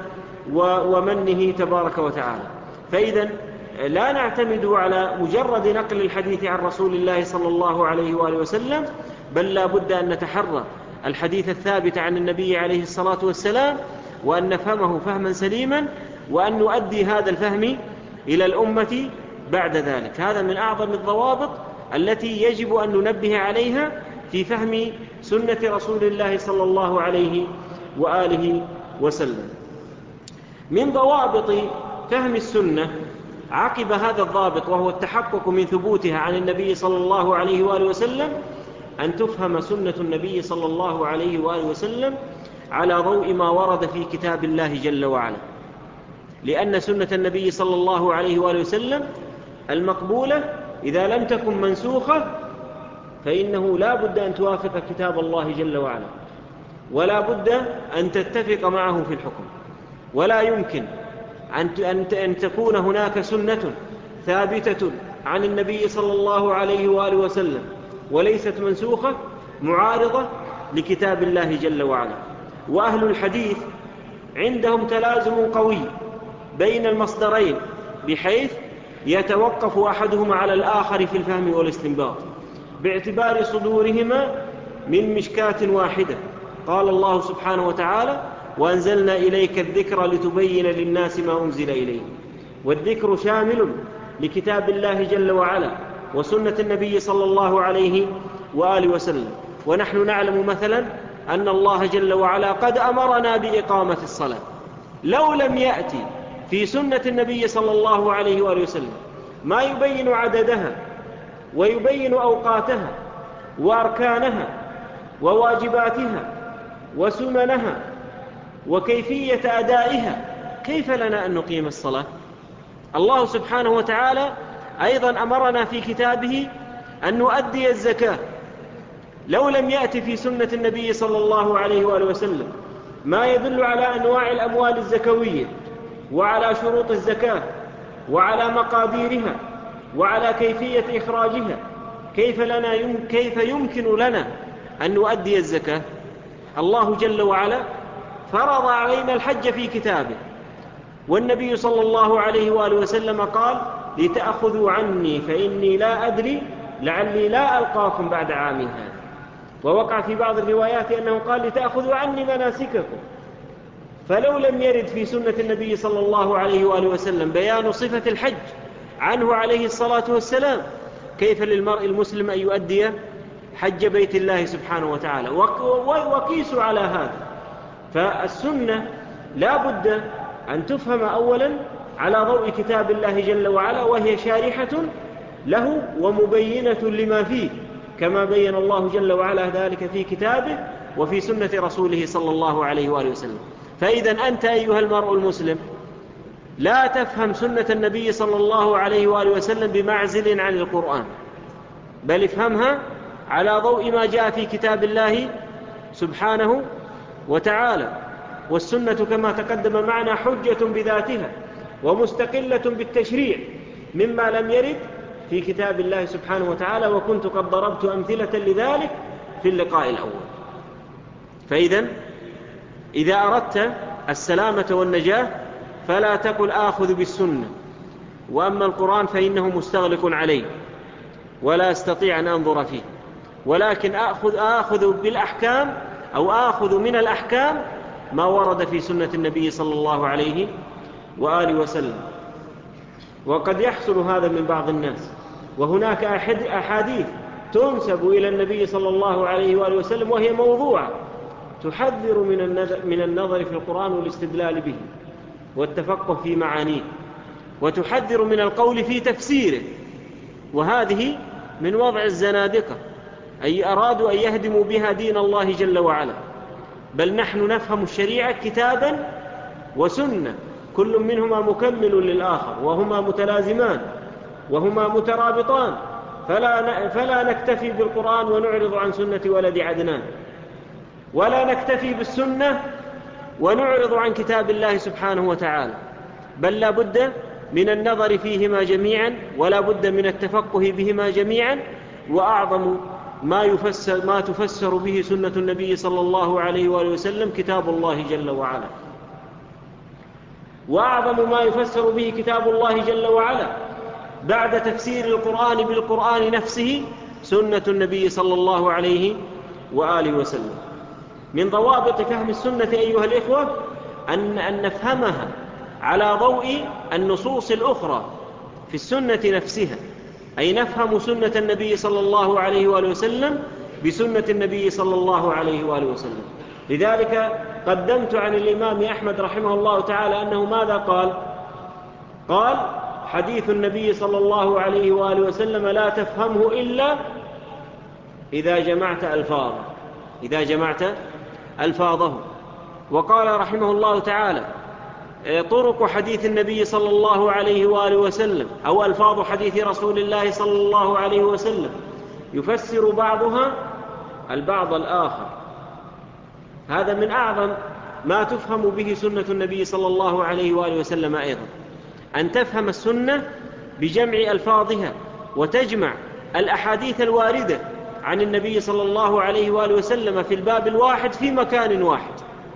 ومنه تبارك وتعالى. فإذا لا نعتمد على مجرد نقل الحديث عن رسول الله صلى الله عليه وآله وسلم، بل لا بد أن نتحرى الحديث الثابت عن النبي عليه الصلاة والسلام، وأن نفهمه فهما سليما، وأن نؤدي هذا الفهم إلى الأمة بعد ذلك. هذا من أعظم الضوابط التي يجب أن ننبه عليها في فهم سنة رسول الله صلى الله عليه وآله وسلم. من ضوابط فهم السنة عقب هذا الضابط، وهو التحقق من ثبوتها عن النبي صلى الله عليه وآله وسلم، أن تفهم سنة النبي صلى الله عليه وآله وسلم على ضوء ما ورد في كتاب الله جل وعلا، لأن سنة النبي صلى الله عليه وآله وسلم المقبولة إذا لم تكن منسوخة فإنه لا بد أن توافق كتاب الله جل وعلا، ولا بد أن تتفق معه في الحكم. ولا يمكن أن تكون هناك سنة ثابتة عن النبي صلى الله عليه وآله وسلم وليست منسوخة معارضة لكتاب الله جل وعلا. وأهل الحديث عندهم تلازم قوي بين المصدرين، بحيث يتوقف أحدهما على الآخر في الفهم والاستنباط باعتبار صدورهما من مشكاة واحدة. قال الله سبحانه وتعالى: وأنزلنا إليك الذكر لتبين للناس ما أنزل إليه. والذكر شامل لكتاب الله جل وعلا وسنة النبي صلى الله عليه وآله وسلم. ونحن نعلم مثلا أن الله جل وعلا قد أمرنا بإقامة الصلاة، لو لم يأتي في سنة النبي صلى الله عليه وآله وسلم ما يبين عددها ويبين أوقاتها وأركانها وواجباتها وسننها وكيفية أدائها، كيف لنا أن نقيم الصلاة؟ الله سبحانه وتعالى أيضا أمرنا في كتابه أن نؤدي الزكاة، لو لم يأتي في سنة النبي صلى الله عليه وآله وسلم ما يدل على أنواع الأموال الزكوية وعلى شروط الزكاة وعلى مقاديرها وعلى كيفية إخراجها، كيف, لنا يم كيف يمكن لنا أن نؤدي الزكاة؟ الله جل وعلا فرض علينا الحج في كتابه، والنبي صلى الله عليه وآله وسلم قال لتأخذوا عني فإني لا أدري لعلي لا ألقاكم بعد عامي هذا. ووقع في بعض الروايات أنه قال لتأخذوا عني مناسككم. فلو لم يرد في سنة النبي صلى الله عليه وآله وسلم بيان صفة الحج عنه عليه الصلاة والسلام، كيف للمرء المسلم أن يؤدي حج بيت الله سبحانه وتعالى؟ وقيسوا على هذا. فالسنة لا بد أن تفهم أولا على ضوء كتاب الله جل وعلا، وهي شارحة له ومبينة لما فيه، كما بين الله جل وعلا ذلك في كتابه وفي سنة رسوله صلى الله عليه وآله وسلم. فإذا أنت أيها المرء المسلم لا تفهم سنة النبي صلى الله عليه وآله وسلم بمعزل عن القرآن، بل افهمها على ضوء ما جاء في كتاب الله سبحانه وتعالى. والسنة كما تقدم معنا حجة بذاتها ومستقلة بالتشريع مما لم يرد في كتاب الله سبحانه وتعالى، وكنت قد ضربت أمثلة لذلك في اللقاء الأول. فإذا إذا أردت السلامة والنجاة فلا تقل آخذ بالسنة، وأما القرآن فإنه مستغلق عليه ولا أستطيع أن أنظر فيه، ولكن آخذ, آخذ بالأحكام أو آخذ من الأحكام ما ورد في سنة النبي صلى الله عليه وآله وسلم. وقد يحصل هذا من بعض الناس، وهناك أحاديث تنسب إلى النبي صلى الله عليه وآله وسلم وهي موضوعة تحذر من النظر, من النظر في القرآن والاستدلال به والتفقه في معانيه، وتحذر من القول في تفسيره، وهذه من وضع الزنادقة، أي أرادوا أن يهدموا بها دين الله جل وعلا. بل نحن نفهم الشريعة كتابا وسنة، كل منهما مكمل للآخر، وهما متلازمان وهما مترابطان، فلا, فلا نكتفي بالقرآن ونعرض عن سنة ولد عدنان، ولا نكتفي بالسنة ونعرض عن كتاب الله سبحانه وتعالى، بل لا بد من النظر فيهما جميعا، ولا بد من التفقه بهما جميعا. وأعظم ما يفسر ما تفسر به سنة النبي صلى الله عليه وآله وسلم كتاب الله جل وعلا، وأعظم ما يفسر به كتاب الله جل وعلا بعد تفسير القرآن بالقرآن نفسه سنة النبي صلى الله عليه وآله وسلم. من ضوابط فهم السنة أيها الإخوة أن, أن نفهمها على ضوء النصوص الأخرى في السنة نفسها، أي نفهم سنة النبي صلى الله عليه وآله وسلم بسنة النبي صلى الله عليه وآله وسلم. لذلك قدمت عن الإمام أحمد رحمه الله تعالى أنه ماذا قال؟ قال حديث النبي صلى الله عليه وآله وسلم لا تفهمه إلا إذا جمعت ألفاظه إذا جمعت ألفاظه. وقال رحمه الله تعالى طرق حديث النبي صلى الله عليه وآله وسلم أو ألفاظ حديث رسول الله صلى الله عليه وسلم يفسر بعضها البعض الآخر. هذا من أعظم ما تفهم به سنة النبي صلى الله عليه وآله وسلم أيضا، أن تفهم السنة بجمع ألفاظها وتجمع الأحاديث الواردة عن النبي صلى الله عليه وآله وسلم في الباب الواحد في مكان واحد.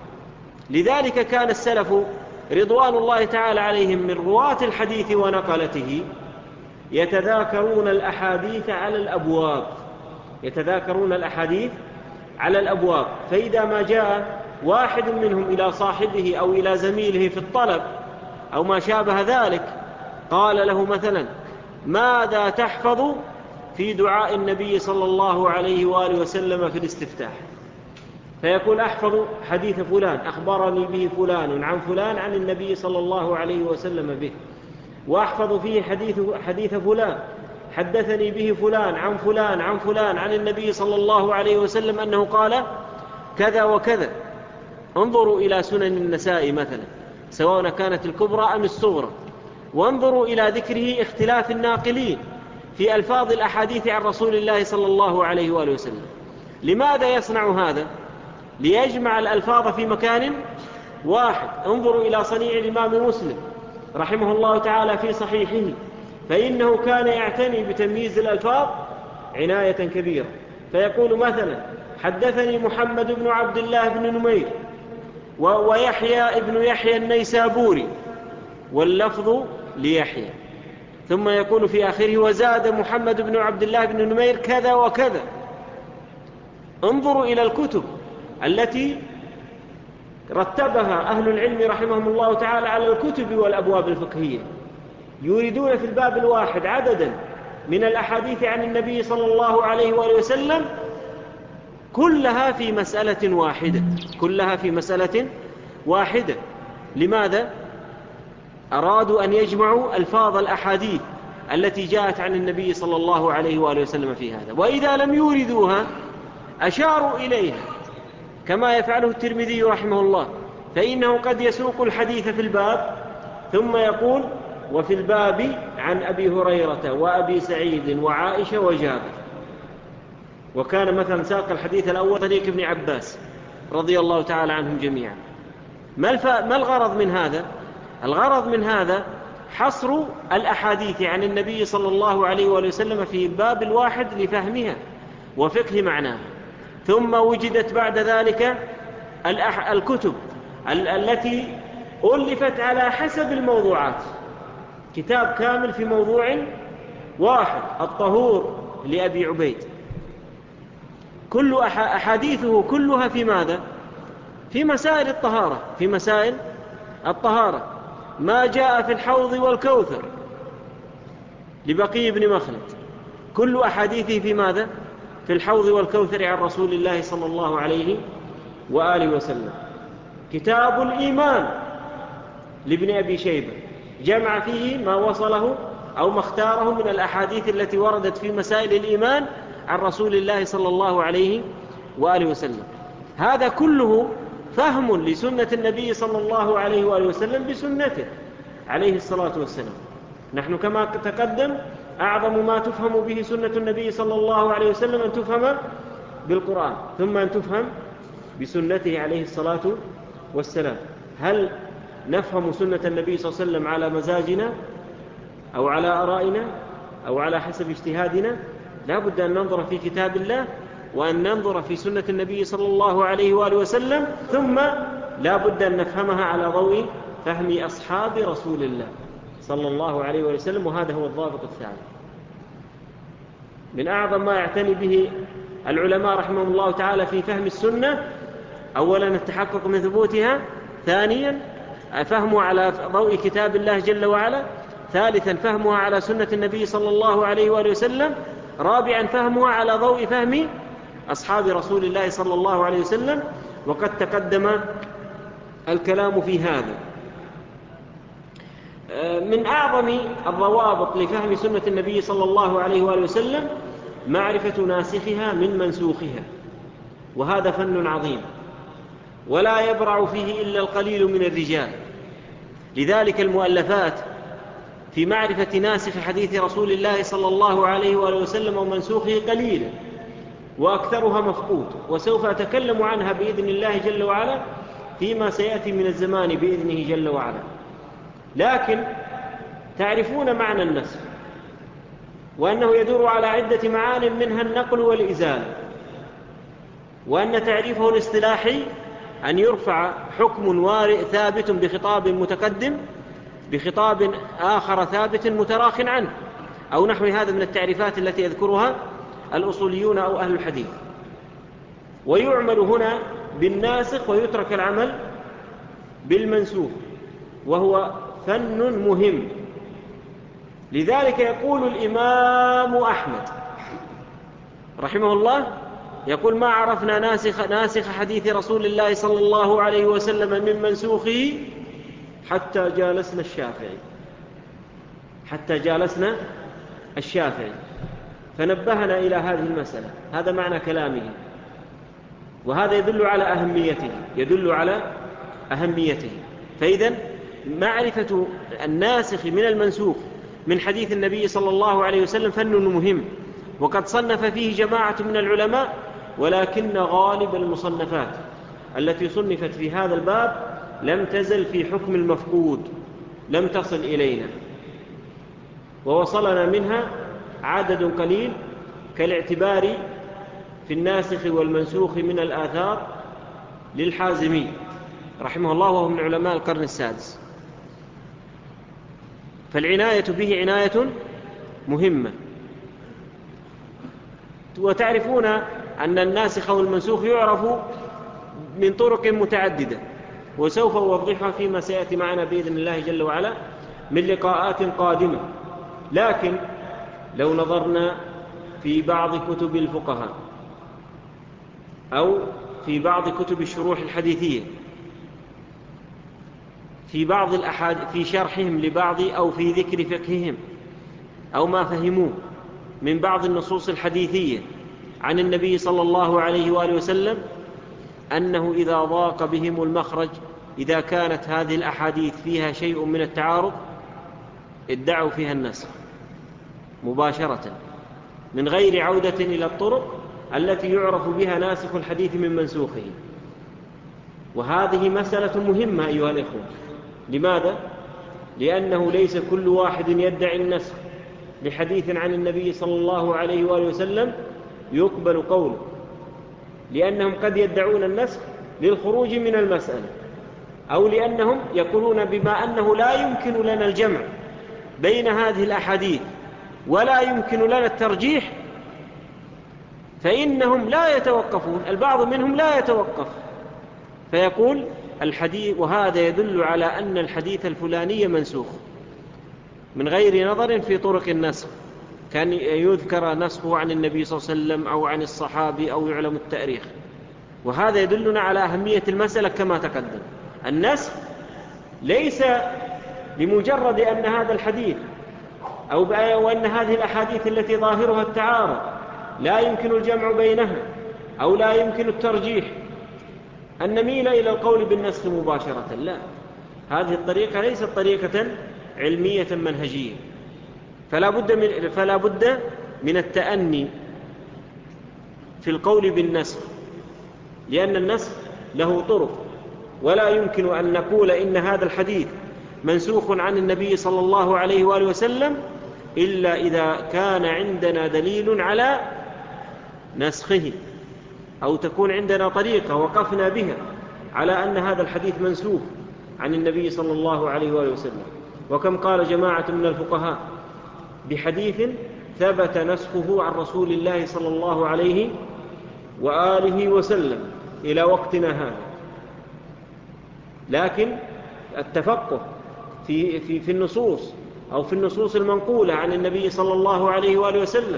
لذلك كان السلف رضوان الله تعالى عليهم من رواة الحديث ونقلته يتذاكرون الأحاديث على الأبواب يتذاكرون الأحاديث على الأبواب فإذا ما جاء واحد منهم إلى صاحبه أو إلى زميله في الطلب أو ما شابه ذلك قال له مثلا ماذا تحفظ في دعاء النبي صلى الله عليه وآله وسلم في الاستفتاح؟ فيقول أحفظ حديث فلان أخبرني به فلان عن فلان عن النبي صلى الله عليه وسلم به، وأحفظ فيه حديث, حديث فلان حدثني به فلان عن فلان عن فلان عن النبي صلى الله عليه وسلم أنه قال كذا وكذا. انظروا إلى سنن النساء مثلا سواء كانت الكبرى أم الصغرى، وانظروا إلى ذكره اختلاف الناقلين في ألفاظ الأحاديث عن رسول الله صلى الله عليه وآله وسلم. لماذا يصنع هذا؟ ليجمع الألفاظ في مكان واحد. انظروا إلى صنيع الإمام مسلم رحمه الله تعالى في صحيحه، فإنه كان يعتني بتمييز الألفاظ عناية كبيرة. فيقول مثلا حدثني محمد بن عبد الله بن نمير ويحيى ابن يحيى النيسابوري واللفظ ليحيى، ثم يقول في آخره وزاد محمد بن عبد الله بن نمير كذا وكذا. انظروا إلى الكتب التي رتبها أهل العلم رحمهم الله تعالى على الكتب والأبواب الفقهية، يريدون في الباب الواحد عددا من الأحاديث عن النبي صلى الله عليه وآله وسلم كلها في مسألة واحدة، كلها في مسألة واحدة. لماذا؟ أرادوا أن يجمعوا ألفاظ الأحاديث التي جاءت عن النبي صلى الله عليه وآله وسلم في هذا، وإذا لم يوردوها أشاروا إليها كما يفعله الترمذي رحمه الله، فإنه قد يسوق الحديث في الباب ثم يقول وفي الباب عن أبي هريرة وأبي سعيد وعائشة وجابر، وكان مثلا ساق الحديث الأول طريق ابن عباس رضي الله تعالى عنهم جميعا. ما الغرض من هذا؟ الغرض من هذا حصر الأحاديث عن النبي صلى الله عليه وآله وسلم في الباب الواحد لفهمها وفقه معناها. ثم وجدت بعد ذلك الكتب التي ألفت على حسب الموضوعات، كتاب كامل في موضوع واحد، الطهور لأبي عبيد، كل أحاديثه كلها في ماذا؟ في مسائل الطهارة، في مسائل الطهارة. ما جاء في الحوض والكوثر لبقي بن مخلد كل أحاديثه في ماذا؟ في الحوض والكوثر عن رسول الله صلى الله عليه وآله وسلم. كتاب الإيمان لابن أبي شيبة جمع فيه ما وصله أو ما اختاره من الأحاديث التي وردت في مسائل الإيمان عن رسول الله صلى الله عليه وآله وسلم. هذا كله فهم لسنة النبي صلى الله عليه وآله وسلم بسنته عليه الصلاة والسلام. نحن كما تقدم أعظم ما تفهم به سنة النبي صلى الله عليه وسلم أن تفهم بالقرآن، ثم أن تفهم بسنته عليه الصلاة والسلام. هل نفهم سنة النبي صلى الله عليه وسلم على مزاجنا أو على آرائنا أو على حسب اجتهادنا؟ لا بد أن ننظر في كتاب الله وأن ننظر في سنة النبي صلى الله عليه وآله وسلم، ثم لا بد أن نفهمها على ضوء فهم أصحاب رسول الله صلى الله عليه وآله وسلم. وهذا هو الضابط الثاني من أعظم ما يعتني به العلماء رحمهم الله تعالى في فهم السنة: أولا التحقق من ثبوتها، ثانيا فهمها على ضوء كتاب الله جل وعلا، ثالثا فهمها على سنة النبي صلى الله عليه وآله وسلم، رابعا فهمها على ضوء فهم أصحاب رسول الله صلى الله عليه وسلم. وقد تقدم الكلام في هذا. من أعظم الضوابط لفهم سنة النبي صلى الله عليه وآله وسلم معرفة ناسخها من منسوخها، وهذا فن عظيم ولا يبرع فيه إلا القليل من الرجال. لذلك المؤلفات في معرفة ناسخ حديث رسول الله صلى الله عليه وآله وسلم ومنسوخه قليلة، وأكثرها مفقود، وسوف أتكلم عنها بإذن الله جل وعلا فيما سيأتي من الزمان بإذنه جل وعلا. لكن تعرفون معنى النسخ، وأنه يدور على عدة معان منها النقل والإزالة، وأن تعريفه الاصطلاحي أن يرفع حكم وارئ ثابت بخطاب متقدم بخطاب آخر ثابت متراخ عنه، أو نحو هذا من التعريفات التي يذكرها الأصوليون أو أهل الحديث. ويعمل هنا بالناسخ ويترك العمل بالمنسوخ، وهو فن مهم. لذلك يقول الإمام أحمد رحمه الله، يقول: ما عرفنا ناسخ, ناسخ حديث رسول الله صلى الله عليه وسلم من منسوخه حتى جالسنا الشافعي حتى جالسنا الشافعي فنبهنا إلى هذه المسألة. هذا معنى كلامه، وهذا يدل على أهميته يدل على أهميته. فإذن معرفة الناسخ من المنسوخ من حديث النبي صلى الله عليه وسلم فن مهم، وقد صنف فيه جماعة من العلماء، ولكن غالب المصنفات التي صنفت في هذا الباب لم تزل في حكم المفقود، لم تصل إلينا، ووصلنا منها عدد قليل كالاعتبار في الناسخ والمنسوخ من الآثار للحازمي، رحمه الله، وهو من علماء القرن السادس. فالعناية به عناية مهمة. وتعرفون أن الناسخ والمنسوخ يعرف من طرق متعددة، وسوف أوضحها فيما سيأتي معنا بإذن الله جل وعلا من لقاءات قادمة. لكن لو نظرنا في بعض كتب الفقهاء أو في بعض كتب الشروح الحديثية في بعض الأحاديث في شرحهم لبعض أو في ذكر فقههم أو ما فهموه من بعض النصوص الحديثية عن النبي صلى الله عليه وآله وسلم، أنه إذا ضاق بهم المخرج، إذا كانت هذه الأحاديث فيها شيء من التعارض، ادعوا فيها النسخ مباشرة من غير عودة إلى الطرق التي يعرف بها ناسخ الحديث من منسوخه. وهذه مسألة مهمة أيها الإخوة. لماذا؟ لأنه ليس كل واحد يدعي النسخ لحديث عن النبي صلى الله عليه وآله وسلم يقبل قوله، لأنهم قد يدعون النسخ للخروج من المسألة، أو لأنهم يقولون بما أنه لا يمكن لنا الجمع بين هذه الأحاديث ولا يمكن لنا الترجيح، فإنهم لا يتوقفون. البعض منهم لا يتوقف فيقول الحديث، وهذا يدل على أن الحديث الفلاني منسوخ من غير نظر في طرق النسخ، كان يذكر نسخه عن النبي صلى الله عليه وسلم أو عن الصحابي أو يعلم التاريخ. وهذا يدلنا على أهمية المسألة كما تقدم. النسخ ليس لمجرد أن هذا الحديث أو وأن هذه الأحاديث التي ظاهرها التعارض لا يمكن الجمع بينها أو لا يمكن الترجيح أن نميل إلى القول بالنسخ مباشرة. لا، هذه الطريقة ليست طريقة علمية منهجية. فلا بد من, فلا بد من التأني في القول بالنسخ، لأن النسخ له طرق، ولا يمكن أن نقول إن هذا الحديث منسوخ عن النبي صلى الله عليه وآله وسلم إلا إذا كان عندنا دليل على نسخه، أو تكون عندنا طريقة وقفنا بها على أن هذا الحديث منسوخ عن النبي صلى الله عليه وآله وسلم. وكم قال جماعة من الفقهاء بحديث ثبت نسخه عن رسول الله صلى الله عليه وآله وسلم إلى وقتنا هذا. لكن التفقه في, في, في النصوص أو في النصوص المنقولة عن النبي صلى الله عليه وآله وسلم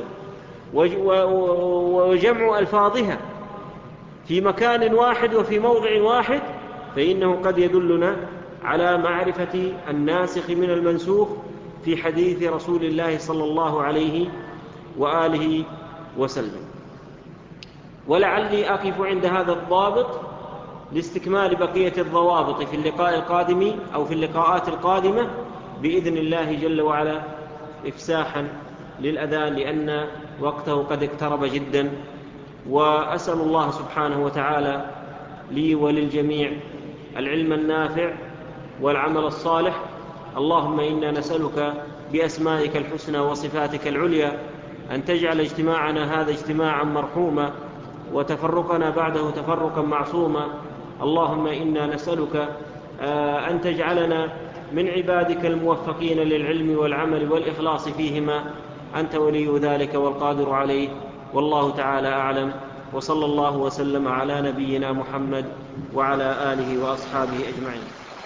وجمع ألفاظها في مكان واحد وفي موضع واحد، فإنه قد يدلنا على معرفة الناسخ من المنسوخ في حديث رسول الله صلى الله عليه وآله وسلم. ولعلي أقف عند هذا الضابط لاستكمال بقية الضوابط في اللقاء القادم أو في اللقاءات القادمة بإذن الله جل وعلا، إفساحا للأذان لأن وقته قد اقترب جدا. وأسأل الله سبحانه وتعالى لي وللجميع العلم النافع والعمل الصالح. اللهم إنا نسألك بأسمائك الحسنى وصفاتك العليا أن تجعل اجتماعنا هذا اجتماعا مرحوما وتفرقنا بعده تفرقا معصوما. اللهم إنا نسألك أن تجعلنا من عبادك الموفقين للعلم والعمل والإخلاص فيهما، أنت ولي ذلك والقادر عليه. والله تعالى أعلم، وصلى الله وسلم على نبينا محمد وعلى آله وأصحابه أجمعين.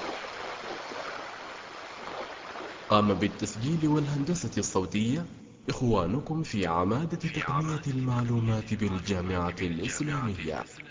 قام بالتسجيل والهندسة الصوتية إخوانكم في عمادة تقنية المعلومات بالجامعة الإسلامية.